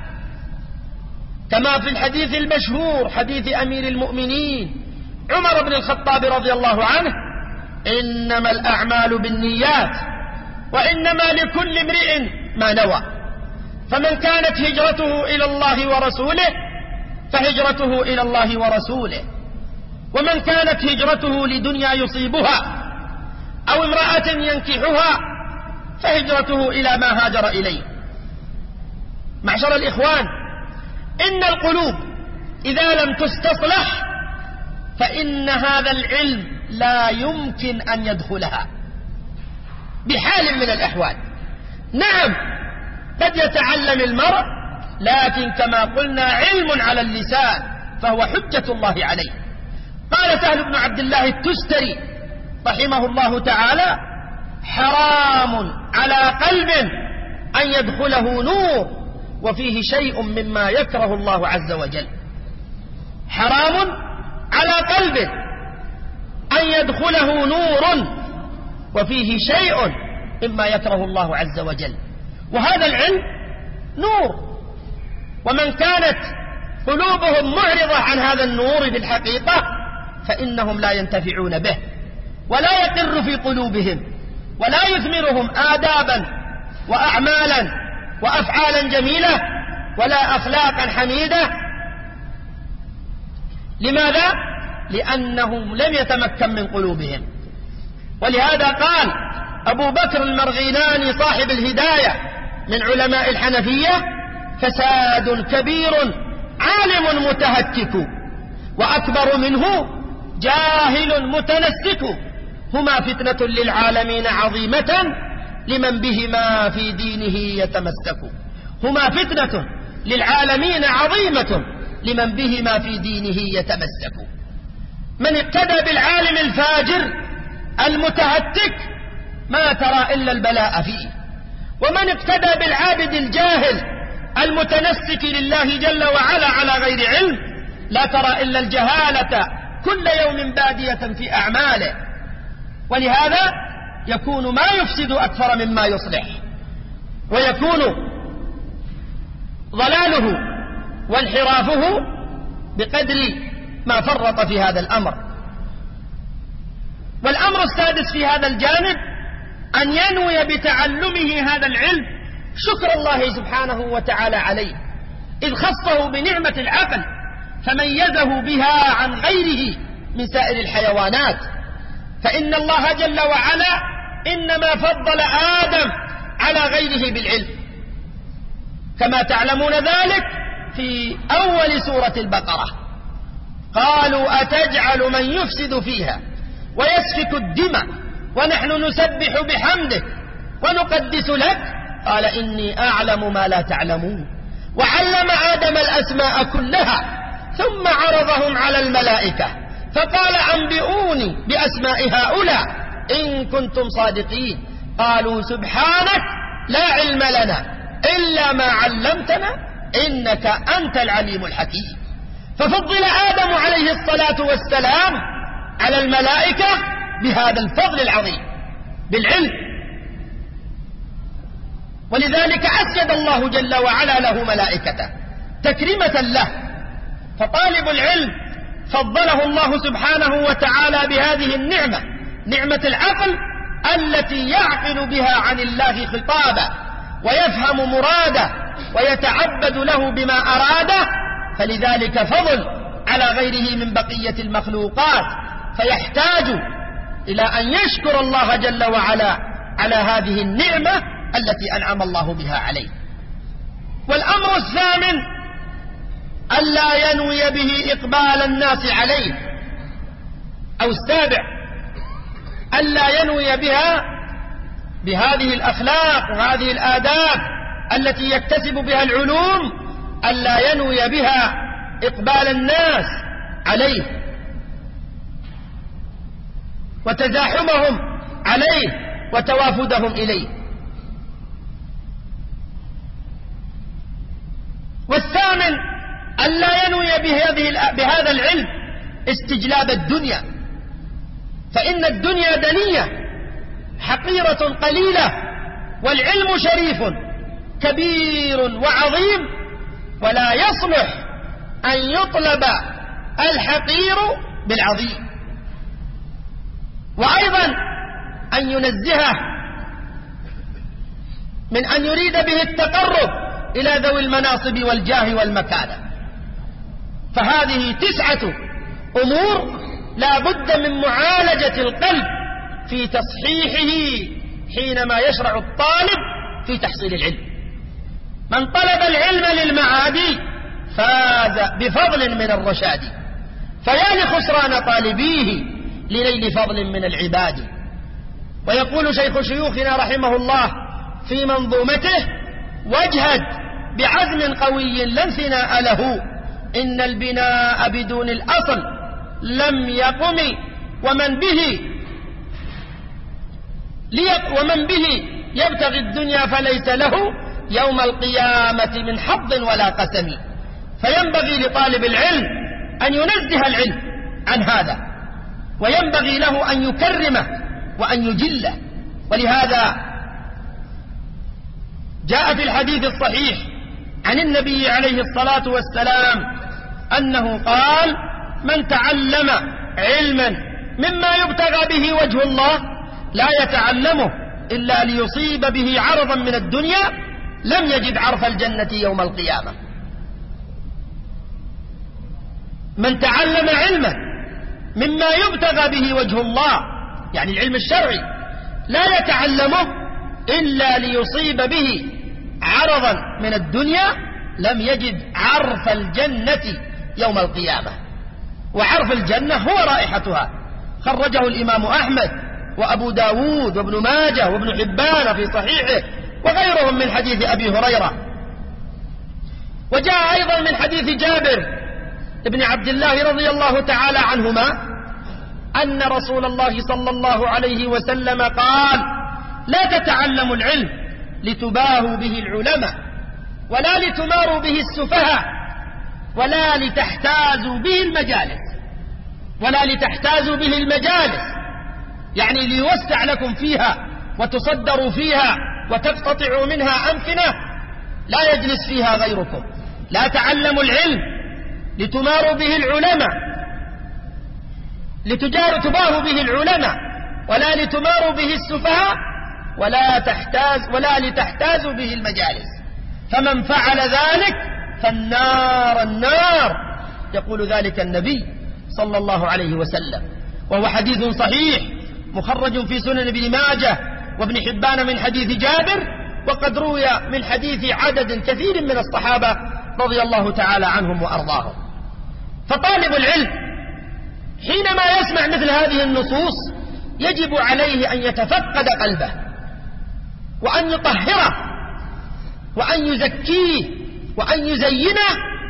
كما في الحديث المشهور حديث أمير المؤمنين عمر بن الخطاب رضي الله عنه: إنما الأعمال بالنيات وإنما لكل امرئ ما نوى، فمن كانت هجرته إلى الله ورسوله فهجرته إلى الله ورسوله، ومن كانت هجرته لدنيا يصيبها أو امرأة ينكحها فهجرته إلى ما هاجر إليه. معشر الإخوان، إن القلوب إذا لم تستصلح فإن هذا العلم لا يمكن أن يدخلها بحال من الأحوال. نعم قد يتعلم المرء، لكن كما قلنا علم على اللسان فهو حجة الله عليه. قال سهل بن عبد الله التستري رحمه الله تعالى: حرام على قلب أن يدخله نور وفيه شيء مما يكره الله عز وجل. حرام على قلب أن يدخله نور وفيه شيء مما يكره الله عز وجل، وهذا العلم نور، ومن كانت قلوبهم معرضة عن هذا النور بالحقيقة فإنهم لا ينتفعون به، ولا يقر في قلوبهم، ولا يثمرهم آدابا وأعمالا وأفعالا جميلة ولا أخلاقا حميدة. لماذا؟ لأنهم لم يتمكن من قلوبهم. ولهذا قال أبو بكر المرغيناني صاحب الهداية من علماء الحنفية: فساد كبير عالم متهتك، وأكبر منه جاهل متنسك، هما فتنة للعالمين عظيمة لمن بهما في دينه يتمسك. هما فتنة للعالمين عظيمة لمن بهما في دينه يتمسك. من اقتدى بالعالم الفاجر المتهتك ما ترى إلا البلاء فيه، ومن اقتدى بالعابد الجاهل المتنسك لله جل وعلا على غير علم لا ترى إلا الجهالة كل يوم بادية في أعماله. ولهذا يكون ما يفسد أكثر مما يصلح، ويكون ضلاله وانحرافه بقدر ما فرط في هذا الأمر. والأمر السادس في هذا الجانب أن ينوي بتعلمه هذا العلم شكر الله سبحانه وتعالى عليه، إذ خصه بنعمة العقل فميزه بها عن غيره من سائر الحيوانات. فإن الله جل وعلا إنما فضل آدم على غيره بالعلم، كما تعلمون ذلك في أول سورة البقرة: قالوا أتجعل من يفسد فيها ويسفك الدماء ونحن نسبح بحمدك ونقدس لك قال إني أعلم ما لا تعلمون. وعلم آدم الأسماء كلها ثم عرضهم على الملائكة فقال أنبئوني بأسماء هؤلاء إن كنتم صادقين. قالوا سبحانك لا علم لنا إلا ما علمتنا إنك أنت العليم الحكيم. ففضل آدم عليه الصلاة والسلام على الملائكة بهذا الفضل العظيم بالعلم، ولذلك أسجد الله جل وعلا له ملائكته تكريمة له. فطالب العلم فضله الله سبحانه وتعالى بهذه النعمة، نعمة العقل التي يعقل بها عن الله خطابه ويفهم مراده ويتعبد له بما أراده، فلذلك فضل على غيره من بقية المخلوقات، فيحتاج إلى أن يشكر الله جل وعلا على هذه النعمة التي أنعم الله بها عليه. والأمر الثامن ألا ينوي به إقبال الناس عليه، أو السابع ألا ينوي بها بهذه الأخلاق وهذه الآداب التي يكتسب بها العلوم، ألا ينوي بها إقبال الناس عليه وتزاحمهم عليه وتوافدهم إليه. والثامن ألا ينوي بهذا العلم استجلاب الدنيا، فإن الدنيا دنية حقيرة قليلة، والعلم شريف كبير وعظيم، ولا يصلح أن يطلب الحقير بالعظيم. وأيضا أن ينزهه من أن يريد به التقرب إلى ذوي المناصب والجاه والمكانة. فهذه 9 أمور لا بد من معالجة القلب في تصحيحه حينما يشرع الطالب في تحصيل العلم. من طلب العلم للمعاد فاز بفضل من الرشاد، فيا لخسران طالبيه لنيل فضل من العباد. ويقول شيخ شيوخنا رحمه الله في منظومته: واجهد بعزم قوي لا انثناء له، إن البناء بدون الأصل لم يقم، ومن به يبتغي الدنيا فليس له يوم القيامة من حظ ولا قسم. فينبغي لطالب العلم أن ينزه العلم عن هذا، وينبغي له أن يكرمه وأن يجله. ولهذا جاء في الحديث الصحيح عن النبي عليه الصلاة والسلام أنه قال: من تعلم علما مما يبتغى به وجه الله لا يتعلمه إلا ليصيب به عرضا من الدنيا لم يجد عرف الجنة يوم القيامة. من تعلم علما مما يبتغى به وجه الله، يعني العلم الشرعي، لا يتعلمه إلا ليصيب به عرضا من الدنيا لم يجد عرف الجنة يوم القيامة. وعرف الجنة هو رائحتها، خرجه الإمام أحمد وأبو داود وابن ماجه وابن حبان في صحيحه وغيرهم من حديث أبي هريرة. وجاء أيضا من حديث جابر ابن عبد الله رضي الله تعالى عنهما أن رسول الله صلى الله عليه وسلم قال: لا تتعلموا العلم لتباهوا به العلماء، ولا لتماروا به السفهاء، ولا لتحتازوا به المجالس، يعني ليوسع لكم فيها وتصدروا فيها وتقتطعوا منها أمكنة لا يجلس فيها غيركم. لا تعلموا العلم لتماروا به العلماء، تباهوا به العلماء، ولا لتماروا به السفهاء، ولا لتحتازوا به المجالس، فمن فعل ذلك فالنار، يقول ذلك النبي صلى الله عليه وسلم. وهو حديث صحيح مخرج في سنن ابن ماجه وابن حبان من حديث جابر، وقد روي من حديث عدد كثير من الصحابة رضي الله تعالى عنهم وأرضاهم. فطالب العلم حينما يسمع مثل هذه النصوص يجب عليه أن يتفقد قلبه وأن يطهره وأن يزكيه وأن يزينه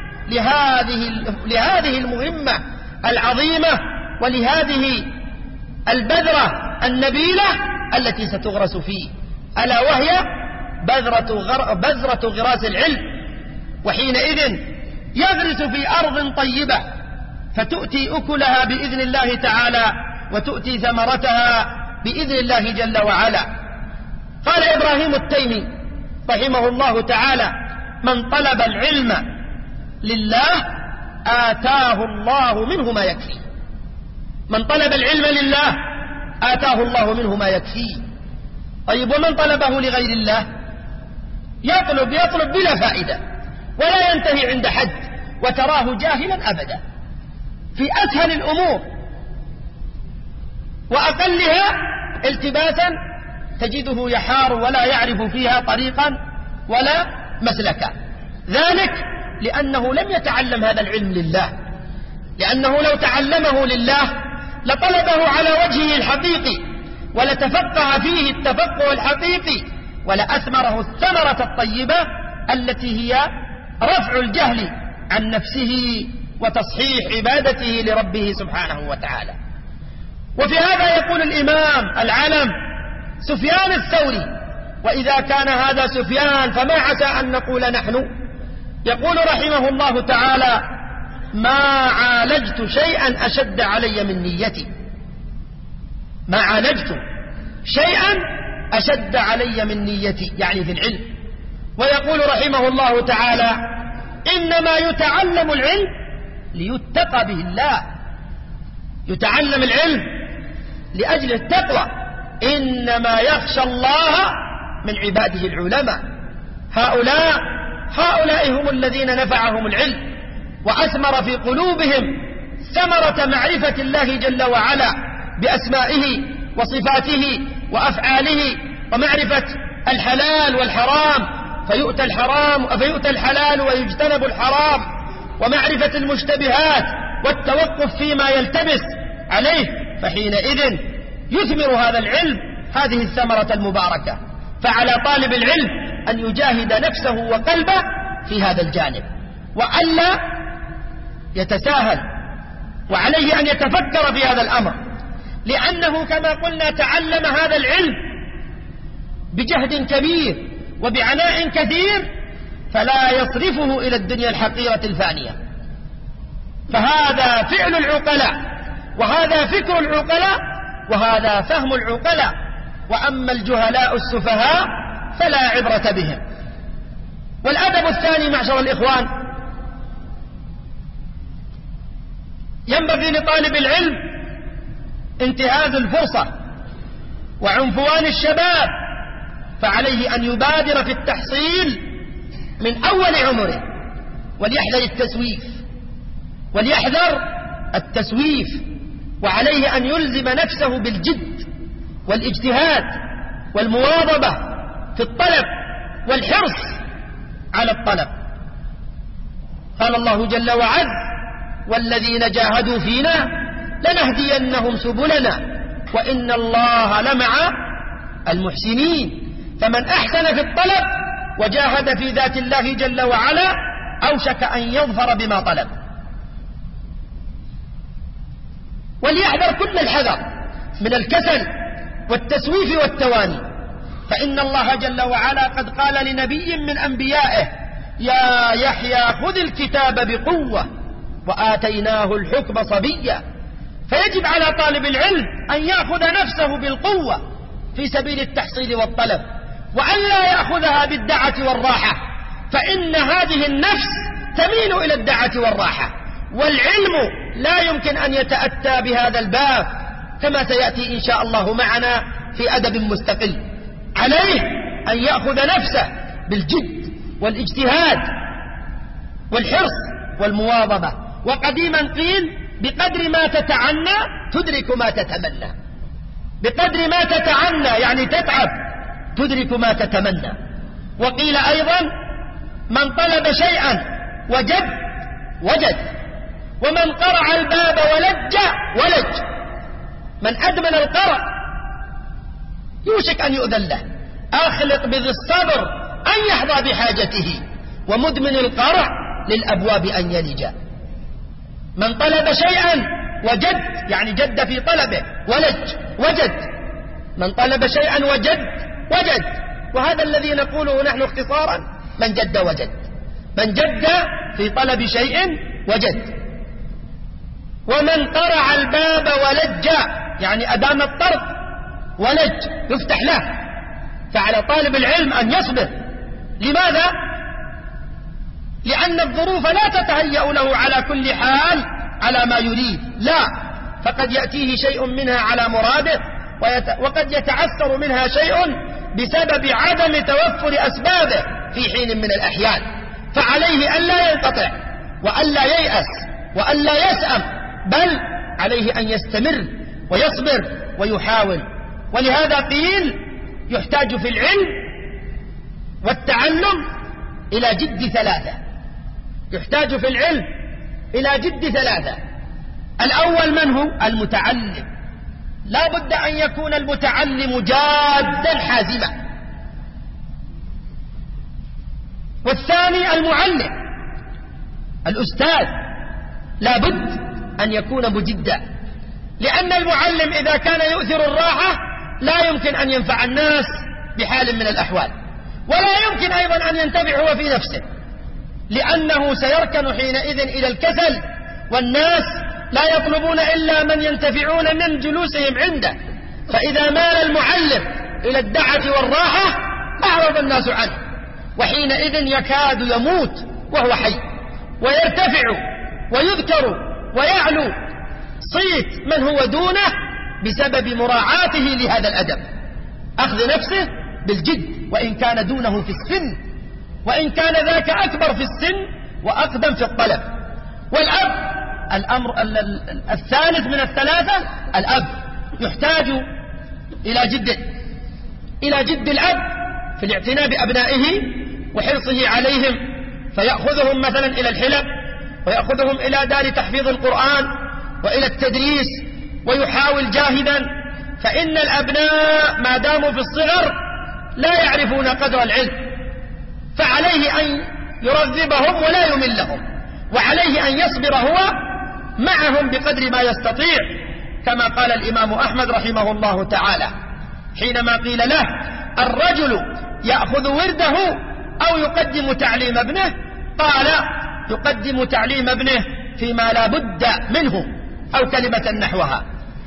لهذه المهمة العظيمة ولهذه البذرة النبيلة التي ستغرس فيه، ألا وهي بذرة غراس العلم. وحينئذ يغرس في أرض طيبة فتؤتي أكلها بإذن الله تعالى وتؤتي ثمرتها بإذن الله جل وعلا. قال إبراهيم التيمي رحمه الله تعالى: من طلب العلم لله آتاه الله منه ما يكفي. من طلب العلم لله آتاه الله منه ما يكفي. طيب، ومن طلبه لغير الله يطلب بلا فائدة ولا ينتهي عند حد، وتراه جاهلا أبدا في أسهل الأمور وأقلها التباسا تجده يحار ولا يعرف فيها طريقا ولا مسلكا. ذلك لأنه لم يتعلم هذا العلم لله، لأنه لو تعلمه لله لطلبه على وجهه الحقيقي ولتفقه فيه التفقه الحقيقي ولأثمره الثمرة الطيبة التي هي رفع الجهل عن نفسه وتصحيح عبادته لربه سبحانه وتعالى. وفي هذا يقول الإمام العلم سفيان الثوري، وإذا كان هذا سفيان فما عسى أن نقول نحن. يقول رحمه الله تعالى: ما عالجت شيئا أشد علي من نيتي. ما عالجت شيئا أشد علي من نيتي، يعني في العلم. ويقول رحمه الله تعالى: إنما يتعلم العلم ليتقى به الله. يتعلم العلم لأجل التقوى. إنما يخشى الله من عباده العلماء. هؤلاء هم الذين نفعهم العلم وأثمر في قلوبهم ثمرة معرفة الله جل وعلا بأسمائه وصفاته وأفعاله، ومعرفة الحلال والحرام فيؤتى الحلال ويجتنب الحرام، ومعرفة المشتبهات والتوقف فيما يلتبس عليه. فحينئذ يثمر هذا العلم هذه الثمرة المباركة. فعلى طالب العلم أن يجاهد نفسه وقلبه في هذا الجانب، وألا يتساهل، وعليه أن يتفكر في هذا الأمر، لأنه كما قلنا تعلم هذا العلم بجهد كبير وبعناء كثير، فلا يصرفه إلى الدنيا الحقيرة الفانية. فهذا فعل العقلاء، وهذا فكر العقلاء، وهذا فهم العقلاء. وأما الجهلاء السفهاء فلا عبرة بهم. والأدب الثاني معشر الإخوان، ينبغي لطالب العلم انتهاز الفرصة وعنفوان الشباب، فعليه أن يبادر في التحصيل من أول عمره، وليحذر التسويف، وعليه أن يلزم نفسه بالجد والاجتهاد والمواظبة في الطلب والحرص على الطلب. قال الله جل وعلا: والذين جاهدوا فينا لنهدينهم سبلنا وإن الله لمع المحسنين. فمن أحسن في الطلب وجاهد في ذات الله جل وعلا أوشك أن يظفر بما طلب. وليحذر كل الحذر من الكسل والتسويف والتواني، فإن الله جل وعلا قد قال لنبي من أنبيائه: يا يحيى خذ الكتاب بقوة وآتيناه الحكم صبيا. فيجب على طالب العلم أن يأخذ نفسه بالقوة في سبيل التحصيل والطلب، وأن لا يأخذها بالدعة والراحة، فإن هذه النفس تميل إلى الدعة والراحة، والعلم لا يمكن أن يتأتى بهذا الباب كما سيأتي إن شاء الله معنا في أدب مستقل. عليه أن يأخذ نفسه بالجد والاجتهاد والحرص والمواظبة. وقديما قيل: بقدر ما تتعنى تدرك ما تتمنى. بقدر ما تتعنى يعني تتعب تدرك ما تتمنى. وقيل أيضا: من طلب شيئا وجد، ومن قرع الباب ولج. من أدمن القرع يوشك أن يؤذن له. أخلق بذي الصبر أن يحظى بحاجته، ومدمن القرع للأبواب أن يلج. من طلب شيئا وجد يعني جد في طلبه، وجد. من طلب شيئا وجد. وهذا الذي نقوله نحن اختصارا: من جد وجد. من جد في طلب شيء وجد. ومن قرع الباب ولج، يعني أدام الطرد ولج يفتح له، فعلى طالب العلم أن يصبر. لماذا؟ لأن الظروف لا تتهيأ له على كل حال على ما يريد، لا، فقد يأتيه شيء منها على مراده، وقد يتعثر منها شيء بسبب عدم توفر أسبابه في حين من الأحيان، فعليه ألا ينقطع وألا ييأس وألا يسأم، بل عليه أن يستمر ويصبر ويحاول. ولهذا قيل يحتاج في العلم والتعلم إلى جد ثلاثة، يحتاج في العلم إلى جد ثلاثة. الأول من هو؟ المتعلم، لا بد أن يكون المتعلم جادا حازما. والثاني المعلم، الأستاذ، لا بد أن يكون مجدا، لأن المعلم إذا كان يؤثر الراحة لا يمكن أن ينفع الناس بحال من الأحوال، ولا يمكن أيضا أن ينتفع هو في نفسه، لأنه سيركن حينئذ إلى الكسل، والناس لا يطلبون إلا من ينتفعون من جلوسهم عنده. فإذا مال المعلم إلى الدعة والراحة أعرض الناس عنه، وحينئذ يكاد يموت وهو حي، ويرتفع ويذكر ويعلو صيت من هو دونه بسبب مراعاته لهذا الأدب، أخذ نفسه بالجد وإن كان دونه في السن، وإن كان ذاك أكبر في السن وأقدم في الطلب. والأب، الأمر الثالث من الثلاثة، الأب يحتاج إلى جد الأب في الاعتناء بأبنائه وحرصه عليهم، فيأخذهم مثلا إلى الحلق، ويأخذهم إلى دار تحفيظ القرآن وإلى التدريس، ويحاول جاهدا، فإن الأبناء ما داموا في الصغر لا يعرفون قدر العلم، فعليه أن يرغبهم ولا يملهم، وعليه أن يصبر هو معهم بقدر ما يستطيع، كما قال الإمام أحمد رحمه الله تعالى حينما قيل له: الرجل يأخذ ورده أو يقدم تعليم ابنه؟ قال: يقدم تعليم ابنه فيما لا بد منه، أو كلمة نحوها.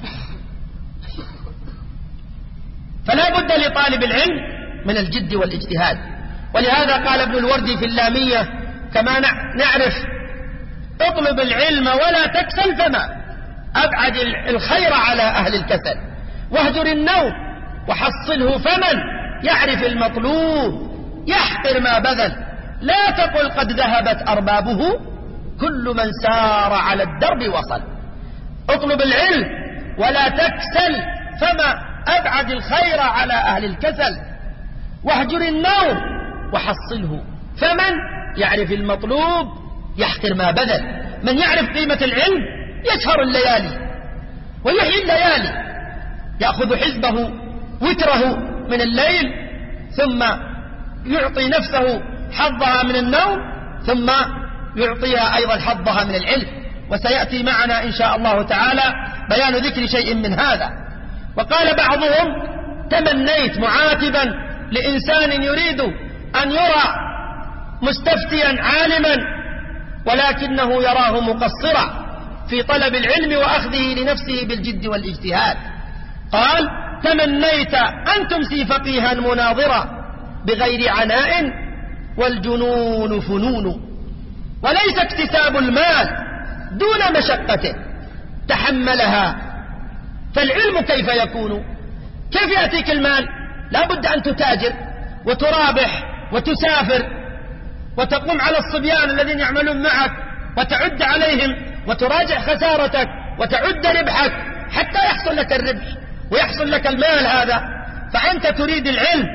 فلا بد لطالب العلم من الجد والاجتهاد. ولهذا قال ابن الوردي في اللامية كما نعرف: اطلب العلم ولا تكسل، فما أبعد الخير على أهل الكسل، واهجر النوم وحصله، فمن يعرف المطلوب يحقر ما بذل، لا تقل قد ذهبت أربابه، كل من سار على الدرب وصل. اطلب العلم ولا تكسل، فما أبعد الخير على أهل الكسل، واهجر النوم وحصله، فمن يعرف المطلوب يحقر ما بذل. من يعرف قيمة العلم يسهر الليالي ويحيي الليالي، يأخذ حزبه وتره من الليل، ثم يعطي نفسه حظها من النوم، ثم يعطيها أيضا حظها من العلم. وسيأتي معنا إن شاء الله تعالى بيان ذكر شيء من هذا. وقال بعضهم: تمنيت معاتبا لإنسان يريد أن يرى مستفتيا عالما ولكنه يراه مقصرا في طلب العلم وأخذه لنفسه بالجد والاجتهاد. قال: تمنيت أن تمسي فقيها مناظرا بغير عناء والجنون فنون، وليس اكتساب المال دون مشقة تحملها، فالعلم كيف يكون؟ كيف يأتيك المال؟ لا بد أن تتاجر وترابح وتسافر وتقوم على الصبيان الذين يعملون معك وتعد عليهم وتراجع خسارتك وتعد ربحك حتى يحصل لك الربح ويحصل لك المال هذا. فأنت تريد العلم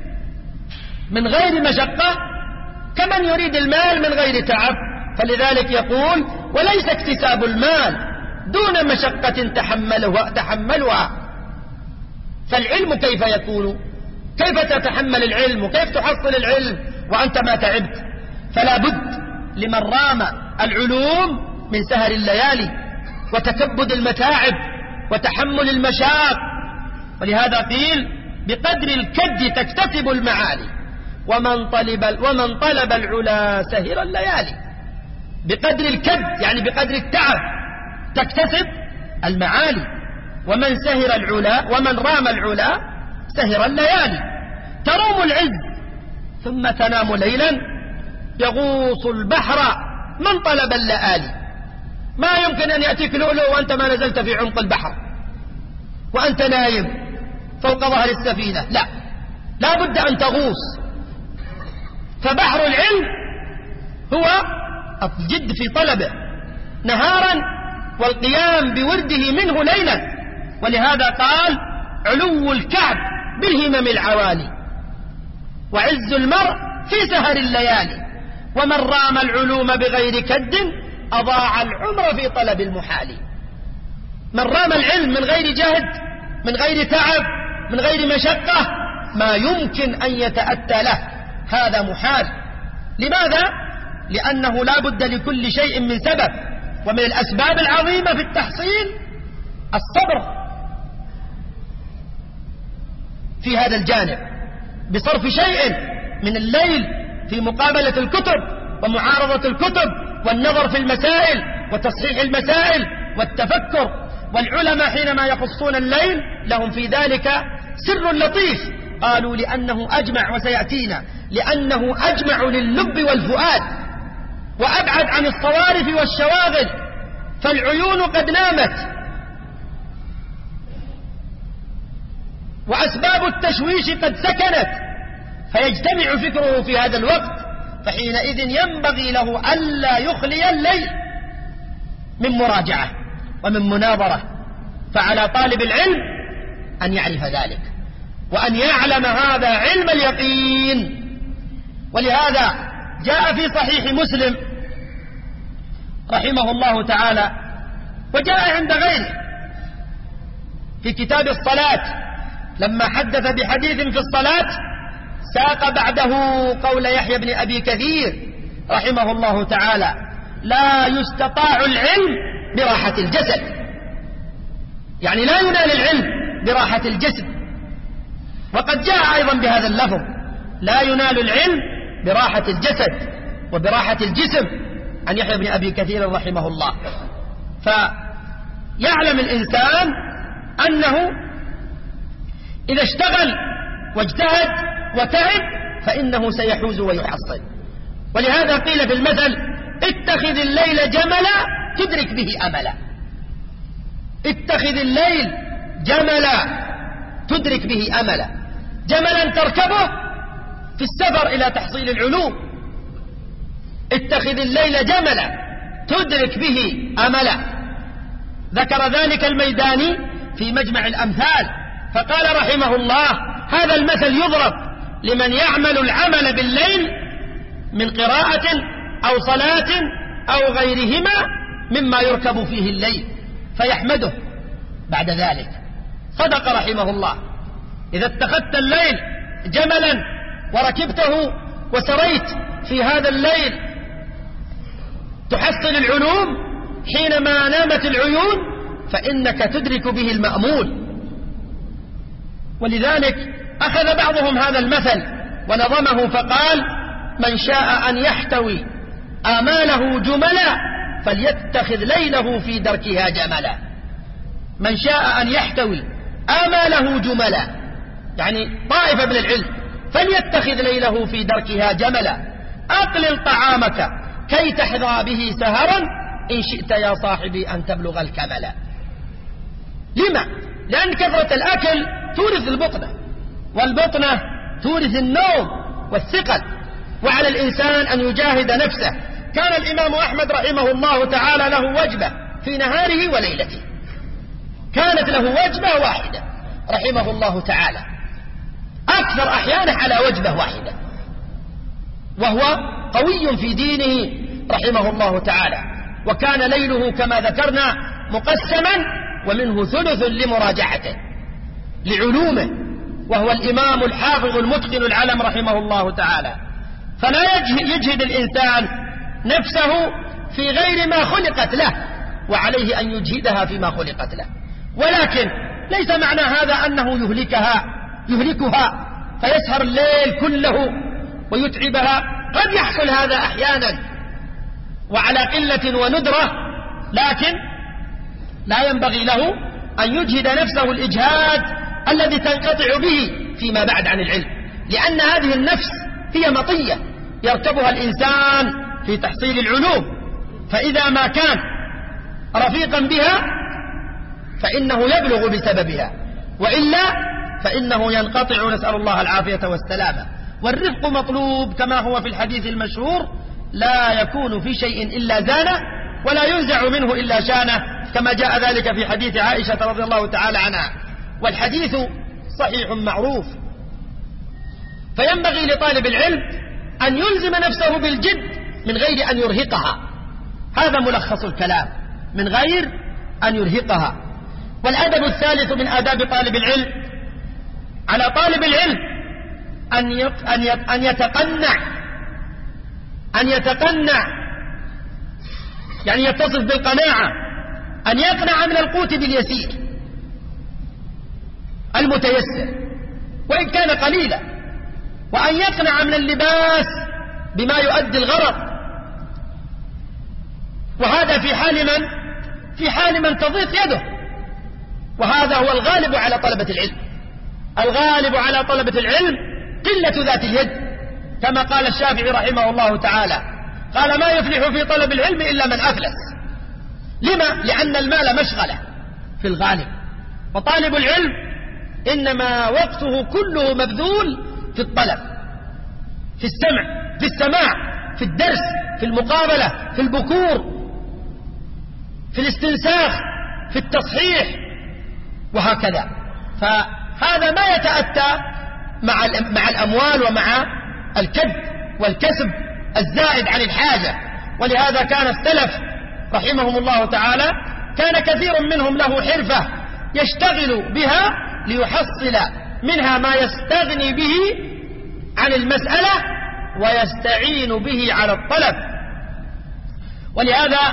من غير مشقة كمن يريد المال من غير تعب. فلذلك يقول: وليس اكتساب المال دون مشقة تحملها. فالعلم كيف يكون؟ كيف تتحمل العلم وكيف تحصل العلم وأنت ما تعبت؟ فلا بد لمن رام العلوم من سهر الليالي وتكبد المتاعب وتحمل المشاق. ولهذا قيل: بقدر الكد تكتسب المعالي، ومن طلب العلا سهر الليالي. بقدر الكد يعني بقدر التعب تكتسب المعالي. ومن سهر العلا ومن رام العلا سهر الليالي. تروم العز ثم تنام ليلا يغوص البحر من طلب اللآلي. ما يمكن أن يأتيك لؤلؤ وأنت ما نزلت في عمق البحر وأنت نايم فوق ظهر السفينة، لا بد أن تغوص. فبحر العلم هو الجد في طلبه نهارا والقيام بورده منه ليلا. ولهذا قال علو الكعب بالهمم العوالي وعز المرء في سهر الليالي. ومن رام العلوم بغير كد أضاع العمر في طلب المحال. من رام العلم من غير جهد من غير تعب من غير مشقة ما يمكن أن يتأتى له، هذا محال. لماذا؟ لأنه لا بد لكل شيء من سبب، ومن الأسباب العظيمة في التحصيل الصبر في هذا الجانب، بصرف شيء من الليل في مقابلة الكتب ومعارضة الكتب والنظر في المسائل وتصحيح المسائل والتفكر. والعلماء حينما يخصون الليل لهم في ذلك سر لطيف، قالوا لأنه أجمع، وسيأتينا، لأنه أجمع لللب والفؤاد وأبعد عن الصوارف والشواغل، فالعيون قد نامت وأسباب التشويش قد سكنت، فيجتمع فكره في هذا الوقت، فحينئذ ينبغي له ألا يخلي الليل من مراجعة ومن مناظرة. فعلى طالب العلم أن يعرف ذلك وأن يعلم هذا علم اليقين. ولهذا جاء في صحيح مسلم رحمه الله تعالى، وجاء عند غيره في كتاب الصلاة لما حدث بحديث في الصلاة ساق بعده قول يحيى بن أبي كثير رحمه الله تعالى: لا يستطاع العلم براحة الجسد، يعني لا ينال العلم براحة الجسد. وقد جاء أيضا بهذا اللفظ: لا ينال العلم براحة الجسد وبراحة الجسم، عن يحيى بن أبي كثير رحمه الله. فيعلم الإنسان أنه إذا اشتغل واجتهد وتعب فإنه سيحوز ويحصل. ولهذا قيل في المثل: اتخذ الليل جملا تدرك به أملا. اتخذ الليل جملا تدرك به أملا. جملا تركبه في السفر إلى تحصيل العلوم. اتخذ الليل جملا تدرك به أملا. ذكر ذلك الميداني في مجمع الأمثال فقال رحمه الله: هذا المثل يضرب لمن يعمل العمل بالليل من قراءة أو صلاة أو غيرهما مما يركب فيه الليل فيحمده بعد ذلك. صدق رحمه الله: إذا اتخذت الليل جملا وركبته وسريت في هذا الليل تحصل العلوم حينما نامت العيون فإنك تدرك به المأمول. ولذلك أخذ بعضهم هذا المثل ونظمه فقال: من شاء أن يحتوي آماله جملا فليتخذ ليله في دركها جملا. من شاء أن يحتوي آماله جملا، يعني طائفة من العلم، فليتخذ ليله في دركها جملا. أقلل طعامك كي تحظى به سهرا إن شئت يا صاحبي أن تبلغ الكملا. لما؟ لأن كثرة الأكل تورث البطنة، والبطنة تورث النوم والثقل، وعلى الإنسان أن يجاهد نفسه. كان الإمام أحمد رحمه الله تعالى له وجبة في نهاره وليلته، كانت له وجبة واحدة رحمه الله تعالى، أكثر أحيانه على وجبة واحدة، وهو قوي في دينه رحمه الله تعالى. وكان ليله كما ذكرنا مقسما، ومنه ثلث لمراجعته لعلومه، وهو الإمام الحافظ المتقن العلم رحمه الله تعالى. فلا يجهد الإنسان نفسه في غير ما خلقت له، وعليه أن يجهدها فيما خلقت له. ولكن ليس معنى هذا أنه يهلكها فيسهر الليل كله ويتعبها. قد يحصل هذا أحيانا وعلى قلة وندرة، لكن لا ينبغي له أن يجهد نفسه الإجهاد الذي تنقطع به فيما بعد عن العلم، لأن هذه النفس هي مطية يركبها الإنسان في تحصيل العلوم، فإذا ما كان رفيقا بها فإنه يبلغ بسببها، وإلا فإنه ينقطع، نسأل الله العافية والسلامة. والرفق مطلوب كما هو في الحديث المشهور: لا يكون في شيء إلا زانه ولا ينزع منه إلا شانه، كما جاء ذلك في حديث عائشة رضي الله تعالى عنها، والحديث صحيح معروف. فينبغي لطالب العلم أن يلزم نفسه بالجد من غير أن يرهقها، هذا ملخص الكلام، من غير أن يرهقها. والأدب الثالث من آداب طالب العلم: على طالب العلم أن يتقنع، يعني يتصف بالقناعة، أن يقنع من القوت باليسير المتيسر وإن كان قليلا، وأن يقنع من اللباس بما يؤدي الغرض. وهذا في حال من تضيق يده، وهذا هو الغالب على طلبة العلم. الغالب على طلبة العلم قلة ذات اليد، كما قال الشافعي رحمه الله تعالى، قال: ما يفلح في طلب العلم إلا من أفلس. لما؟ لأن المال مشغلة في الغالب، وطالب العلم إنما وقته كله مبذول في الطلب، في السماع، في الدرس، في المقابلة، في البكور، في الاستنساخ، في التصحيح، وهكذا. فهذا ما يتأتى مع الأموال ومع الكد والكسب الزائد عن الحاجة. ولهذا كان السلف رحمهم الله تعالى كان كثير منهم له حرفة يشتغل بها ليحصل منها ما يستغني به عن المسألة ويستعين به على الطلب. ولهذا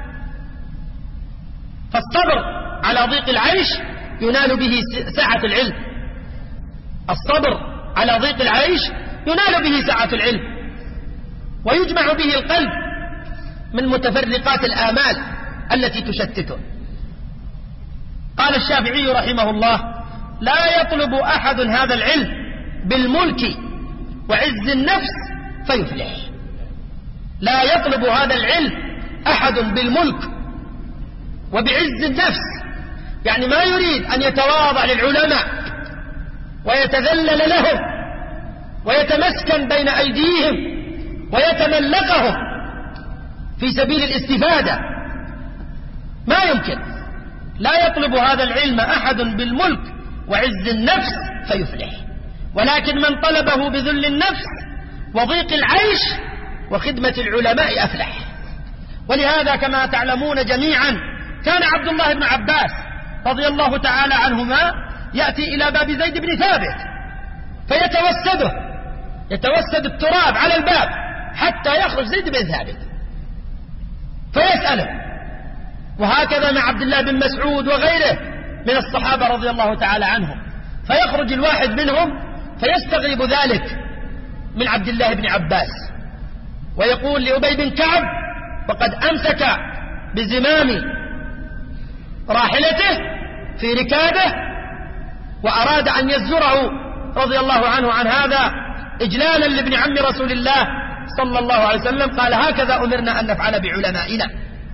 فالصبر على ضيق العيش ينال به سعة العلم. الصبر على ضيق العيش ينال به سعة العلم، ويجمع به القلب من متفرقات الآمال التي تشتته. قال الشافعي رحمه الله: لا يطلب أحد هذا العلم بالملك وعز النفس فيفلح. لا يطلب هذا العلم أحد بالملك وبعز النفس، يعني ما يريد أن يتواضع للعلماء ويتذلل لهم ويتمسكن بين أيديهم ويتملقهم في سبيل الاستفادة، ما يمكن. لا يطلب هذا العلم أحد بالملك وعز النفس فيفلح، ولكن من طلبه بذل النفس وضيق العيش وخدمة العلماء أفلح. ولهذا كما تعلمون جميعا كان عبد الله بن عباس رضي الله تعالى عنهما يأتي إلى باب زيد بن ثابت فيتوسده، يتوسد التراب على الباب حتى يخرج زيد بن ثابت فيسأله. وهكذا مع عبد الله بن مسعود وغيره من الصحابة رضي الله تعالى عنهم، فيخرج الواحد منهم فيستغرب ذلك من عبد الله بن عباس ويقول لأبي بن كعب وقد أمسك بزمام راحلته في ركابه وأراد أن يزجره رضي الله عنه عن هذا إجلالا لابن عم رسول الله صلى الله عليه وسلم، قال: هكذا أمرنا أن نفعل بعلمائنا.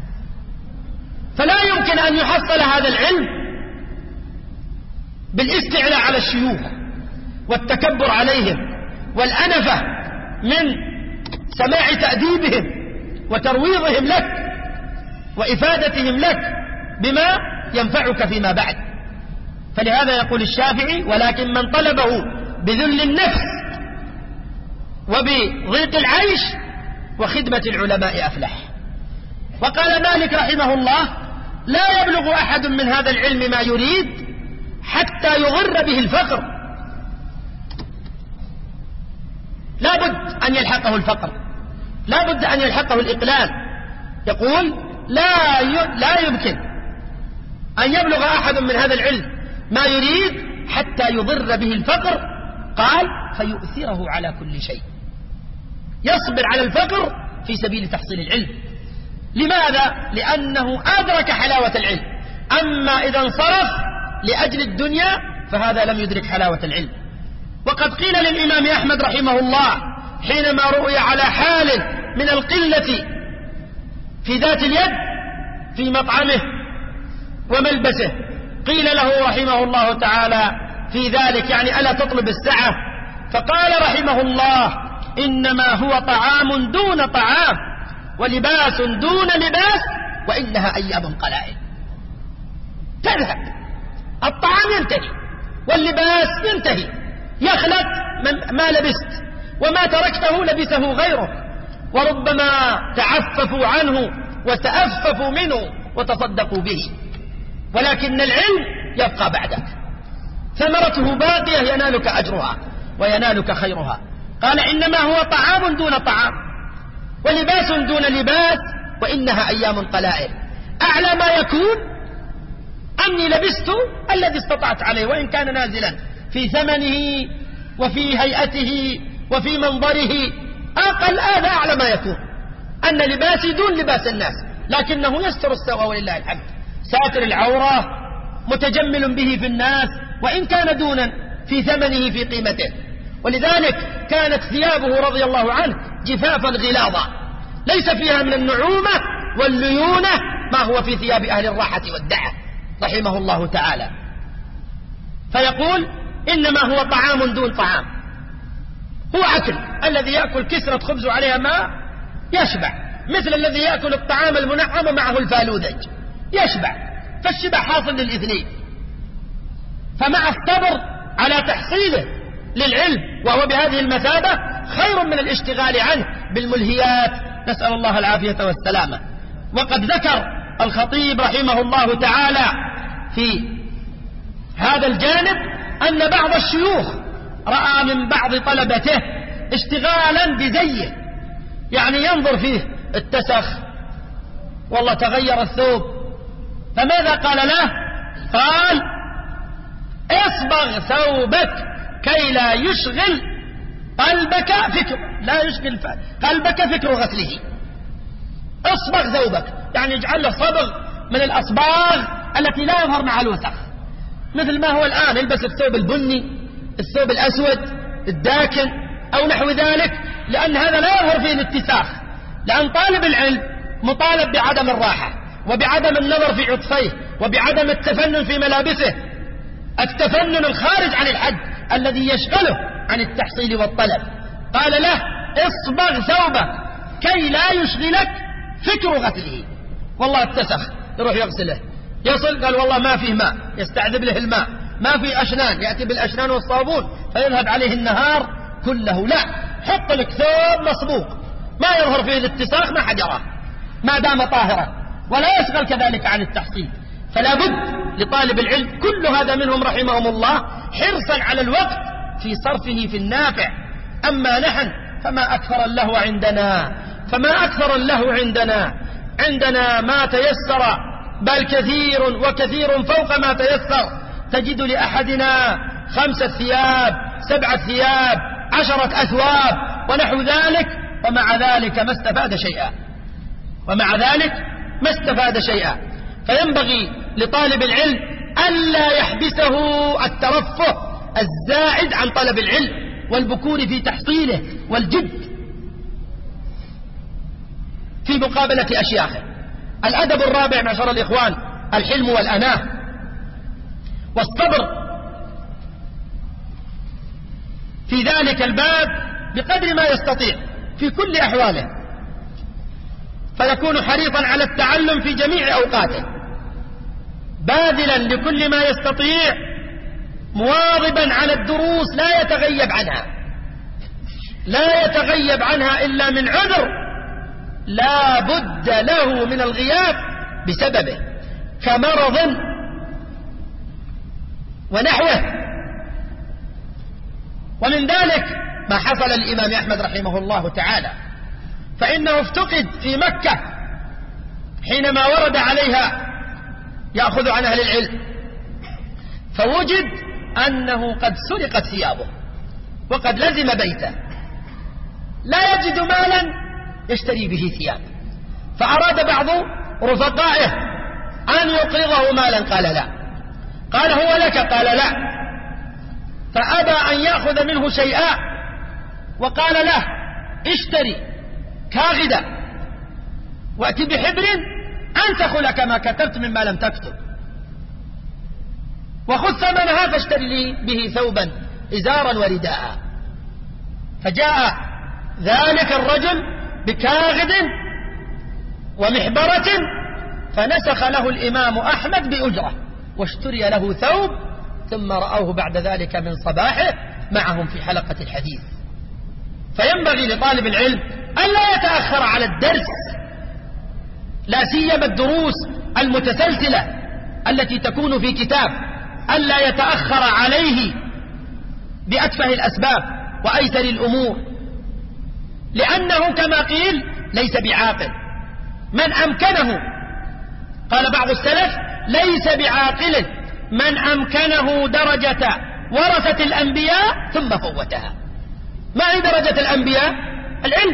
فلا يمكن أن يحصل هذا العلم بالاستعلاء على الشيوخ والتكبر عليهم والأنفة من سماع تأديبهم وترويضهم لك وإفادتهم لك بما ينفعك فيما بعد. فلهذا يقول الشافعي: ولكن من طلبه بذل النفس وبضيق العيش وخدمة العلماء أفلح. وقال مالك رحمه الله: لا يبلغ أحد من هذا العلم ما يريد حتى يغر به الفقر. لا بد أن يلحقه الفقر، لا بد أن يلحقه الإقلال. يقول: لا يمكن أن يبلغ أحد من هذا العلم ما يريد حتى يضر به الفقر. قال: فيؤثره على كل شيء. يصبر على الفقر في سبيل تحصيل العلم. لماذا؟ لأنه أدرك حلاوة العلم. أما إذا انصرف لأجل الدنيا فهذا لم يدرك حلاوة العلم. وقد قيل للإمام أحمد رحمه الله حينما رؤي على حال من القلة في ذات اليد في مطعمه وملبسه، قيل له رحمه الله تعالى في ذلك يعني ألا تطلب السعة؟ فقال رحمه الله إنما هو طعام دون طعام ولباس دون لباس وإنها أيام قلائل. تذهب الطعام ينتهي واللباس ينتهي، يخلق ما لبست وما تركته لبسه غيره، وربما تعففوا عنه وتأففوا منه وتصدقوا به، ولكن العلم يبقى بعدك، ثمرته باقية ينالك أجرها وينالك خيرها. قال إنما هو طعام دون طعام ولباس دون لباس وإنها أيام قلائل. أعلى ما يكون أني لبست الذي استطعت عليه وإن كان نازلا في ثمنه وفي هيئته وفي منظره، أقل هذا أعلى ما يكون أن لباسي دون لباس الناس، لكنه يستر السوء ولله الحمد، ساتر العورة متجمل به في الناس وإن كان دونا في ثمنه في قيمته. ولذلك كانت ثيابه رضي الله عنه جفافا غلاظا ليس فيها من النعومة والليونة ما هو في ثياب أهل الراحة والدعة رحمه الله تعالى. فيقول إنما هو طعام دون طعام، هو أكل، الذي يأكل كسرة خبز عليها ماء يشبع، مثل الذي يأكل الطعام المنعم معه الفالوذج يشبع، فالشبع حاصل للاثنين. فمع الصبر على تحصيله للعلم وهو بهذه المثابة خير من الاشتغال عنه بالملهيات، نسأل الله العافية والسلامة. وقد ذكر الخطيب رحمه الله تعالى في هذا الجانب أن بعض الشيوخ رأى من بعض طلبته اشتغالا بزيه، يعني ينظر فيه اتسخ والله تغير الثوب، فماذا قال له؟ قال اصبغ ثوبك كي لا يشغل قلبك فكر، لا يشغل قلبك فكر غسله. اصبغ ثوبك يعني اجعل له صبغ من الأصباغ التي لا يظهر مع الوسخ، مثل ما هو الآن يلبس الثوب البني، الثوب الأسود الداكن أو نحو ذلك، لأن هذا لا يظهر فيه الاتساخ، لأن طالب العلم مطالب بعدم الراحة وبعدم النظر في عطفيه وبعدم التفنن في ملابسه، التفنن الخارج عن الحد الذي يشغله عن التحصيل والطلب. قال له اصبغ ثوبك كي لا يشغلك فكر غسله، والله اتسخ يروح يغسله، يصل قال والله ما فيه ماء يستعذب له الماء، ما فيه أشنان يأتي بالأشنان والصابون فيذهب عليه النهار كله، لا، حط لك ثوب مصبوغ ما يظهر فيه الاتساخ ما حد يراه ما دام طاهرا، ولا يشغل كذلك عن التحصيل. فلا بد لطالب العلم كل هذا منهم رحمهم الله حرصا على الوقت في صرفه في النافع. أما نحن فما أكثر اللهو عندنا، فما أكثر اللهو عندنا ما تيسر، بل كثير وكثير فوق ما تيسر. تجد لأحدنا 5 ثياب 7 ثياب 10 أثواب ونحو ذلك، ومع ذلك ما استفاد شيئا. فينبغي لطالب العلم ألا يحبسه الترفه الزائد عن طلب العلم والبكور في تحصيله والجد في مقابلة أشياخه. الأدب الرابع معشر الإخوان الحلم والأناة والصبر في ذلك الباب بقدر ما يستطيع في كل أحواله، فيكون حريصا على التعلم في جميع أوقاته، باذلا لكل ما يستطيع، مواظبا على الدروس لا يتغيب عنها إلا من عذر لا بد له من الغياب بسببه كمرض ونحوه. ومن ذلك ما حصل للإمام أحمد رحمه الله تعالى، فإنه افتقد في مكة حينما ورد عليها يأخذ عن أهل العلم، فوجد أنه قد سرقت ثيابه وقد لزم بيته، لا يجد مالا يشتري به ثياب، فأراد بعض رفقائه أن يقرضه مالا، قال لا. قال هو لك، قال لا. فأبى أن يأخذ منه شيئا، وقال له اشتري كاغدا وأتي بحبر أنسخ لك ما كتبت مما لم تكتب، وخذ ثمنها فاشتري لي به ثوبا إزارا ورداء. فجاء ذلك الرجل بكاغد ومحبرة، فنسخ له الإمام أحمد بأجرة، واشتري له ثوب، ثم رأوه بعد ذلك من صباحه معهم في حلقة الحديث. فينبغي لطالب العلم ألا يتأخر على الدرس، لا سيما الدروس المتسلسلة التي تكون في كتاب، ألا يتأخر عليه بأتفه الأسباب وأيسر الأمور، لأنه كما قيل ليس بعاقل. من أمكنه، قال بعض السلف ليس بعاقل من أمكنه درجة ورثة الأنبياء ثم فوتها. ما هي درجة الأنبياء؟ العلم.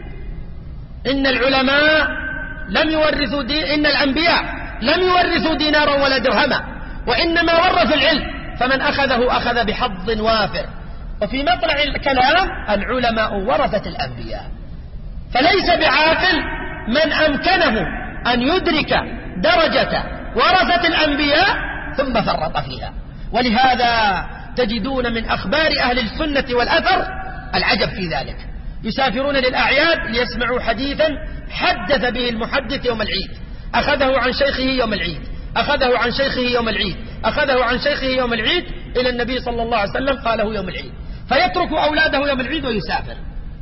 إن العلماء لم يورثوا إن الأنبياء لم يورثوا دينارا ولا درهما، وإنما ورثوا العلم، فمن أخذه أخذ بحظ وافر. وفي مطلع الكلام العلماء ورثة الأنبياء، فليس بعاقل من أمكنه أن يدرك درجة ورثة الأنبياء ثم فرط فيها. ولهذا تجدون من أخبار أهل السنة والأثر العجب في ذلك. يسافرون للأعياد ليسمعوا حديثا حدث به المحدث يوم العيد، أخذه عن شيخه يوم العيد، أخذه عن شيخه يوم العيد، أخذه عن شيخه يوم العيد إلى النبي صلى الله عليه وسلم قاله يوم العيد، فيترك أولاده يوم العيد ويسافر.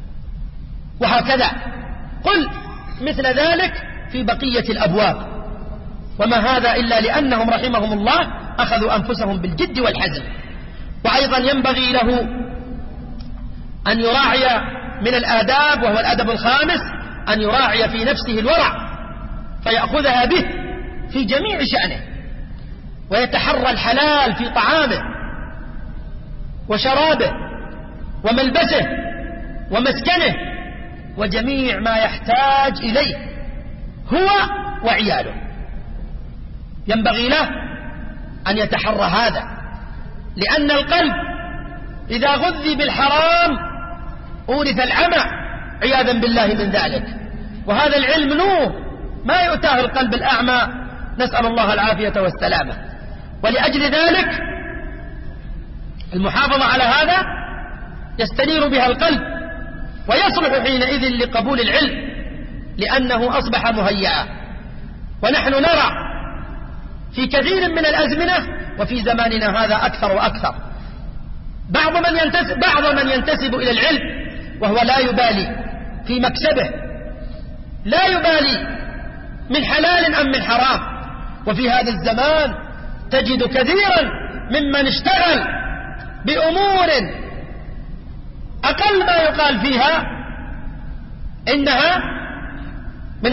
وهكذا قل مثل ذلك في بقية الأبواب. وما هذا إلا لأنهم رحمهم الله أخذوا أنفسهم بالجد والحزم. وأيضا ينبغي له أن يراعي من الآداب، وهو الأدب الخامس، أن يراعي في نفسه الورع فيأخذها به في جميع شأنه، ويتحرى الحلال في طعامه وشرابه وملبسه ومسكنه وجميع ما يحتاج إليه هو وعياله. ينبغي له أن يتحرى هذا، لأن القلب إذا غذي بالحرام أورث العمى عياذا بالله من ذلك. وهذا العلم نور ما يؤتاه القلب الأعمى، نسأل الله العافية والسلامة. ولأجل ذلك المحافظة على هذا يستنير بها القلب، ويصلح حينئذ لقبول العلم، لأنه أصبح مهيئا. ونحن نرى في كثير من الأزمنة وفي زماننا هذا أكثر وأكثر بعض من ينتسب إلى العلم وهو لا يبالي في مكسبه، لا يبالي من حلال أم من حرام. وفي هذا الزمان تجد كثيرا ممن اشتغل بأمور أقل ما يقال فيها إنها من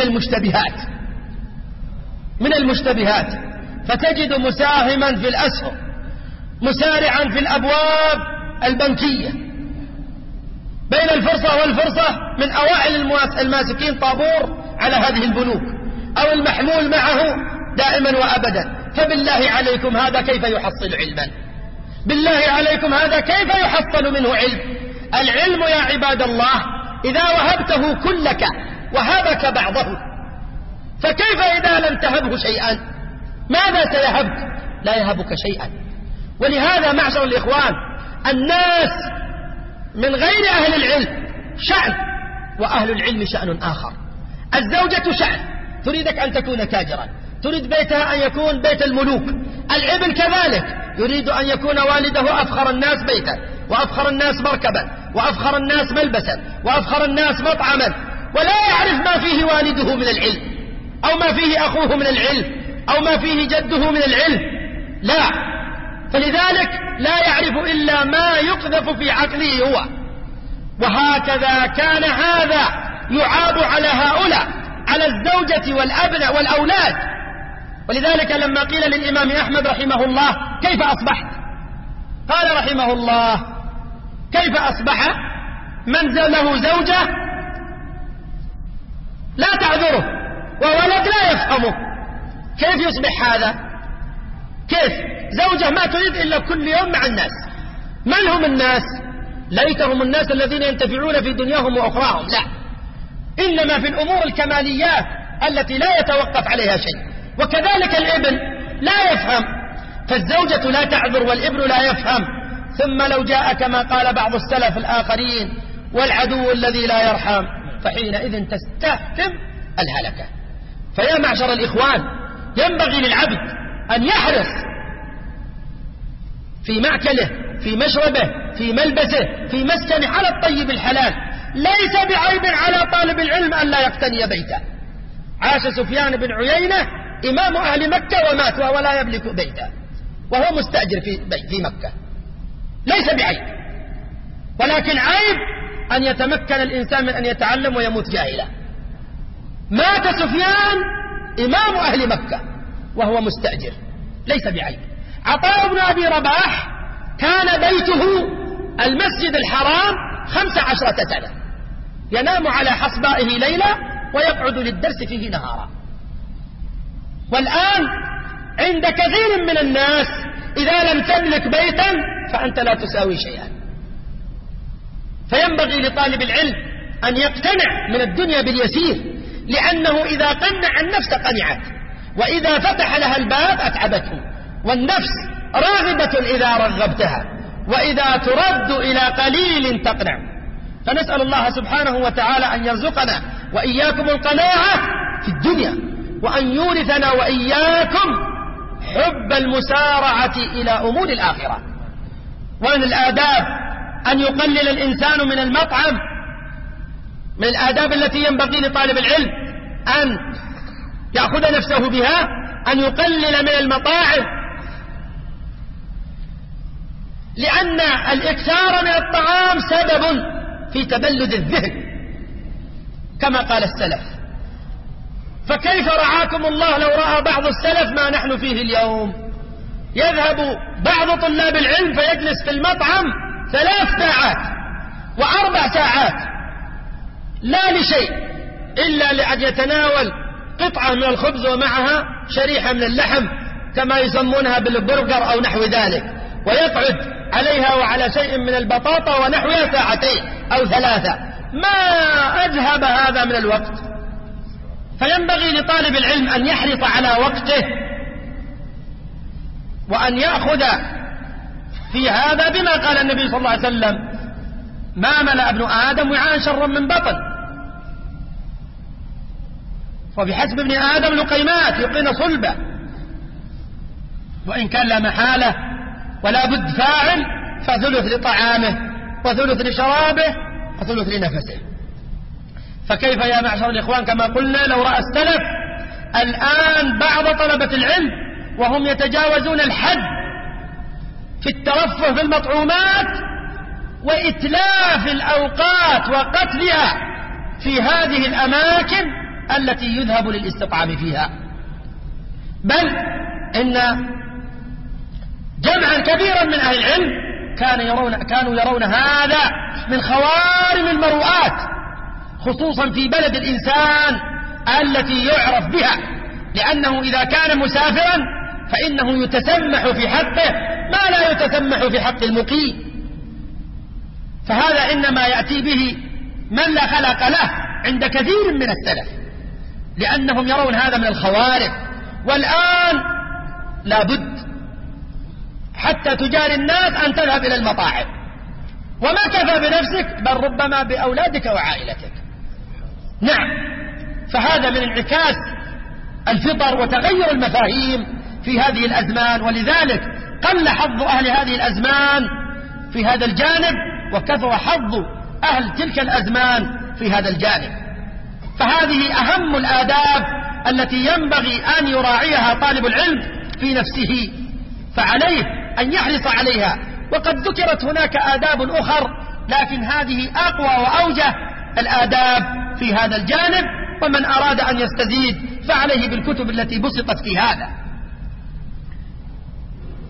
المشتبهات، فتجد مساهما في الأسهم، مسارعا في الأبواب البنكية بين الفرصة والفرصة، من أوائل الماسكين طابور على هذه البنوك، أو المحمول معه دائما وأبدا. فبالله عليكم هذا كيف يحصل علما؟ بالله عليكم هذا كيف يحصل منه علم؟ العلم يا عباد الله إذا وهبته كلك وهبك بعضه، فكيف إذا لم تهبه شيئا؟ ماذا سيهبك؟ لا يهبك شيئا. ولهذا معشر الإخوان، الناس من غير أهل العلم شأن، وأهل العلم شأن آخر. الزوجة شأن، تريدك أن تكون تاجرا، تريد بيتها أن يكون بيت الملوك. الابن كذلك يريد أن يكون والده أفخر الناس بيتا، وأفخر الناس مركبا، وأفخر الناس ملبسا، وأفخر الناس مطعما، ولا يعرف ما فيه والده من العلم، أو ما فيه أخوه من العلم، أو ما فيه جده من العلم. لا، فلذلك لا يعرف إلا ما يقذف في عقله هو. وهكذا كان هذا يعاب على هؤلاء، على الزوجة والأبناء والأولاد. ولذلك لما قيل للإمام أحمد رحمه الله كيف أصبحت؟ قال رحمه الله كيف أصبح؟ من له زوجة لا تعذره وولد لا يفهمه، كيف يصبح هذا؟ كيف زوجة ما تريد إلا كل يوم مع الناس؟ من هم الناس؟ ليتهم الناس الذين ينتفعون في دنياهم وأخراهم، لا، إنما في الأمور الكماليات التي لا يتوقف عليها شيء. وكذلك الابن لا يفهم، فالزوجة لا تعذر والابن لا يفهم. ثم لو جاء كما قال بعض السلف الآخرين والعدو الذي لا يرحم، فحينئذ تستحكم الهلكة. فيا معشر الإخوان، ينبغي للعبد أن يحرص في مأكله، في مشربه، في ملبسه، في مسكنه على الطيب الحلال. ليس بعيب على طالب العلم أن لا يقتني بيته. عاش سفيان بن عيينة إمام أهل مكة ومات وهو لا يملك بيته، وهو مستأجر في مكة. ليس بعيب، ولكن عيب أن يتمكن الإنسان من أن يتعلم ويموت جاهلا. مات سفيان إمام أهل مكة وهو مستأجر، ليس بعيب. عطاء بن أبي رباح كان بيته المسجد الحرام 15 سنة، ينام على حصبائه ليلة ويقعد للدرس فيه نهارا. والآن عند كثير من الناس إذا لم تملك بيتا فأنت لا تساوي شيئا. فينبغي لطالب العلم أن يقتنع من الدنيا باليسير، لأنه إذا قنع النفس قنعت، وإذا فتح لها الباب أتعبته. والنفس راغبة إذا رغبتها، وإذا ترد إلى قليل تقنع. فنسأل الله سبحانه وتعالى أن يرزقنا وإياكم القناعة في الدنيا، وأن يورثنا وإياكم حب المسارعة إلى أمور الآخرة. ومن الآداب أن يقلل الإنسان من المطعم. من الآداب التي ينبغي لطالب العلم أن يأخذ نفسه بها أن يقلل من المطاعم، لأن الإكثار من الطعام سبب في تبلد الذهن كما قال السلف. فكيف رعاكم الله لو رأى بعض السلف ما نحن فيه اليوم؟ يذهب بعض طلاب العلم فيجلس في المطعم 3 ساعات و4 ساعات لا لشيء إلا لأن يتناول قطعة من الخبز ومعها شريحة من اللحم كما يسمونها بالبرجر أو نحو ذلك، ويقعد عليها وعلى شيء من البطاطا ونحوها 2 أو 3. ما أذهب هذا من الوقت. فينبغي لطالب العلم أن يحرص على وقته، وأن يأخذ في هذا بما قال النبي صلى الله عليه وسلم: ما ملأ ابن آدم وعاء شرا من بطن، وبحسب ابن آدم لقيمات يقين صلبة. وإن كان لا محالة ولا بد فاعل فثلث لطعامه وثلث لشرابه وثلث لنفسه. فكيف يا معشر الإخوان كما قلنا لو رأى السلف الآن بعض طلبة العلم وهم يتجاوزون الحد في الترفه بالمطعومات وإتلاف الأوقات وقتلها في هذه الأماكن التي يذهب للاستطعام فيها. بل إن جمعا كبيرا من أهل العلم كانوا يرون هذا من خوارم المروءات، خصوصا في بلد الإنسان التي يعرف بها، لأنه إذا كان مسافرا فإنه يتسمح في حقه ما لا يتسمح في حق المقيم. فهذا إنما يأتي به من لا خلق له عند كثير من السلف، لأنهم يرون هذا من الخوارم. والآن لابد حتى تجاري الناس أن تذهب إلى المطاعم، وما كفى بنفسك بل ربما بأولادك وعائلتك. نعم، فهذا من انعكاس الفطر وتغير المفاهيم في هذه الأزمان، ولذلك قل حظ أهل هذه الأزمان في هذا الجانب، وكثر حظ أهل تلك الأزمان في هذا الجانب. فهذه أهم الآداب التي ينبغي أن يراعيها طالب العلم في نفسه، فعليه أن يحرص عليها. وقد ذكرت هناك آداب أخر، لكن هذه أقوى وأوجه الآداب في هذا الجانب، ومن أراد أن يستزيد فعليه بالكتب التي بسطت في هذا.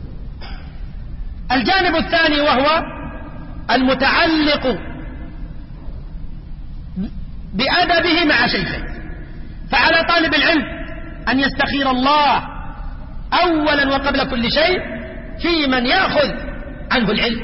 الجانب الثاني وهو المتعلق بأدبه مع شيخه. فعلى طالب العلم أن يستخير الله أولا وقبل كل شيء في من يأخذ عنه العلم.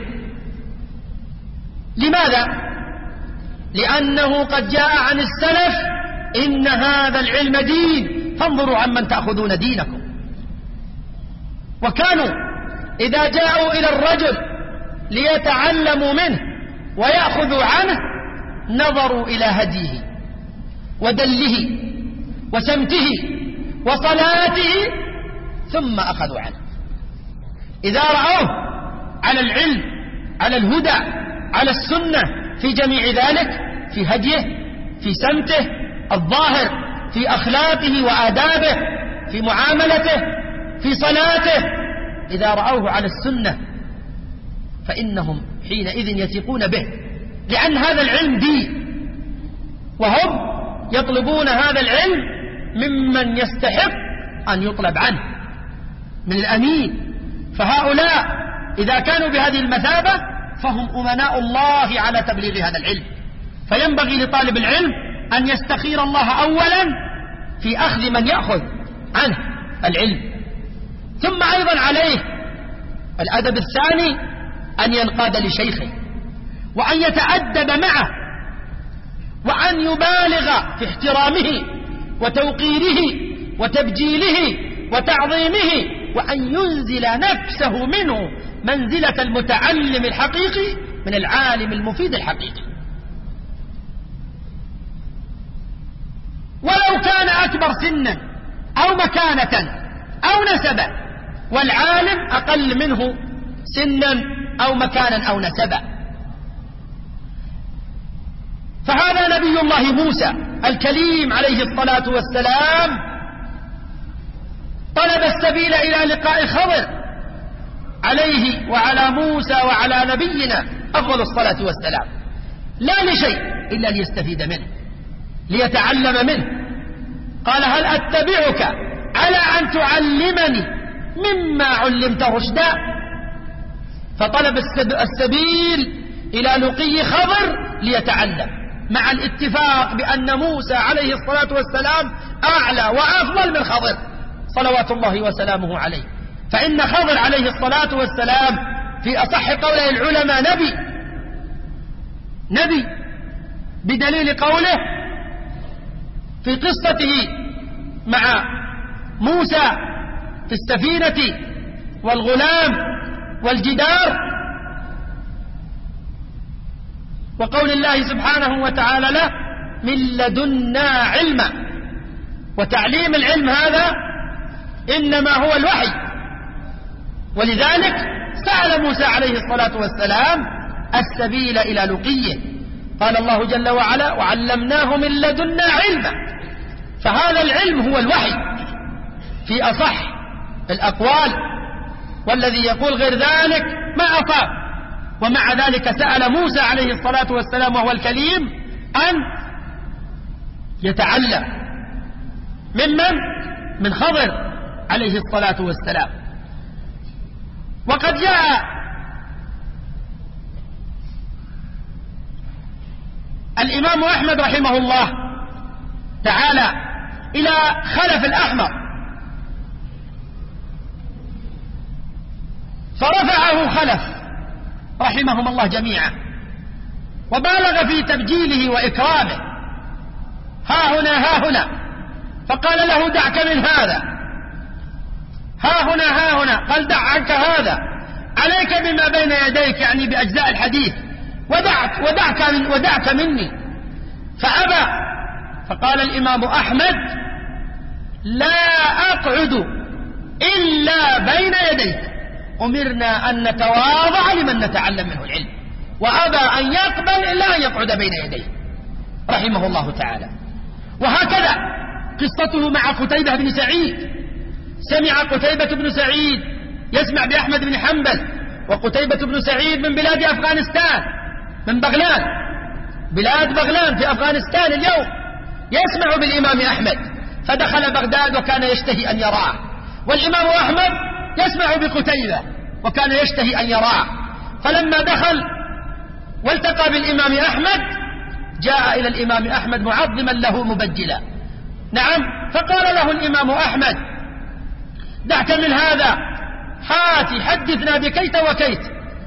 لماذا؟ لأنه قد جاء عن السلف إن هذا العلم دين، فانظروا عمن تأخذون دينكم. وكانوا إذا جاءوا إلى الرجل ليتعلموا منه ويأخذوا عنه نظروا إلى هديه ودله وسمته وصلاته ثم أخذوا عنه. إذا رأوه على العلم، على الهدى، على السنة، في جميع ذلك، في هديه، في سمته الظاهر، في أخلاقه وآدابه، في معاملته، في صلاته، إذا رأوه على السنة فإنهم حينئذ يثقون به، لأن هذا العلم دين، وهم يطلبون هذا العلم ممن يستحق أن يطلب عنه، من الأمين. فهؤلاء إذا كانوا بهذه المثابة فهم أمناء الله على تبليغ هذا العلم. فينبغي لطالب العلم أن يستخير الله أولا في أخذ من يأخذ عنه العلم. ثم أيضا عليه الأدب الثاني أن ينقاد لشيخه وأن يتأدب معه وأن يبالغ في احترامه وتوقيره وتبجيله وتعظيمه، وأن ينزل نفسه منه منزلة المتعلم الحقيقي من العالم المفيد الحقيقي. ولو كان أكبر سنا أو مكانة أو نسبا، والعالم أقل منه سنا أو مكانا أو نسبا. فهذا نبي الله موسى الكليم عليه الصلاة والسلام طلب السبيل إلى لقاء خضر عليه وعلى موسى وعلى نبينا أفضل الصلاة والسلام، لا لشيء إلا ليستفيد منه، ليتعلم منه. قال: هل أتبعك على أن تعلمني مما علمت رشدا؟ فطلب السبيل إلى لقي خضر ليتعلم، مع الاتفاق بأن موسى عليه الصلاة والسلام أعلى وأفضل من خضر صلوات الله وسلامه عليه. فإن خضر عليه الصلاة والسلام في أصح قوله العلماء نبي بدليل قوله في قصته مع موسى في السفينة والغلام والجدار، وقول الله سبحانه وتعالى له: من لدنا علما. وتعليم العلم هذا إنما هو الوحي، ولذلك سأل موسى عليه الصلاة والسلام السبيل إلى لقيه. قال الله جل وعلا: وعلمناه من لدنا علما. فهذا العلم هو الوحي في أصح الأقوال، والذي يقول غير ذلك ما أصاب. ومع ذلك سأل موسى عليه الصلاة والسلام وهو الكليم أن يتعلم من خضر عليه الصلاة والسلام. وقد جاء الإمام أحمد رحمه الله تعالى إلى خلف الأحمر فرفعه خلف رحمهم الله جميعا، وبالغ في تبجيله وإكرامه، ها هنا ها هنا، فقال له: دعك من هذا، ها هنا ها هنا، قال: دع عنك هذا، عليك بما بين يديك، يعني بأجزاء الحديث، ودعك مني. فأبى. فقال الإمام أحمد: لا أقعد إلا بين يديك، أمرنا أن نتواضع لمن نتعلم منه العلم، وأبى أن يقبل إلا أن يقعد بين يديه رحمه الله تعالى. وهكذا قصته مع قتيبة بن سعيد. سمع قتيبة بن سعيد يسمع بأحمد بن حنبل، وقتيبة بن سعيد من بلاد أفغانستان، من بغلان، بلاد بغلان في أفغانستان اليوم، يسمع بالإمام أحمد، فدخل بغداد وكان يشتهي أن يراه، والإمام أحمد يسمع بقتيبة وكان يشتهي أن يراه. فلما دخل والتقى بالإمام أحمد جاء إلى الإمام أحمد معظما له مبجلا. نعم، فقال له الإمام أحمد: دعك من هذا، هاتي حدثنا بكيت وكيت.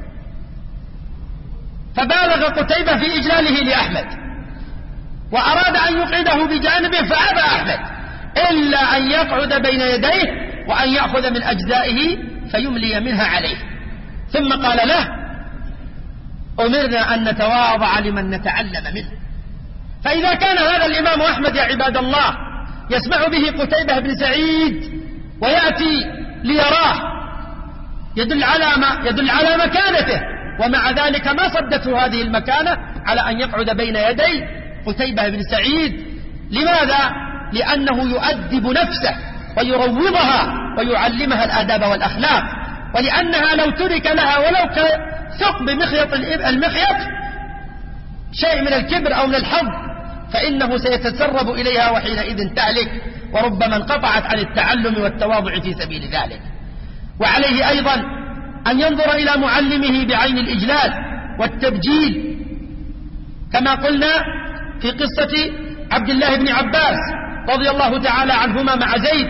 فبالغ قتيبة في إجلاله لأحمد، وأراد أن يقعده بجانبه، فأبى أحمد إلا أن يقعد بين يديه وأن يأخذ من أجزائه فيملي منها عليه. ثم قال له: أمرنا أن نتواضع لمن نتعلم منه. فإذا كان هذا الإمام أحمد يا عباد الله يسمع به قتيبة بن سعيد ويأتي ليراه، يدل على مكانته، ومع ذلك ما صدته هذه المكانة على أن يقعد بين يدي قتيبة بن سعيد. لماذا؟ لأنه يؤدب نفسه ويروضها ويعلمها الآداب والأخلاق، ولأنها لو ترك لها ولو كثقب مخيط المخيط شيء من الكبر أو من الحظ فإنه سيتسرب إليها وحينئذ تهلك، وربما انقطعت عن التعلم والتواضع في سبيل ذلك. وعليه أيضا أن ينظر إلى معلمه بعين الإجلال والتبجيل، كما قلنا في قصة عبد الله بن عباس رضي الله تعالى عنهما مع زيد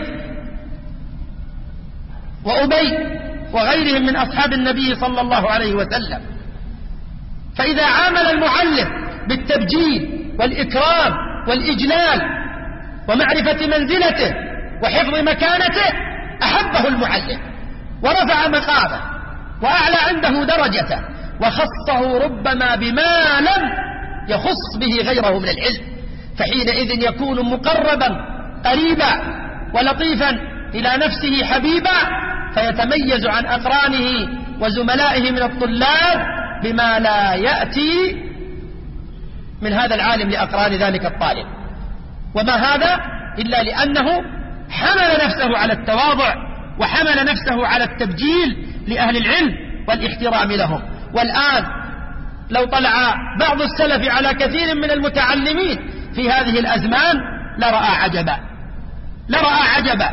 وأبي وغيرهم من أصحاب النبي صلى الله عليه وسلم. فإذا عامل المعلم بالتبجيل والإكرام والإجلال ومعرفة منزلته وحفظ مكانته أحبه المعلم ورفع مقامه وأعلى عنده درجته، وخصه ربما بما لم يخص به غيره من العلم، فحينئذ يكون مقربا قريبا ولطيفا إلى نفسه حبيبا، فيتميز عن أقرانه وزملائه من الطلاب بما لا يأتي من هذا العالم لأقران ذلك الطالب. وما هذا إلا لأنه حمل نفسه على التواضع وحمل نفسه على التبجيل لأهل العلم والاحترام لهم. والآن لو طلع بعض السلف على كثير من المتعلمين في هذه الأزمان لرأى عجبا.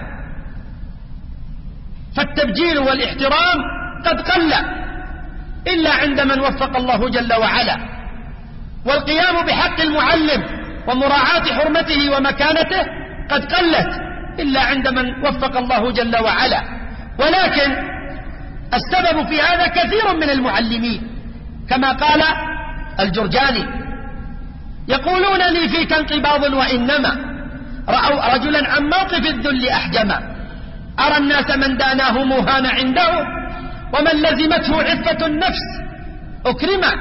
فالتبجيل والاحترام قد قل إلا عند من وفق الله جل وعلا، والقيام بحق المعلم ومراعاة حرمته ومكانته قد قلت إلا عند من وفق الله جل وعلا. ولكن السبب في هذا كثير من المعلمين، كما قال الجرجاني: يقولون لي فيك انقباض وإنما رأوا رجلا عن موقف الذل أحجما، أرى الناس من داناه مهان عنده، ومن لزمته عفة النفس أكرما،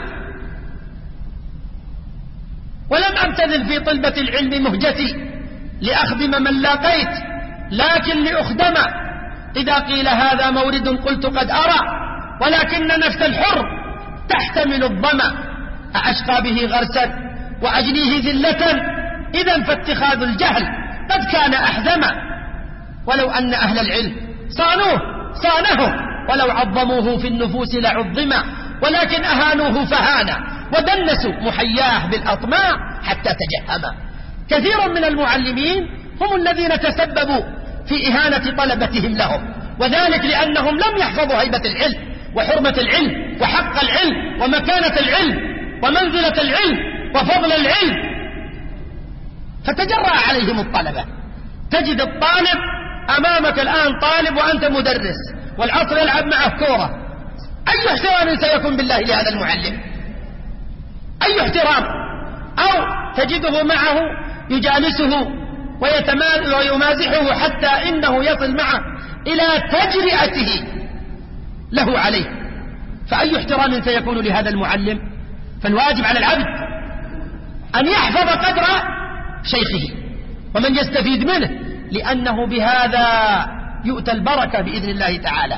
ولم أبتذل في طلبة العلم مهجتي لأخدم من لاقيت، لكن لأخدم. إذا قيل هذا مورد قلت قد أرى، ولكن نفس الحر تحتمل الظما، أأشقى به غرسا وأجنيه ذلة، إذا فاتخاذ الجهل قد كان أحزما. ولو أن أهل العلم صانه، ولو عظموه في النفوس لعظما، ولكن أهانوه فهانا ودنسوا محياه بالأطماع حتى تجهما. كثير من المعلمين هم الذين تسببوا في إهانة طلبتهم لهم، وذلك لأنهم لم يحفظوا هيبة العلم وحرمة العلم وحق العلم ومكانة العلم ومنزلة العلم وفضل العلم، فتجرأ عليهم الطلبة. تجد الطالب أمامك الآن طالب وأنت مدرس، والعصر يلعب معه كورة، أي احترام سيكون بالله لهذا المعلم؟ أي احترام؟ أو تجده معه يجالسه ويمازحه حتى إنه يصل معه إلى تجرئته له عليه، فأي احترام سيكون لهذا المعلم؟ فالواجب على العبد أن يحفظ قدر شيخه ومن يستفيد منه، لأنه بهذا يؤتى البركة بإذن الله تعالى.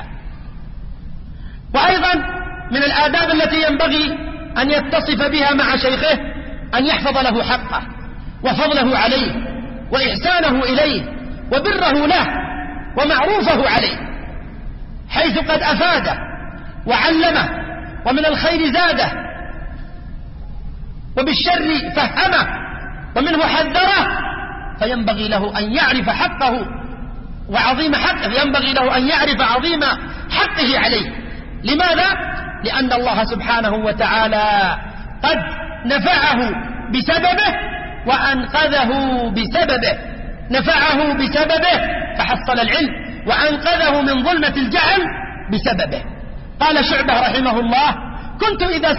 وأيضا من الآداب التي ينبغي أن يتصف بها مع شيخه أن يحفظ له حقه وفضله عليه وإحسانه إليه وبره له ومعروفه عليه، حيث قد أفاده وعلمه ومن الخير زاده وبالشر فهمه ومنه حذره، فينبغي له أن يعرف حقه وعظيم حقه، ينبغي له أن يعرف عظيم حقه عليه. لماذا؟ لأن الله سبحانه وتعالى قد نفعه بسببه وأنقذه بسببه، نفعه بسببه فحصل العلم، وأنقذه من ظلمة الجهل بسببه. قال شعبة رحمه الله: كنت إذا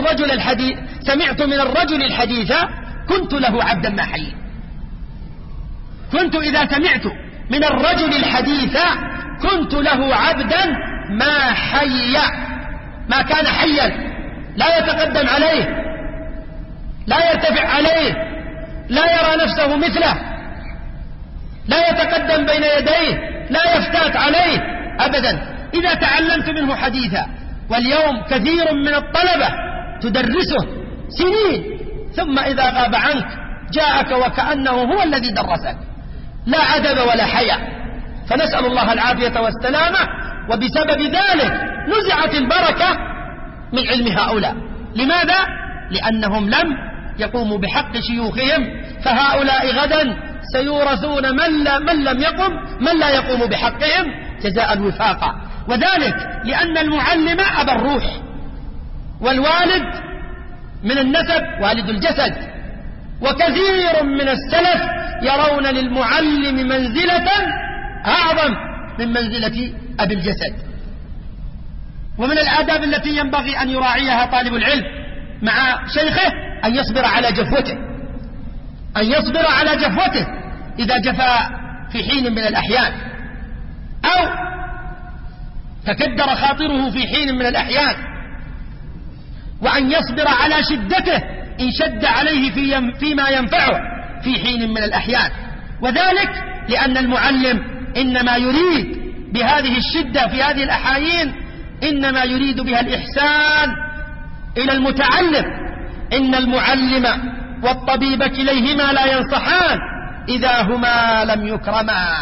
سمعت من الرجل الحديث كنت له عبدا ما حي. كنت إذا سمعت من الرجل الحديث كنت له عبدا ما حي، ما كان حيا، لا يتقدم عليه، لا يرتفع عليه، لا يرى نفسه مثله، لا يتقدم بين يديه، لا يفتات عليه أبدا. إذا تعلمت منه حديثا، واليوم كثير من الطلبة تدرسه سنين، ثم إذا غاب عنك جاءك وكأنه هو الذي درسك، لا أدب ولا حياء. فنسأل الله العافية والسلامة. وبسبب ذلك نزعت البركة من علم هؤلاء. لماذا؟ لأنهم لم يقوموا بحق شيوخهم، فهؤلاء غدا سيورثون من لا يقوم بحقهم جزاء الوفاق. وذلك لأن المعلم أبا الروح، والوالد من النسب والد الجسد، وكثير من السلف يرون للمعلم منزلة أعظم من منزلة أبي الجسد. ومن الآداب التي ينبغي أن يراعيها طالب العلم مع شيخه أن يصبر على جفوته، أن يصبر على جفوته إذا جفا في حين من الأحيان، أو تكدر خاطره في حين من الأحيان، وأن يصبر على شدته إن شد عليه فيما ينفعه في حين من الأحيان. وذلك لأن المعلم إنما يريد بهذه الشدة في هذه الأحايين إنما يريد بها الإحسان إلى المتعلم. إن المعلم والطبيب كليهما لا ينصحان إذا هما لم يكرما.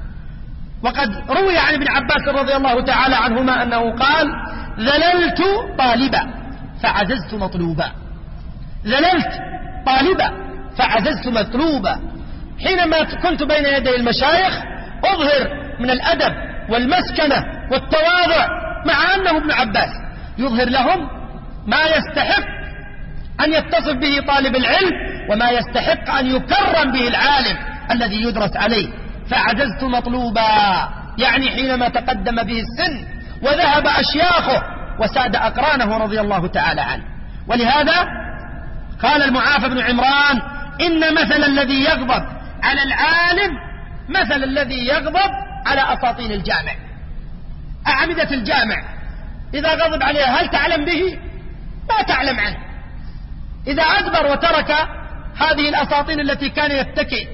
وقد روي عن ابن عباس رضي الله تعالى عنهما أنه قال: ذللت طالبا فعززت مطلوبا. ذللت طالبا فعززت مطلوبا. حينما كنت بين يدي المشايخ أظهر من الأدب والمسكنة والتواضع، مع أنه ابن عباس، يظهر لهم ما يستحق أن يتصف به طالب العلم، وما يستحق أن يكرم به العالم الذي يدرس عليه. فعززت مطلوبا، يعني حينما تقدم به السن وذهب أشياخه وساد أقرانه رضي الله تعالى عنه. ولهذا قال المعافى بن عمران: إن مثل الذي يغضب على العالم مثل الذي يغضب على أساطين الجامع. أعمدة الجامع إذا غضب عليها هل تعلم به؟ لا تعلم عنه. إذا أدبر وترك هذه الأساطين التي كان يتكئ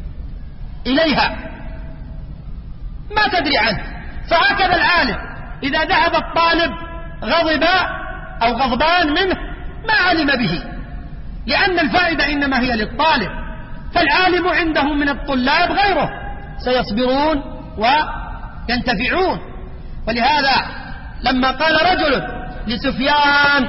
إليها ما تدري عنه. فهكذا العالم إذا ذهب الطالب غضب أو غضبان منه ما علم به، لأن الفائدة إنما هي للطالب. فالعالم عنده من الطلاب غيره سيصبرون وينتفعون. ولهذا لما قال رجل لسفيان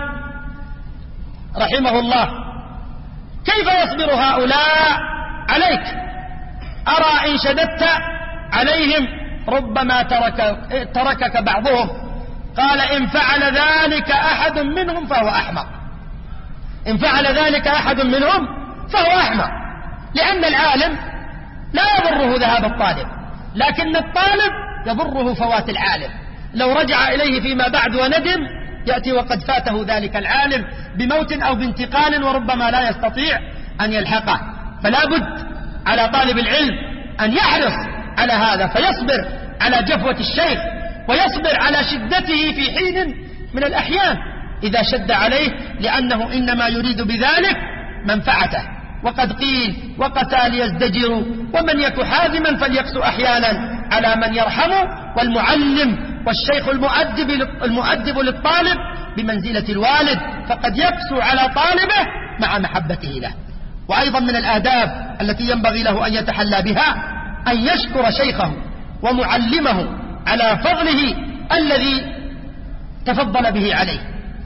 رحمه الله: كيف يصبر هؤلاء عليك؟ أرى إن شددت عليهم ربما تركك بعضهم. قال: إن فعل ذلك أحد منهم فهو أحمق. إن فعل ذلك أحد منهم فهو أحمق، لأن العالم لا يضره ذهاب الطالب، لكن الطالب يضره فوات العالم. لو رجع إليه فيما بعد وندم يأتي وقد فاته ذلك العالم بموت أو بانتقال، وربما لا يستطيع أن يلحقه. فلا بد على طالب العلم أن يحرص على هذا، فيصبر على جفوة الشيخ، ويصبر على شدته في حين من الأحيان إذا شد عليه، لأنه إنما يريد بذلك منفعته. وقد قيل: وقتال يزدجر ومن يك حازما فليقسو أحيانا على من يرحمه. والمعلم والشيخ المؤدب للطالب بمنزلة الوالد، فقد يقسو على طالبه مع محبته له. وأيضا من الآداب التي ينبغي له أن يتحلى بها أن يشكر شيخه ومعلمه على فضله الذي تفضل به عليه،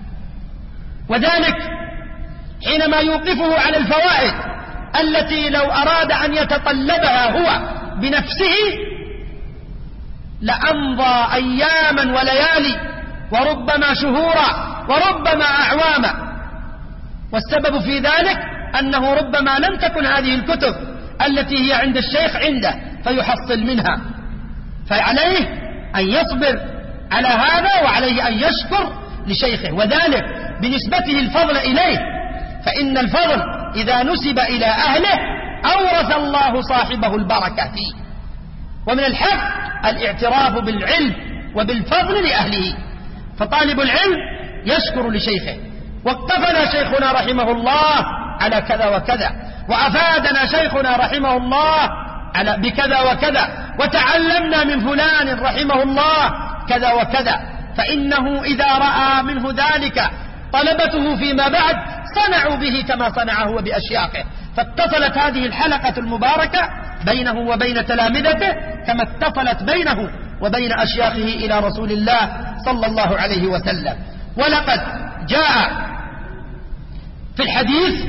وذلك حينما يوقفه على الفوائد التي لو أراد أن يتطلبها هو بنفسه لأمضى أياما وليالي وربما شهورا وربما أعواما. والسبب في ذلك أنه ربما لم تكن هذه الكتب التي هي عند الشيخ عنده فيحصل منها، فعليه أن يصبر على هذا، وعليه أن يشكر لشيخه، وذلك بنسبته الفضل إليه، فإن الفضل إذا نسب إلى أهله أورث الله صاحبه البركة فيه. ومن الحق الاعتراف بالعلم وبالفضل لأهله، فطالب العلم يشكر لشيخه، واقتفنا شيخنا رحمه الله على كذا وكذا، وأفادنا شيخنا رحمه الله بكذا وكذا، وتعلمنا من فلان رحمه الله كذا وكذا، فإنه إذا رأى منه ذلك طلبته فيما بعد صنعوا به كما صنع هو بأشياخه، فاتصلت هذه الحلقة المباركة بينه وبين تلامذته كما اتصلت بينه وبين أشياخه إلى رسول الله صلى الله عليه وسلم. ولقد جاء في الحديث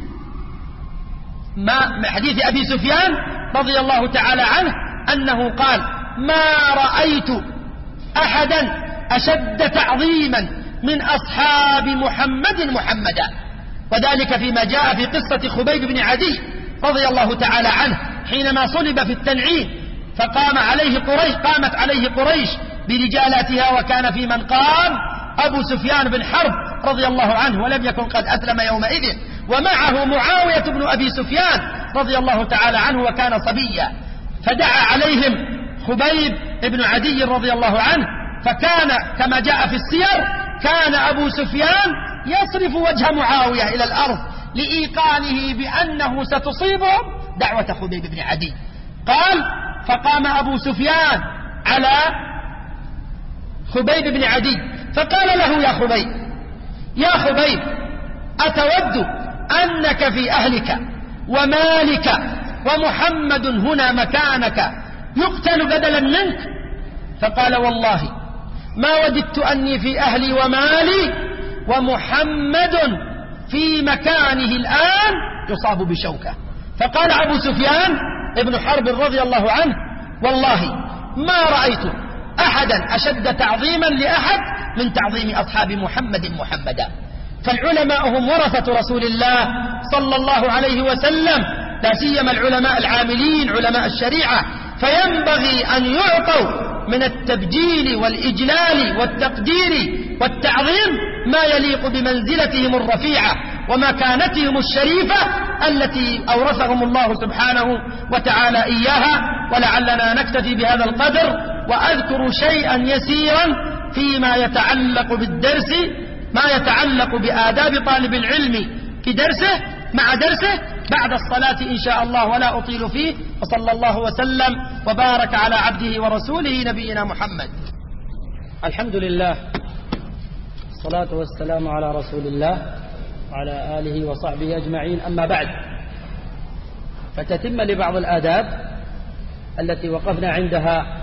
حديث أبي سفيان رضي الله تعالى عنه أنه قال: ما رأيت أحدا أشد تعظيما من أصحاب محمدا، وذلك فيما جاء في قصة خبيب بن عدي رضي الله تعالى عنه حينما صلب في التنعيم، قامت عليه قريش برجالاتها، وكان في من قام أبو سفيان بن حرب رضي الله عنه، ولم يكن قد أسلم يومئذ، ومعه معاوية بن أبي سفيان رضي الله تعالى عنه وكان صبيا، فدعا عليهم خبيب بن عدي رضي الله عنه، فكان كما جاء في السير كان أبو سفيان يصرف وجه معاوية إلى الأرض لإيقانه بأنه ستصيبهم دعوة خبيب بن عدي. قال: فقام أبو سفيان على خبيب بن عدي فقال له: يا خبيب أتود أنك في أهلك ومالك ومحمد هنا مكانك يقتل بدلا منك؟ فقال: والله ما وددت أني في أهلي ومالي ومحمد في مكانه الآن يصاب بشوكة. فقال أبو سفيان ابن حرب رضي الله عنه: والله ما رأيت أحدا أشد تعظيما لأحد من تعظيم أصحاب محمدا. فالعلماء هم ورثة رسول الله صلى الله عليه وسلم، لا سيما العلماء العاملين علماء الشريعة، فينبغي أن يعطوا من التبجيل والإجلال والتقدير والتعظيم ما يليق بمنزلتهم الرفيعة ومكانتهم الشريفة التي أورثهم الله سبحانه وتعالى إياها. ولعلنا نكتفي بهذا القدر، وأذكر شيئا يسيرا فيما يتعلق بالدرس، ما يتعلق بآداب طالب العلم في درسه مع درسه بعد الصلاة إن شاء الله، ولا أطيل فيه. وصلى الله وسلم وبارك على عبده ورسوله نبينا محمد. الحمد لله، الصلاة والسلام على رسول الله وعلى آله وصحبه أجمعين. أما بعد، فتتم لبعض الآداب التي وقفنا عندها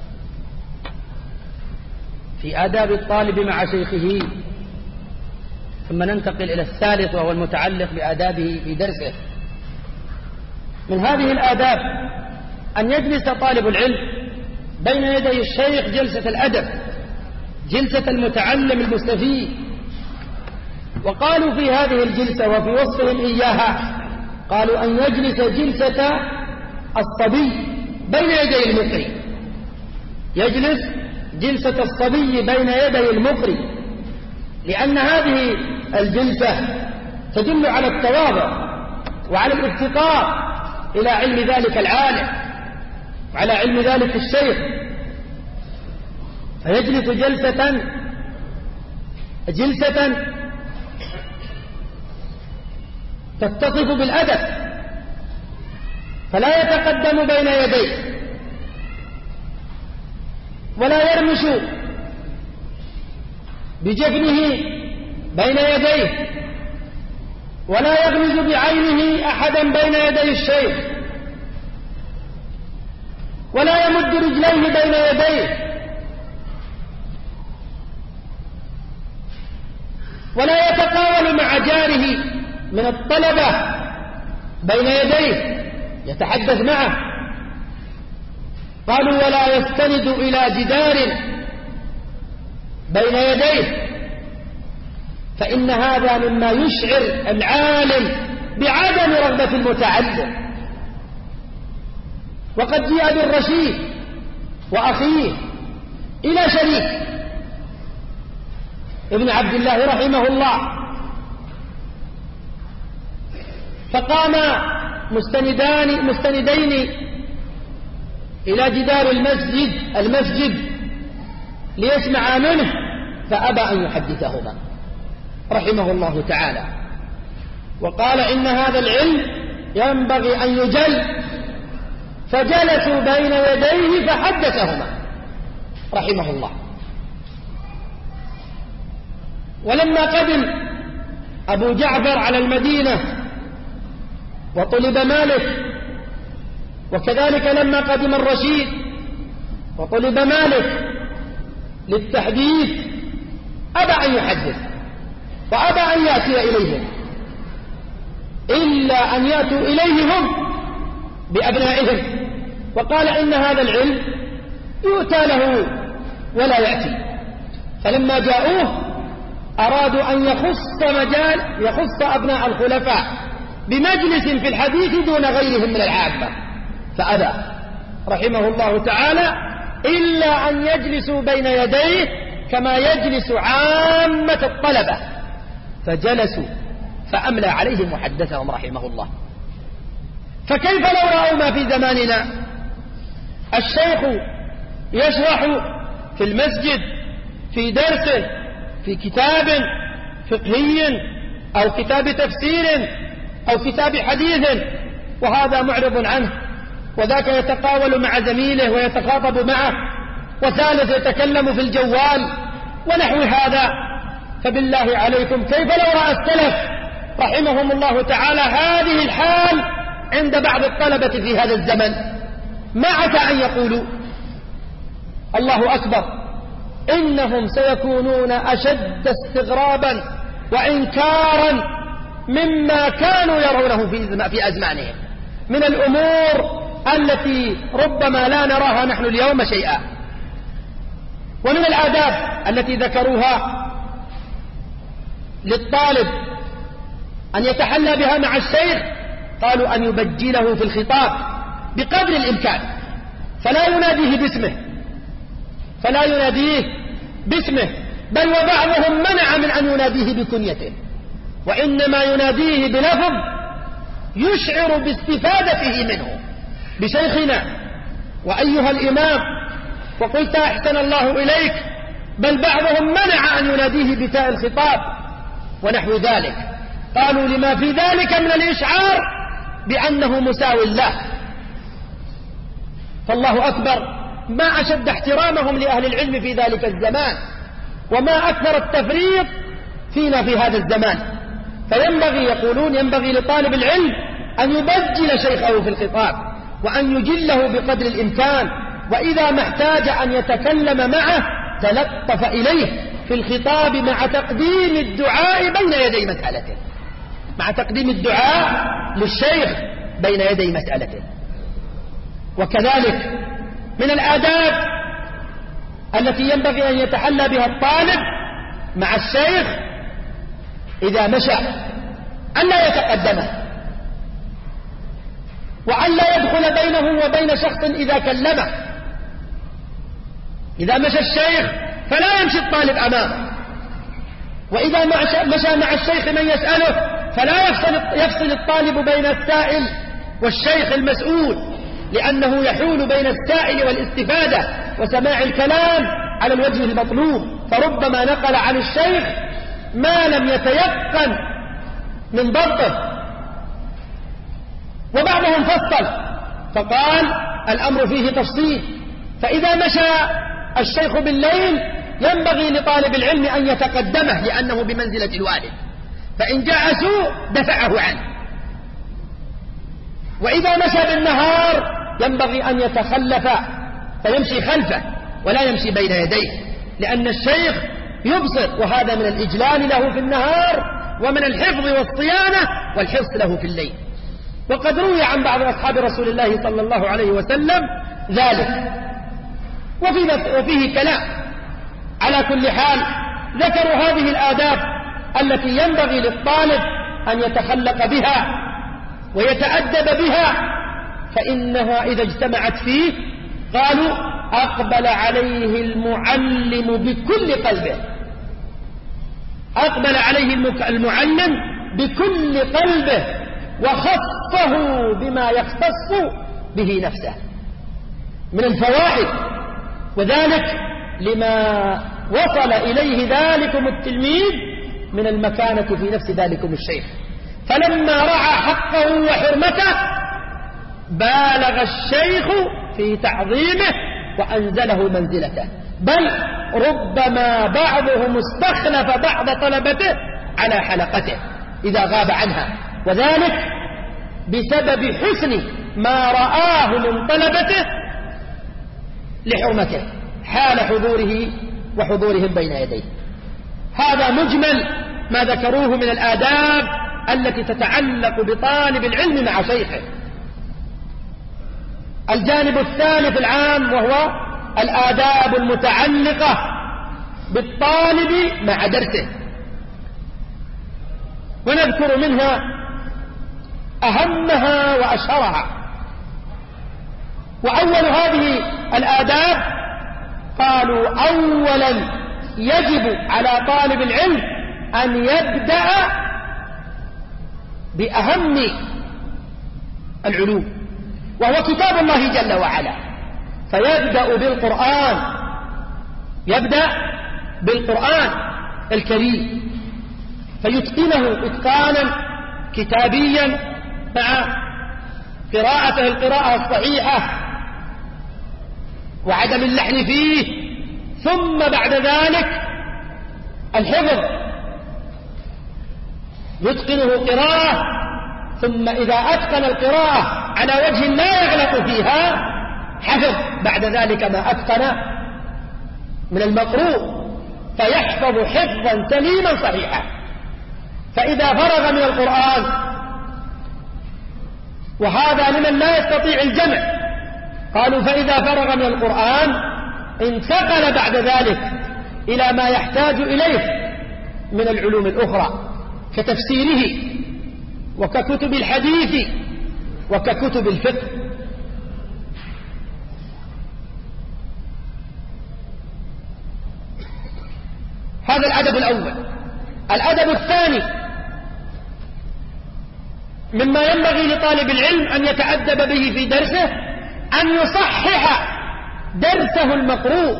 في آداب الطالب مع شيخه، ثم ننتقل إلى الثالث وهو المتعلق بآدابه في درسه. من هذه الآداب أن يجلس طالب العلم بين يدي الشيخ جلسة الأدب، جلسة المتعلم المستفيد. وقالوا في هذه الجلسة وفي وصفهم إياها، قالوا أن يجلس جلسة الصبي بين يدي المقري، يجلس جلسة الصبي بين يدي المقري، لأن هذه الجلسة تدل على التواضع وعلى الافتقار إلى علم ذلك العالم وعلى علم ذلك الشيخ، فيجلس جلسة تتصف بالأدب، فلا يتقدم بين يديه ولا يرمش بجفنه بين يديه ولا يغمز بعينه أحدا بين يدي الشيخ ولا يمد رجليه بين يديه ولا يتقاول مع جاره من الطلبة بين يديه يتحدث معه. قالوا ولا يستند إلى جدار بين يديه، فإن هذا مما يشعر العالم بعدم رغبة المتعلم. وقد جاء بالرشيد وأخيه إلى شريك ابن عبد الله رحمه الله، فقام مستندين إلى جدار المسجد ليسمع منه، فأبى أن يحدثهما رحمه الله تعالى، وقال إن هذا العلم ينبغي أن يجل، فجلسوا بين يديه فحدثهما رحمه الله. ولما قدم أبو جعفر على المدينة وطلب مالك، وكذلك لما قدم الرشيد وطلب مالك للتحديث، أبى أن يحدث وأبى أن يأتي إليهم، إلا أن يأتوا إليه هم بأبنائهم، وقال إن هذا العلم يؤتى له ولا يأتي. فلما جاءوه أرادوا أن يخص أبناء الخلفاء بمجلس في الحديث دون غيرهم من العامة، فأبى رحمه الله تعالى إلا أن يجلسوا بين يديه كما يجلس عامة الطلبة، فجلسوا فأملى عليهم وحدثهم رحمه الله. فكيف لو رأوا ما في زماننا؟ الشيخ يشرح في المسجد في درس في كتاب فقهي أو كتاب تفسير أو كتاب حديث، وهذا معرض عنه، وذاك يتقاول مع زميله ويتخاطب معه، وثالث يتكلم في الجوال ونحو هذا. فبالله عليكم كيف لو رأى السلف رحمهم الله تعالى هذه الحال عند بعض الطلبة في هذا الزمن؟ ما عسى أن يقولوا الله أكبر، إنهم سيكونون أشد استغرابا وإنكارا مما كانوا يرونه في أزمانهم من الأمور التي ربما لا نراها نحن اليوم شيئا. ومن الآداب التي ذكروها للطالب أن يتحلى بها مع الشيخ، قالوا أن يبجله في الخطاب بقدر الإمكان، فلا يناديه باسمه، بل وبعضهم منع من أن يناديه بكنيته، وإنما يناديه بلفظ يشعر باستفادته منه، بشيخنا وأيها الإمام وقلت أحسن الله إليك، بل بعضهم منع أن يناديه بتاء الخطاب ونحو ذلك، قالوا لما في ذلك من الإشعار بأنه مساو له. فالله أكبر، ما أشد احترامهم لأهل العلم في ذلك الزمان، وما أكثر التفريط فينا في هذا الزمان. فينبغي يقولون ينبغي لطالب العلم أن يبجل شيخه في الخطاب وأن يجله بقدر الإمكان، وإذا ما احتاج أن يتكلم معه تلطف إليه في الخطاب مع تقديم الدعاء بين يدي مسألته، مع تقديم الدعاء للشيخ بين يدي مسألته. وكذلك من الآداب التي ينبغي أن يتحلى بها الطالب مع الشيخ إذا مشى ألا يتقدمه، وألا يدخل بينه وبين شخص إذا كلمه. إذا مشى الشيخ فلا يمشي الطالب أمامه، وإذا مشى مع الشيخ من يسأله فلا يفصل الطالب بين السائل والشيخ المسؤول، لأنه يحول بين السائل والاستفادة وسماع الكلام على الوجه المطلوب، فربما نقل عن الشيخ ما لم يتيقن من ضبطه. وبعضهم فصل فقال الأمر فيه تفصيل، فإذا مشى الشيخ بالليل ينبغي لطالب العلم أن يتقدمه لأنه بمنزلة الوالد، فإن جاء سوء دفعه عنه. وإذا مشى بالنهار ينبغي أن يتخلف فيمشي خلفه ولا يمشي بين يديه، لأن الشيخ يبصر، وهذا من الإجلال له في النهار ومن الحفظ والصيانة والحرص له في الليل. وقد روي عن بعض أصحاب رسول الله صلى الله عليه وسلم ذلك، وفيه كلام. على كل حال ذكروا هذه الآداب التي ينبغي للطالب أن يتخلق بها ويتأدب بها، فإنها إذا اجتمعت فيه قالوا أقبل عليه المعلم بكل قلبه، أقبل عليه المعلم بكل قلبه وخصه بما يختص به نفسه من الفوائد، وذلك لما وصل إليه ذلكم التلميذ من المكانة في نفس ذلكم الشيخ. فلما رعى حقه وحرمته بالغ الشيخ في تعظيمه وأنزله منزلته، بل ربما بعضهم استخلف بعض طلبته على حلقته إذا غاب عنها، وذلك بسبب حسن ما رآه من طلبته لحرمته حال حضوره وحضورهم بين يديه. هذا مجمل ما ذكروه من الآداب التي تتعلق بطالب العلم مع شيخه. الجانب الثالث العام وهو الآداب المتعلقة بالطالب مع درسه، ونذكر منها أهمها وأشهرها. وأول هذه الآداب قالوا أولا يجب على طالب العلم أن يبدأ بأهم العلوم وهو كتاب الله جل وعلا، فيبدأ بالقرآن، يبدأ بالقرآن الكريم فيتقنه إتقانا كتابيا مع قراءته القراءة الصحيحة وعدم اللحن فيه، ثم بعد ذلك الحفظ يتقنه قراءة، ثم إذا أتقن القراءة على وجه لا يغلط فيها حفظ بعد ذلك ما أتقن من المقروء فيحفظ حفظا سليما صحيحا. فإذا فرغ من القرآن، وهذا لمن لا يستطيع الجمع، قالوا فإذا فرغ من القرآن انتقل بعد ذلك إلى ما يحتاج إليه من العلوم الأخرى كتفسيره وككتب الحديث وككتب الفقه. هذا الأدب الأول. الأدب الثاني مما ينبغي لطالب العلم أن يتأدب به في درسه أن يصحح درسه المقروء،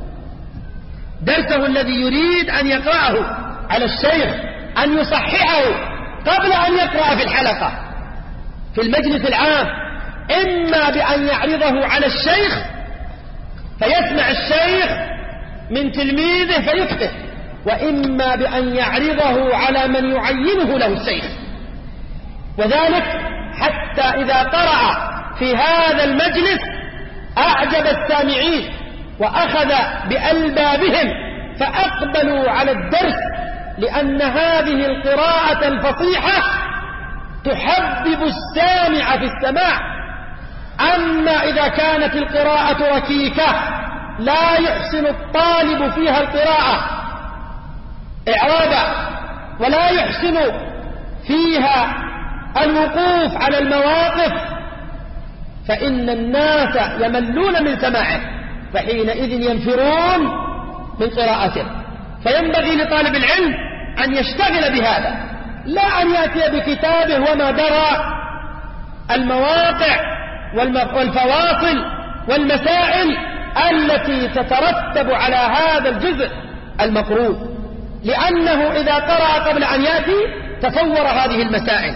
درسه الذي يريد أن يقرأه على الشيخ، أن يصححه قبل أن يقرأ في الحلقة في المجلس العام، إما بأن يعرضه على الشيخ فيسمع الشيخ من تلميذه فيكتب، وإما بأن يعرضه على من يعينه له الشيخ، وذلك حتى إذا قرأ في هذا المجلس أعجب السامعين وأخذ بألبابهم فأقبلوا على الدرس، لأن هذه القراءة الفصيحة تحبب السامع في السماع. أما إذا كانت القراءة ركيكة لا يحسن الطالب فيها القراءة إعرابا ولا يحسن فيها الوقوف على المواقف، فإن الناس يملون من سماعه فحينئذ ينفرون من قراءته. فينبغي لطالب العلم أن يشتغل بهذا، لا أن يأتي بكتابه وما درى المواقع والفواصل والمسائل التي تترتب على هذا الجزء المقروء، لأنه إذا قرأ قبل أن يأتي تصور هذه المسائل.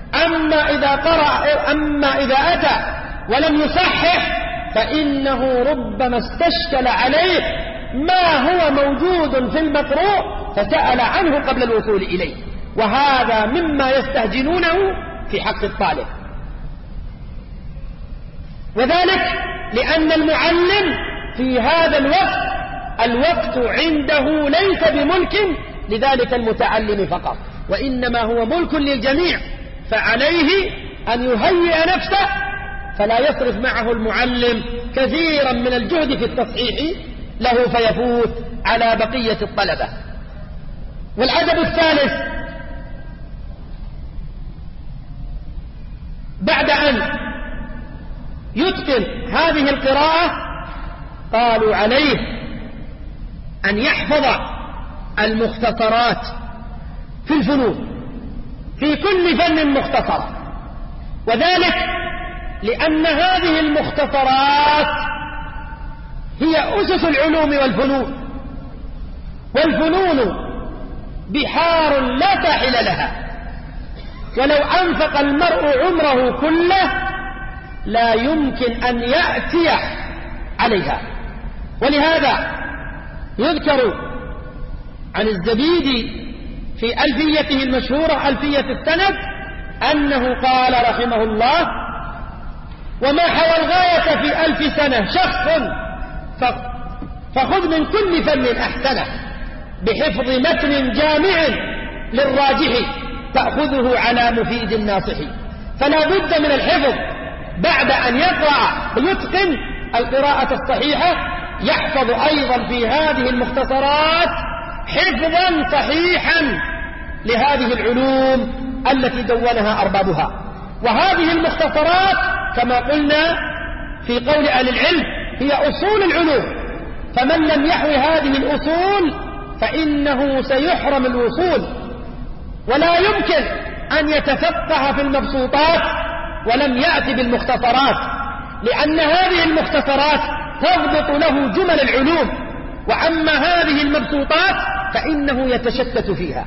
أما إذا أتى ولم يصحح فإنه ربما استشكل عليه ما هو موجود في المقروء فسأل عنه قبل الوصول إليه، وهذا مما يستهجنونه في حق الطالب، وذلك لأن المعلم في هذا الوقت عنده ليس بملك لذلك المتعلم فقط، وإنما هو ملك للجميع، فعليه أن يهيئ نفسه فلا يصرف معه المعلم كثيرا من الجهد في التصحيح له فيفوت على بقية الطلبة. والأدب الثالث بعد أن يتقن هذه القراءة قالوا عليه أن يحفظ المختصرات في الفنون، في كل فن مختصر، وذلك لأن هذه المختصرات هي أسس العلوم والفنون، والفنون بحار لا ساحل لها، ولو أنفق المرء عمره كله لا يمكن أن يأتي عليها. ولهذا يذكر عن الزبيدي في ألفيته المشهورة ألفية السند أنه قال رحمه الله: وما حوى الغاية في 1000 سنة شخص فخذ من كل فن أحسنه، بحفظ متن جامع للراجح تأخذه على مفيد الناصح. فلا بد من الحفظ بعد أن يقرأ ويتقن القراءة الصحيحة، يحفظ أيضا في هذه المختصرات حفظا صحيحا لهذه العلوم التي دونها أربابها. وهذه المختصرات كما قلنا في قول أهل العلم هي أصول العلوم، فمن لم يحوي هذه الأصول فإنه سيحرم الوصول، ولا يمكن أن يتفقه في المبسوطات ولم يأتي بالمختصرات، لأن هذه المختصرات تضبط له جمل العلوم، وأما هذه المبسوطات فإنه يتشتت فيها.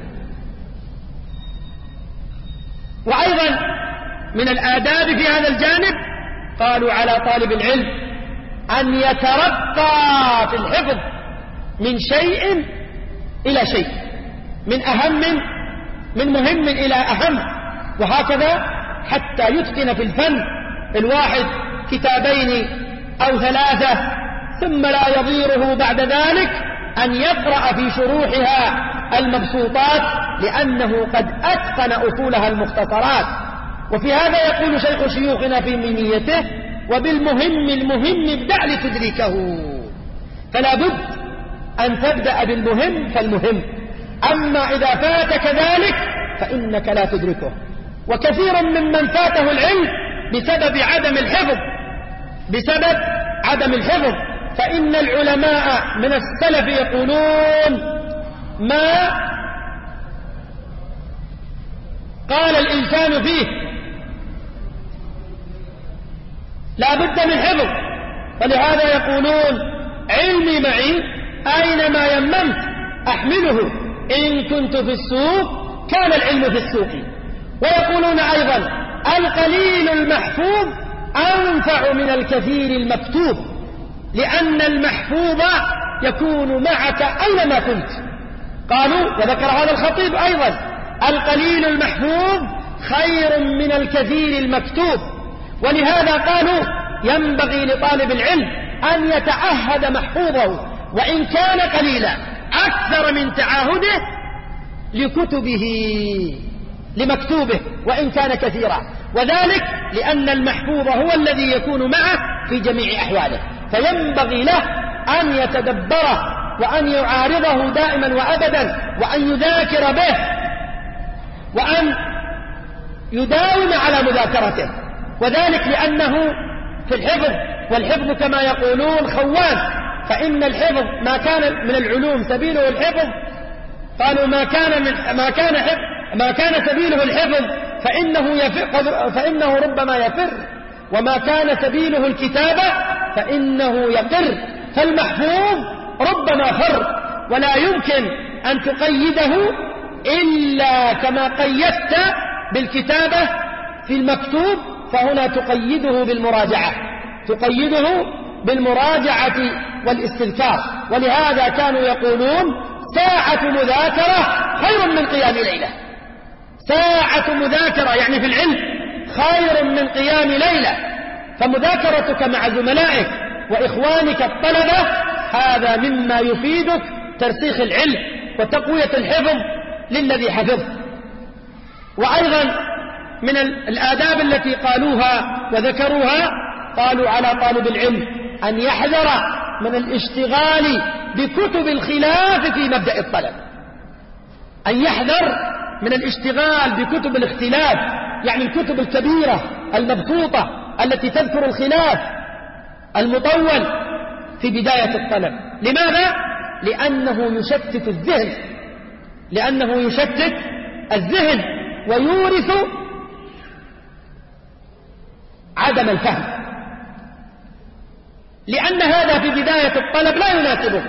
وأيضا من الآداب في هذا الجانب قالوا على طالب العلم أن يترقى في الحفظ من شيء إلى شيء، من مهم إلى أهم، وهكذا حتى يتقن في الفن الواحد كتابين أو 3، ثم لا يضيره بعد ذلك أن يقرأ في شروحها المبسوطات، لأنه قد أتقن أصولها المختصرات. وفي هذا يقول شيخ شيوخنا في منيته: وبالمهم المهم ابدأ لتدركه. فلا بد أن تبدأ بالمهم فالمهم، أما إذا فاتك ذلك فإنك لا تدركه. وكثير ممن فاته العلم بسبب عدم الحفظ، فإن العلماء من السلف يقولون: ما قال الإنسان فيه لا بد من حفظ، ولهذا يقولون: علمي معي أينما يممت أحمله، إن كنت في السوق كان العلم في السوق. ويقولون أيضا: القليل المحفوظ أنفع من الكثير المكتوب، لأن المحفوظ يكون معك أينما كنت. قالوا، وذكر هذا الخطيب أيضا: القليل المحفوظ خير من الكثير المكتوب. ولهذا قالوا: ينبغي لطالب العلم أن يتعهد محفوظه وإن كان قليلا أكثر من تعاهده لمكتوبه وإن كان كثيرا، وذلك لأن المحفوظ هو الذي يكون معه في جميع أحواله، فينبغي له أن يتدبره وأن يعارضه دائما وأبدا، وأن يذاكر به وأن يداوم على مذاكرته، وذلك لأنه في الحفظ، والحفظ كما يقولون خوان، فإن الحفظ ما كان من العلوم سبيله الحفظ، قالوا ما كان سبيله الحفظ فإنه ربما يفر، وما كان سبيله الكتابة فإنه يقر. فالمحفوظ ربما فر، ولا يمكن أن تقيده إلا كما قيدت بالكتابة في المكتوب، فهنا تقيده بالمراجعة والاستذكار. ولهذا كانوا يقولون: ساعة مذاكرة خير من قيام ليلة. ساعة مذاكرة يعني في العلم خير من قيام ليلة. فمذاكرتك مع زملائك وإخوانك الطلبة هذا مما يفيدك ترسيخ العلم وتقوية الحفظ للذي حفظ. وأيضا من الآداب التي قالوها وذكروها، قالوا على طالب العلم أن يحذر من الاشتغال بكتب الخلاف في مبدأ الطلب، أن يحذر من الاشتغال بكتب الاختلاف يعني الكتب الكبيرة المبسوطة التي تذكر الخلاف المطول في بداية الطلب. لماذا؟ لأنه يشتت الذهن ويورث عدم الفهم، لأن هذا في بداية الطلب لا يناسبه،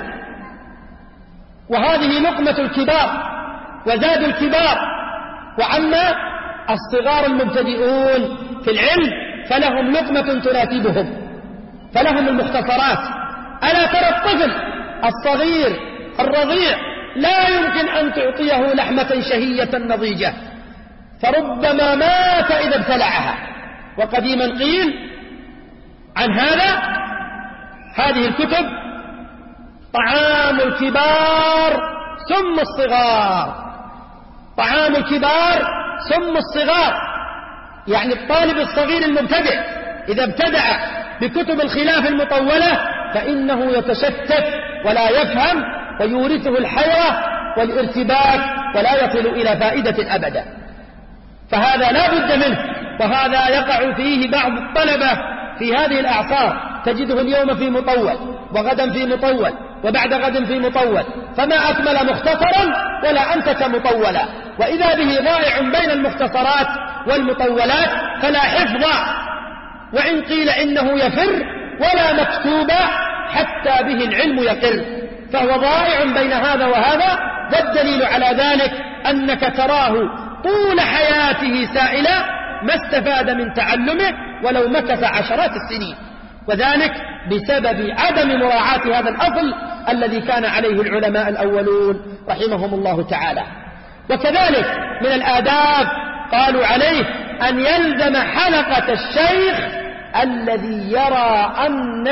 وهذه لقمة الكبار وزاد الكبار. وأما الصغار المبتدئون في العلم فلهم لقمة تناسبهم، فلهم المختصرات. ألا ترى الطفل الصغير الرضيع لا يمكن أن تعطيه لحمة شهية نضيجة، فربما مات إذا ابتلعها. وقديما قيل عن هذه الكتب طعام الكبار سم الصغار، طعام الكبار سم الصغار. يعني الطالب الصغير المبتدئ إذا ابتدع بكتب الخلاف المطولة فإنه يتشتت ولا يفهم، ويورثه الحيرة والارتباك ولا يصل إلى فائدة أبدا. فهذا لا بد منه، وهذا يقع فيه بعض الطلبة في هذه الأعصار. تجده اليوم في مطول، وغدا في مطول، وبعد غد في مطول، فما أكمل مختصرا ولا أنتك مطولا، وإذا به ضائع بين المختصرات والمطولات، فلا حفظ وإن قيل إنه يفر، ولا مكتوب حتى به العلم يقر، فهو ضائع بين هذا وهذا. والدليل على ذلك أنك تراه طول حياته سائلا ما استفاد من تعلمه ولو مكث عشرات السنين، وذلك بسبب عدم مراعاة هذا الأصل الذي كان عليه العلماء الأولون رحمهم الله تعالى. وكذلك من الآداب قالوا عليه أن يلزم حلقة الشيخ الذي يرى أن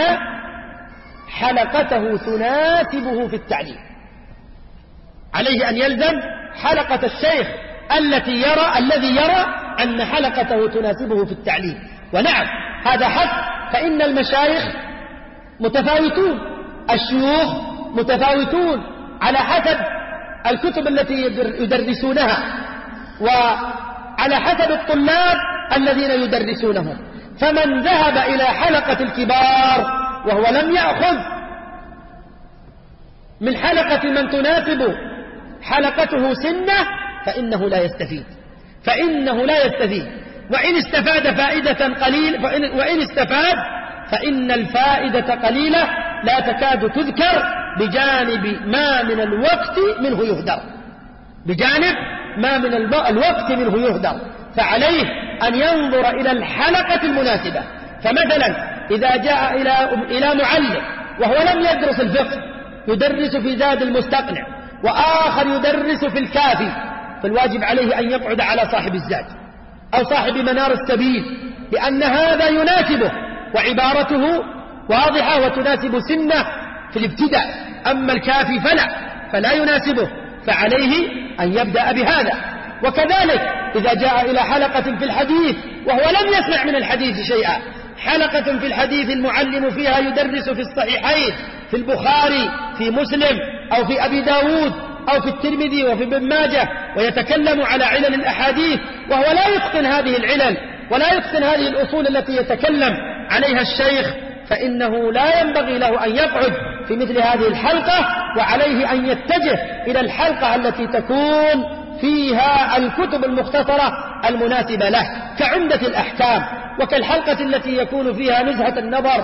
حلقته تناسبه في التعليم. عليه أن يلزم حلقة الشيخ الذي يرى أن حلقته تناسبه في التعليم. ونعم هذا حق، فإن المشايخ متفاوتون، الشيوخ متفاوتون على حسب الكتب التي يدرسونها، وعلى حسب الطلاب الذين يدرسونهم. فمن ذهب إلى حلقة الكبار وهو لم يأخذ من حلقة من تناسب حلقته سنة فإنه لا يستفيد، وإن استفاد فائدة قليلة، وإن استفاد فإن الفائدة قليلة لا تكاد تذكر بجانب ما من الوقت منه يهدر، فعليه أن ينظر إلى الحلقة المناسبة. فمثلا إذا جاء إلى معلم وهو لم يدرس الفقه، يدرس في زاد المستقنع، وآخر يدرس في الكافي، فالواجب عليه أن يقعد على صاحب الزاد أو صاحب منار السبيل، لأن هذا يناسبه وعبارته واضحة وتناسب سنة في الابتداء. أما الكافي فلا يناسبه، فعليه أن يبدأ بهذا. وكذلك إذا جاء إلى حلقة في الحديث وهو لم يسمع من الحديث شيئا، حلقة في الحديث المعلم فيها يدرس في الصحيحين، في البخاري، في مسلم، أو في أبي داود، أو في الترمذي، وفي ابن ماجه، ويتكلم على علل الأحاديث وهو لا يتقن هذه العلل ولا يتقن هذه الأصول التي يتكلم عليها الشيخ، فإنه لا ينبغي له أن يقعد في مثل هذه الحلقة، وعليه أن يتجه إلى الحلقة التي تكون فيها الكتب المختصرة المناسبة له، كعمدة الأحكام، وكالحلقة التي يكون فيها نزهة النظر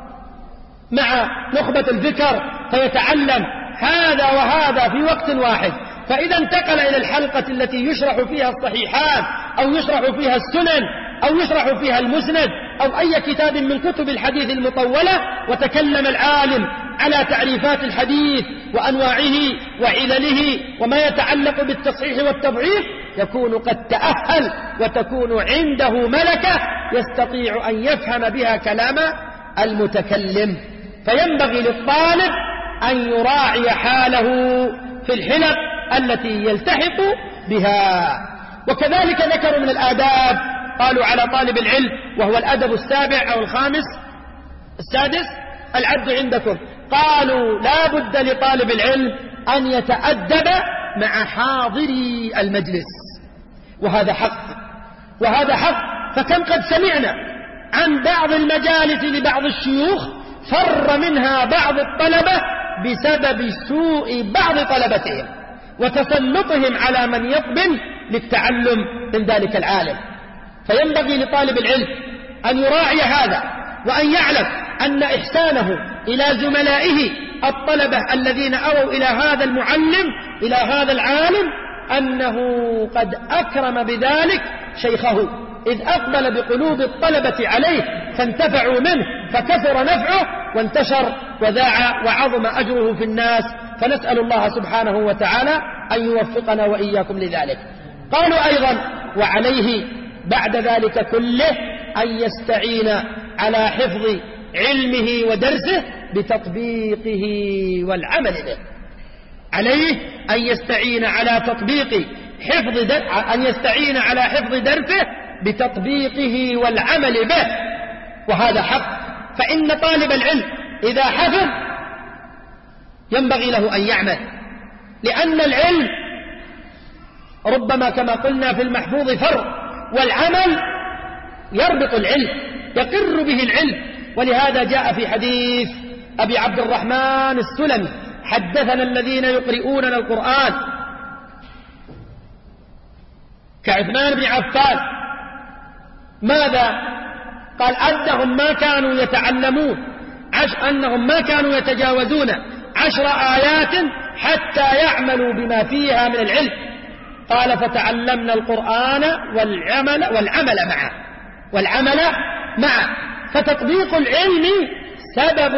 مع نخبة الفكر، فيتعلم هذا وهذا في وقت واحد. فإذا انتقل إلى الحلقة التي يشرح فيها الصحيحان، أو يشرح فيها السنن، أو يشرح فيها المسند، أو أي كتاب من كتب الحديث المطولة، وتكلم العالم على تعريفات الحديث وأنواعه وعلله وما يتعلق بالتصحيح والتضعيف، يكون قد تأهل وتكون عنده ملكة يستطيع أن يفهم بها كلام المتكلم. فينبغي للطالب أن يراعي حاله في الحلق التي يلتحق بها. وكذلك ذكروا من الآداب قالوا على طالب العلم، وهو الأدب السابع أو السادس العد عندكم، قالوا لا بد لطالب العلم أن يتأدب مع حاضري المجلس، وهذا حق، وهذا حق. فكم قد سمعنا عن بعض المجالس لبعض الشيوخ فر منها بعض الطلبة بسبب سوء بعض طلبتهم وتسلطهم على من يقبل للتعلم من ذلك العالم. فينبغي لطالب العلم أن يراعي هذا، وأن يعلم أن إحسانه إلى زملائه الطلبة الذين أووا إلى هذا المعلم إلى هذا العالم أنه قد أكرم بذلك شيخه، إذ أقبل بقلوب الطلبة عليه فانتفعوا منه فكثر نفعه وانتشر وذاع وعظم أجره في الناس. فنسأل الله سبحانه وتعالى أن يوفقنا وإياكم لذلك. قالوا أيضا وعليه بعد ذلك كله أن يستعين على حفظ علمه ودرسه بتطبيقه والعمل به. عليه أن يستعين على تطبيق أن يستعين على حفظ درسه بتطبيقه والعمل به، وهذا حق. فإن طالب العلم إذا حفظ ينبغي له أن يعمل، لأن العلم ربما كما قلنا في المحفوظ فرق، والعمل يربط العلم يقر به العلم. ولهذا جاء في حديث أبي عبد الرحمن السلمي حدثنا الذين يقرؤوننا القرآن كعثمان بن عفان. ماذا قال؟ أنهم ما كانوا يتعلمون أنهم ما كانوا يتجاوزون 10 آيات حتى يعملوا بما فيها من العلم. قال فتعلمنا القرآن والعمل معه. فتطبيق العلم سبب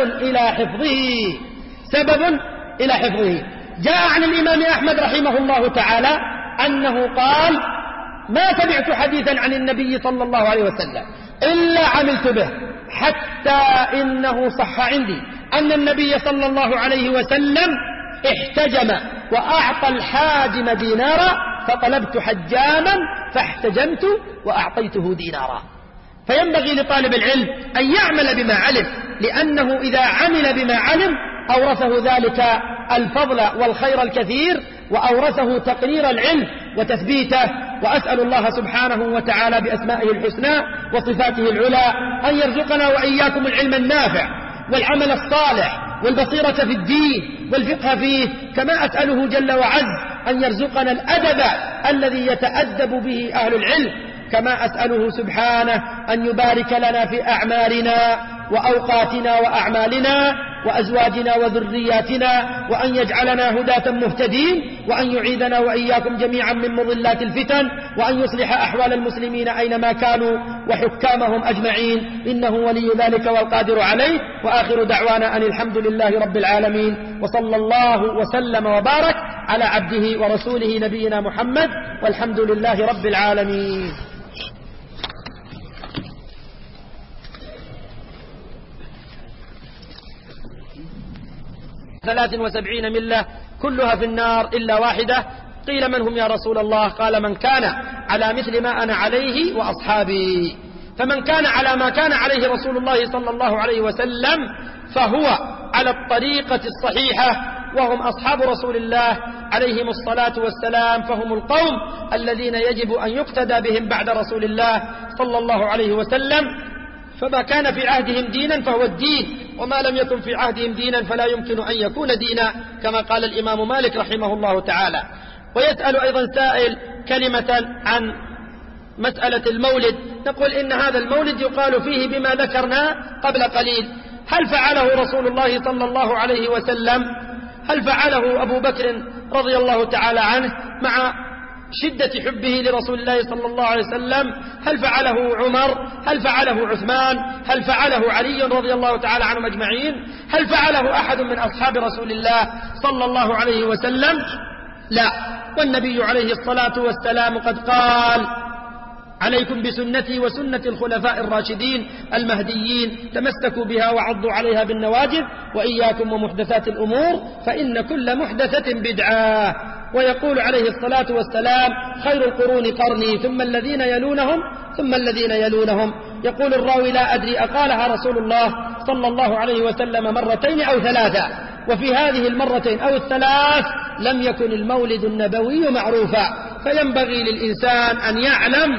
إلى حفظه. جاء عن الإمام أحمد رحمه الله تعالى أنه قال ما سمعت حديثا عن النبي صلى الله عليه وسلم إلا عملت به، حتى إنه صح عندي أن النبي صلى الله عليه وسلم احتجم وأعطى الحاجم دينارا فطلبت حجاما فاحتجمت وأعطيته دينارا. فينبغي لطالب العلم أن يعمل بما علم، لأنه إذا عمل بما علم أورثه ذلك الفضل والخير الكثير، وأورثه تقرير العلم وتثبيته. وأسأل الله سبحانه وتعالى بأسمائه الحسنى وصفاته العلى أن يرزقنا وإياكم العلم النافع والعمل الصالح والبصيرة في الدين والفقه فيه، كما أسأله جل وعز أن يرزقنا الأدب الذي يتأدب به أهل العلم، كما أسأله سبحانه أن يبارك لنا في أعمالنا وأوقاتنا وأعمالنا وأزواجنا وذرياتنا، وأن يجعلنا هداة مهتدين، وأن يعيذنا وإياكم جميعا من مضلات الفتن، وأن يصلح أحوال المسلمين أينما كانوا وحكامهم أجمعين، إنه ولي ذلك والقادر عليه. وآخر دعوانا أن الحمد لله رب العالمين، وصلى الله وسلم وبارك على عبده ورسوله نبينا محمد، والحمد لله رب العالمين. 73 ملة كلها في النار إلا واحدة. قيل من هم يا رسول الله؟ قال من كان على مثل ما أنا عليه وأصحابي. فمن كان على ما كان عليه رسول الله صلى الله عليه وسلم فهو على الطريقة الصحيحة، وهم أصحاب رسول الله عليهم الصلاة والسلام، فهم القوم الذين يجب أن يقتدى بهم بعد رسول الله صلى الله عليه وسلم. فما كان في عهدهم دينا فهو الدين، وما لم يكن في عهدهم دينا فلا يمكن أن يكون دينا، كما قال الإمام مالك رحمه الله تعالى. ويسأل أيضا سائل كلمة عن مسألة المولد. نقول إن هذا المولد يقال فيه بما ذكرنا قبل قليل. هل فعله رسول الله صلى الله عليه وسلم؟ هل فعله أبو بكر رضي الله تعالى عنه مع شدة حبه لرسول الله صلى الله عليه وسلم؟ هل فعله عمر؟ هل فعله عثمان؟ هل فعله علي رضي الله تعالى عنهم أجمعين؟ هل فعله أحد من أصحاب رسول الله صلى الله عليه وسلم؟ لا. والنبي عليه الصلاة والسلام قد قال: عليكم بسنتي وسنة الخلفاء الراشدين المهديين، تمسكوا بها وعضوا عليها بالنواجذ، وإياكم ومحدثات الأمور فإن كل محدثة بدعة. ويقول عليه الصلاة والسلام: خير القرون قرني ثم الذين يلونهم ثم الذين يلونهم. يقول الراوي: لا أدري أقالها رسول الله صلى الله عليه وسلم مرتين أو ثلاثة، وفي هذه المرتين أو الثلاث لم يكن المولد النبوي معروفا. فينبغي للإنسان أن يعلم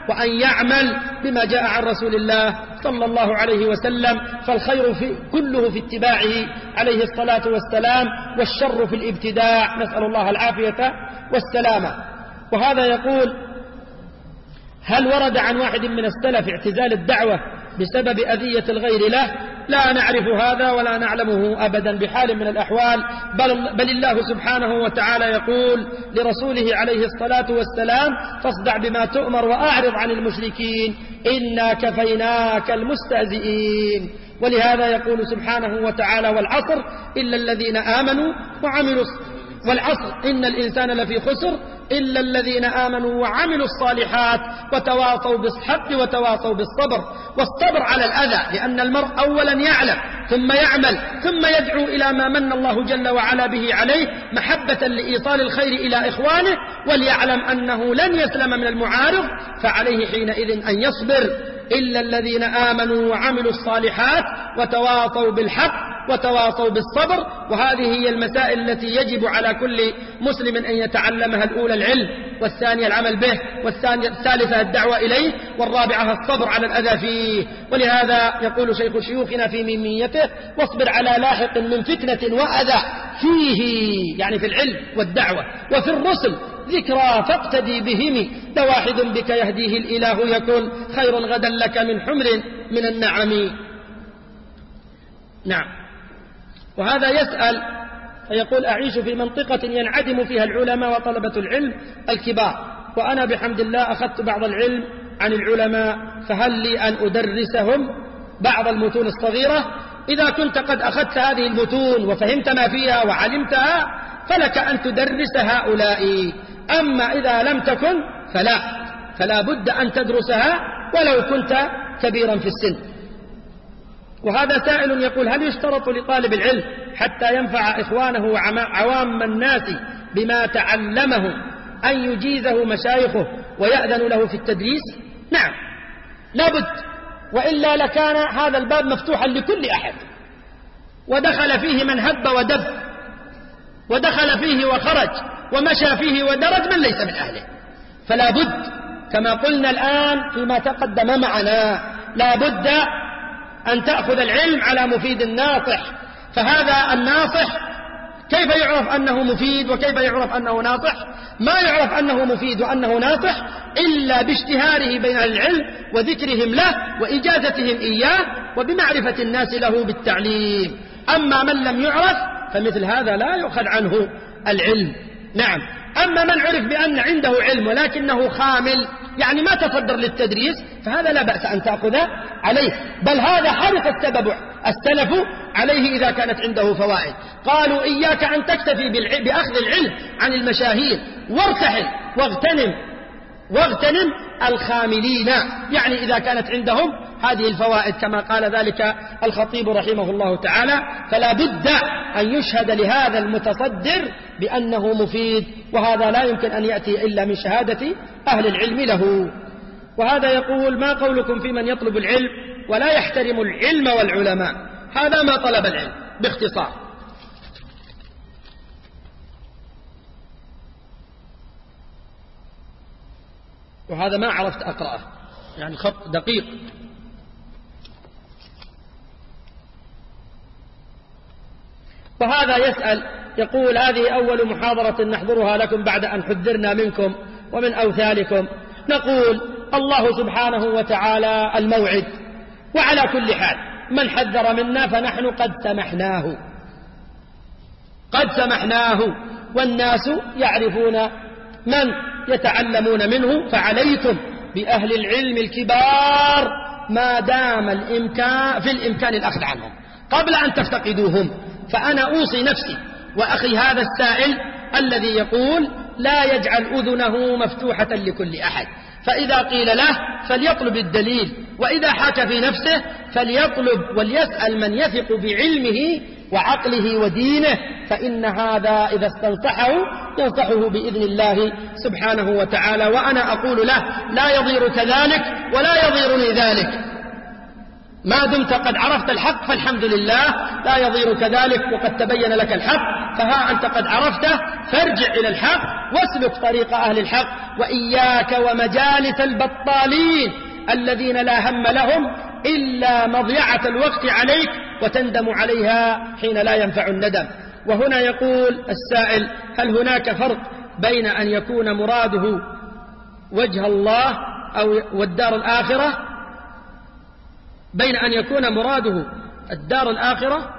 وأن يعمل بما جاء عن رسول الله صلى الله عليه وسلم. فالخير كله في اتباعه عليه الصلاة والسلام، والشر في الابتداع، نسأل الله العافية والسلامة. وهذا يقول: هل ورد عن واحد من السلف اعتزال الدعوة بسبب أذية الغير له؟ لا نعرف هذا ولا نعلمه أبدا بحال من الأحوال، بل الله سبحانه وتعالى يقول لرسوله عليه الصلاة والسلام: فاصدع بما تؤمر وأعرض عن المشركين إنا كفيناك المستهزئين. ولهذا يقول سبحانه وتعالى: والعصر إلا الذين آمنوا وعملوا والعصر إن الإنسان لفي خسر إلا الذين آمنوا وعملوا الصالحات وتواصوا بالحق وتواصوا بالصبر. والصبر على الأذى، لأن المرء أولا يعلم ثم يعمل ثم يدعو إلى ما من الله جل وعلا به عليه محبة لإيصال الخير إلى إخوانه، وليعلم أنه لن يسلم من المعارض، فعليه حينئذ أن يصبر. إلا الذين آمنوا وعملوا الصالحات وتواصوا بالحق وتواصوا بالصبر. وهذه هي المسائل التي يجب على كل مسلم أن يتعلمها: الأولى العلم، والثانية العمل به، والثالثة الدعوة إليه، والرابعة الصبر على الأذى فيه. ولهذا يقول شيخ شيوخنا في ميميته: واصبر على لاحق من فتنة وأذى فيه، يعني في العلم والدعوة، وفي الرسل ذكرى فاقتدي بهم، لواحد بك يهديه الإله يكن خير غدا لك من حمر من النعم. نعم. وهذا يسأل فيقول: أعيش في منطقة ينعدم فيها العلماء وطلبة العلم الكبار، وأنا بحمد الله أخذت بعض العلم عن العلماء، فهل لي أن أدرسهم بعض المتون الصغيرة؟ إذا كنت قد أخذت هذه المتون وفهمت ما فيها وعلمتها فلك أن تدرس هؤلاء، أما إذا لم تكن فلا بد أن تدرسها ولو كنت كبيرا في السن. وهذا سائل يقول: هل يشترط لطالب العلم حتى ينفع إخوانه وعوام الناس بما تعلمه أن يجيزه مشايخه ويأذن له في التدريس؟ نعم، لابد، وإلا لكان هذا الباب مفتوحا لكل أحد، ودخل فيه من هب ودب، ودخل فيه وخرج، ومشى فيه ودرج من ليس من أهله. فلا بد كما قلنا الآن فيما تقدم معنا، لا بد أن تأخذ العلم على مفيد الناصح. فهذا الناصح كيف يعرف أنه مفيد وكيف يعرف أنه ناصح؟ ما يعرف أنه مفيد وأنه ناصح إلا باشتهاره بين العلم وذكرهم له وإجازتهم إياه وبمعرفة الناس له بالتعليم. أما من لم يعرف فمثل هذا لا يؤخذ عنه العلم. نعم. أما من عرف بأن عنده علم ولكنه خامل، يعني ما تصدر للتدريس، فهذا لا بأس أن تأخذ عليه، بل هذا حرص السلف عليه إذا كانت عنده فوائد. قالوا: إياك أن تكتفي بأخذ العلم عن المشاهير، وارتحل واغتنم الخاملين، يعني إذا كانت عندهم هذه الفوائد كما قال ذلك الخطيب رحمه الله تعالى. فلا بد أن يشهد لهذا المتصدر بأنه مفيد، وهذا لا يمكن أن يأتي إلا من شهادة أهل العلم له. وهذا يقول: ما قولكم في من يطلب العلم ولا يحترم العلم والعلماء؟ هذا ما طلب العلم باختصار. وهذا ما عرفت أقرأه، يعني خط دقيق. وهذا يسأل يقول: هذه أول محاضرة نحضرها لكم بعد أن حذرنا منكم ومن أوثالكم. نقول: الله سبحانه وتعالى الموعد، وعلى كل حال من حذر منا فنحن قد سمحناه، والناس يعرفون من يتعلمون منه. فعليكم بأهل العلم الكبار ما دام في الإمكان الأخذ عنهم قبل أن تفتقدوهم. فأنا أوصي نفسي وأخي هذا السائل الذي يقول: لا يجعل أذنه مفتوحة لكل أحد، فإذا قيل له فليطلب الدليل، وإذا حاك في نفسه فليطلب وليسأل من يثق بعلمه وعقله ودينه، فإن هذا إذا استنصحه ينصحه بإذن الله سبحانه وتعالى. وأنا أقول له: لا يضيرك ذلك ولا يضيرني ذلك، ما دمت قد عرفت الحق فالحمد لله، لا يضيرك ذلك وقد تبين لك الحق، فها أنت قد عرفته فارجع إلى الحق واسلك طريق أهل الحق، وإياك ومجالس البطالين الذين لا هم لهم إلا مضيعة الوقت عليك وتندم عليها حين لا ينفع الندم. وهنا يقول السائل: هل هناك فرق بين أن يكون مراده وجه الله والدار الآخرة، بين أن يكون مراده الدار الآخرة؟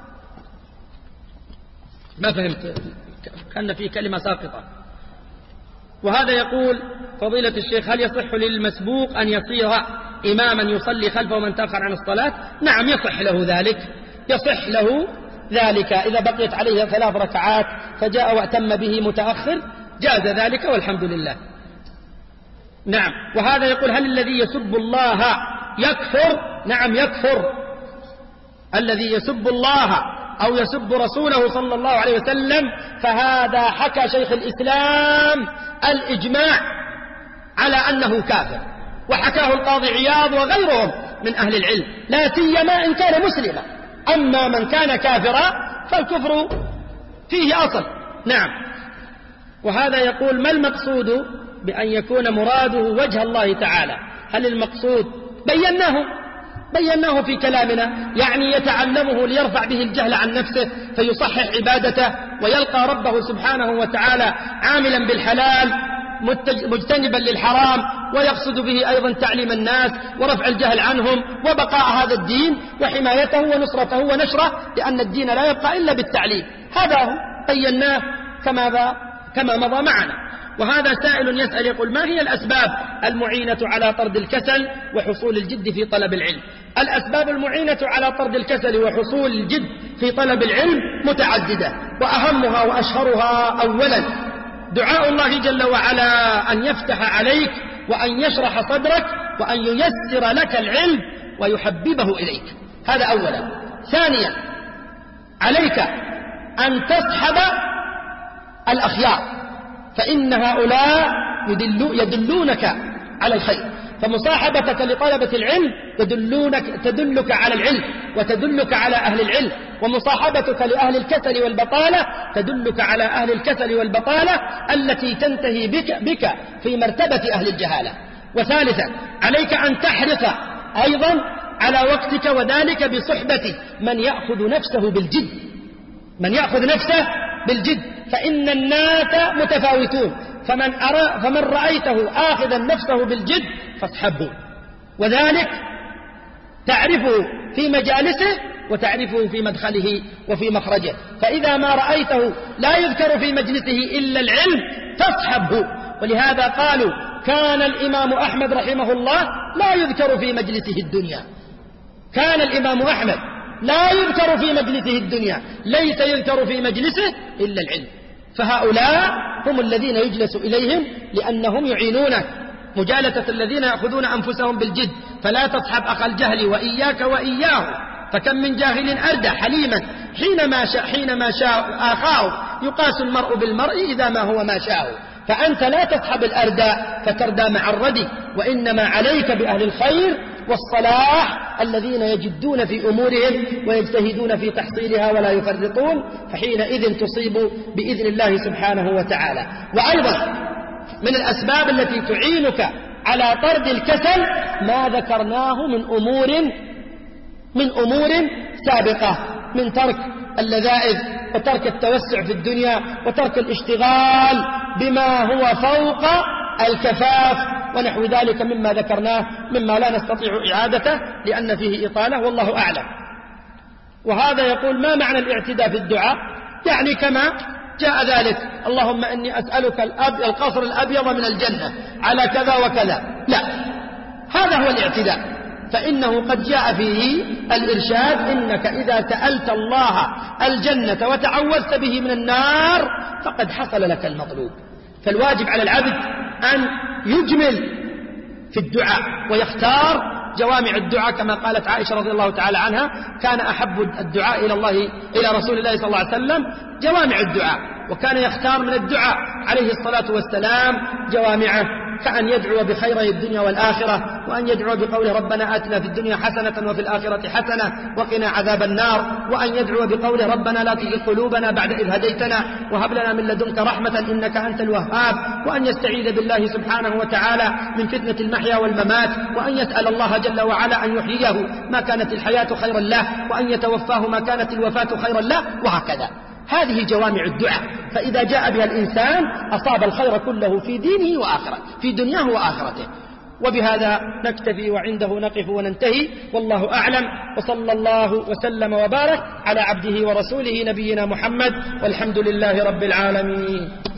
ما فهمت، كان في كلمة ساقطة. وهذا يقول فضيلة الشيخ: هل يصح للمسبوق أن يصير إماما يصلي خلفه من تأخر عن الصلاة؟ نعم، يصح له ذلك، يصح له ذلك إذا بقيت عليه 3 ركعات فجاء وأتم به متأخر جاز ذلك والحمد لله. نعم. وهذا يقول: هل الذي يسب الله يكفر؟ نعم يكفر. الذي يسب الله أو يسب رسوله صلى الله عليه وسلم فهذا حكى شيخ الإسلام الإجماع على أنه كافر، وحكاه القاضي عياض وغيرهم من أهل العلم، لا سيما إن كان مسلما. أما من كان كافرا فالكفر فيه أصل. نعم. وهذا يقول: ما المقصود بأن يكون مراده وجه الله تعالى؟ هل المقصود بيناه في كلامنا، يعني يتعلمه ليرفع به الجهل عن نفسه فيصحح عبادته ويلقى ربه سبحانه وتعالى عاملا بالحلال مجتنبا للحرام، ويقصد به أيضا تعليم الناس ورفع الجهل عنهم وبقاء هذا الدين وحمايته ونصرته ونشره، لأن الدين لا يبقى إلا بالتعليم. هذا هو بيناه كما مضى معنا. وهذا سائل يسأل يقول: ما هي الأسباب المعينة على طرد الكسل وحصول الجد في طلب العلم؟ الأسباب المعينة على طرد الكسل وحصول الجد في طلب العلم متعددة، وأهمها وأشهرها أولا دعاء الله جل وعلا أن يفتح عليك وأن يشرح صدرك وأن ييسر لك العلم ويحببه إليك، هذا أولا. ثانيا عليك أن تصحب الأخيار، فإن هؤلاء يدلونك على الخير، فمصاحبتك لطلبة العلم تدلك على العلم وتدلك على أهل العلم، ومصاحبتك لأهل الكسل والبطالة تدلك على أهل الكسل والبطالة التي تنتهي بك في مرتبة أهل الجهالة. وثالثا عليك أن تحرص أيضا على وقتك، وذلك بصحبة من يأخذ نفسه بالجد، فإن الناس متفاوتون، فمن رأيته آخذا نفسه بالجد فاصحبه، وذلك تعرفه في مجالسه وتعرفه في مدخله وفي مخرجه. فإذا ما رأيته لا يذكر في مجلسه إلا العلم فاصحبه. ولهذا قالوا: كان الإمام أحمد رحمه الله لا يذكر في مجلسه الدنيا، كان الإمام أحمد لا يذكر في مجلسه الدنيا، ليس يذكر في مجلسه إلا العلم. فهؤلاء هم الذين يجلس إليهم لأنهم يعينونك، مجالسة الذين يأخذون أنفسهم بالجد. فلا تصحب أخ الجهل وإياك وإياه، فكم من جاهل أردى حليما حينما شاء آخاه، يقاس المرء بالمرء إذا ما هو ما شاء. فأنت لا تصحب الأردى فتردى مع الردي، وإنما عليك بأهل الخير والصلاح الذين يجدون في أمورهم ويجتهدون في تحصيلها ولا يفرطون، فحينئذ تصيب بإذن الله سبحانه وتعالى. وأيضا من الأسباب التي تعينك على طرد الكسل ما ذكرناه من أمور سابقة، من ترك اللذائذ وترك التوسع في الدنيا وترك الاشتغال بما هو فوق الكفاف ونحو ذلك مما ذكرناه مما لا نستطيع إعادته لأن فيه إطالة والله أعلم. وهذا يقول: ما معنى الاعتداء في الدعاء؟ يعني كما جاء ذلك: اللهم إني أسألك القصر الأبيض من الجنة على كذا وكذا. لا، هذا هو الاعتداء، فإنه قد جاء فيه الإرشاد: إنك إذا سألت الله الجنة وتعوذت به من النار فقد حصل لك المطلوب. فالواجب على العبد أن يجمل في الدعاء ويختار جوامع الدعاء، كما قالت عائشة رضي الله تعالى عنها: كان أحب الدعاء إلى رسول الله صلى الله عليه وسلم جوامع الدعاء، وكان يختار من الدعاء عليه الصلاة والسلام جوامعه كأن يدعو بخيري الدنيا والآخرة، وأن يدعو بقوله ربنا آتنا في الدنيا حسنة وفي الآخرة حسنة وقنا عذاب النار، وأن يدعو بقوله ربنا لا تزغ قلوبنا بعد إذ هديتنا وهب لنا من لدنك رحمة إنك أنت الوهاب، وأن يستعيذ بالله سبحانه وتعالى من فتنة المحيا والممات، وأن يسأل الله جل وعلا أن يحييه ما كانت الحياة خيرا له، وأن يتوفاه ما كانت الوفاة خيرا له، وهكذا. هذه جوامع الدعاء، فإذا جاء بها الإنسان أصاب الخير كله في دينه وآخرته، في دنياه وآخرته. وبهذا نكتفي وعنده نقف وننتهي، والله أعلم، وصلى الله وسلم وبارك على عبده ورسوله نبينا محمد، والحمد لله رب العالمين.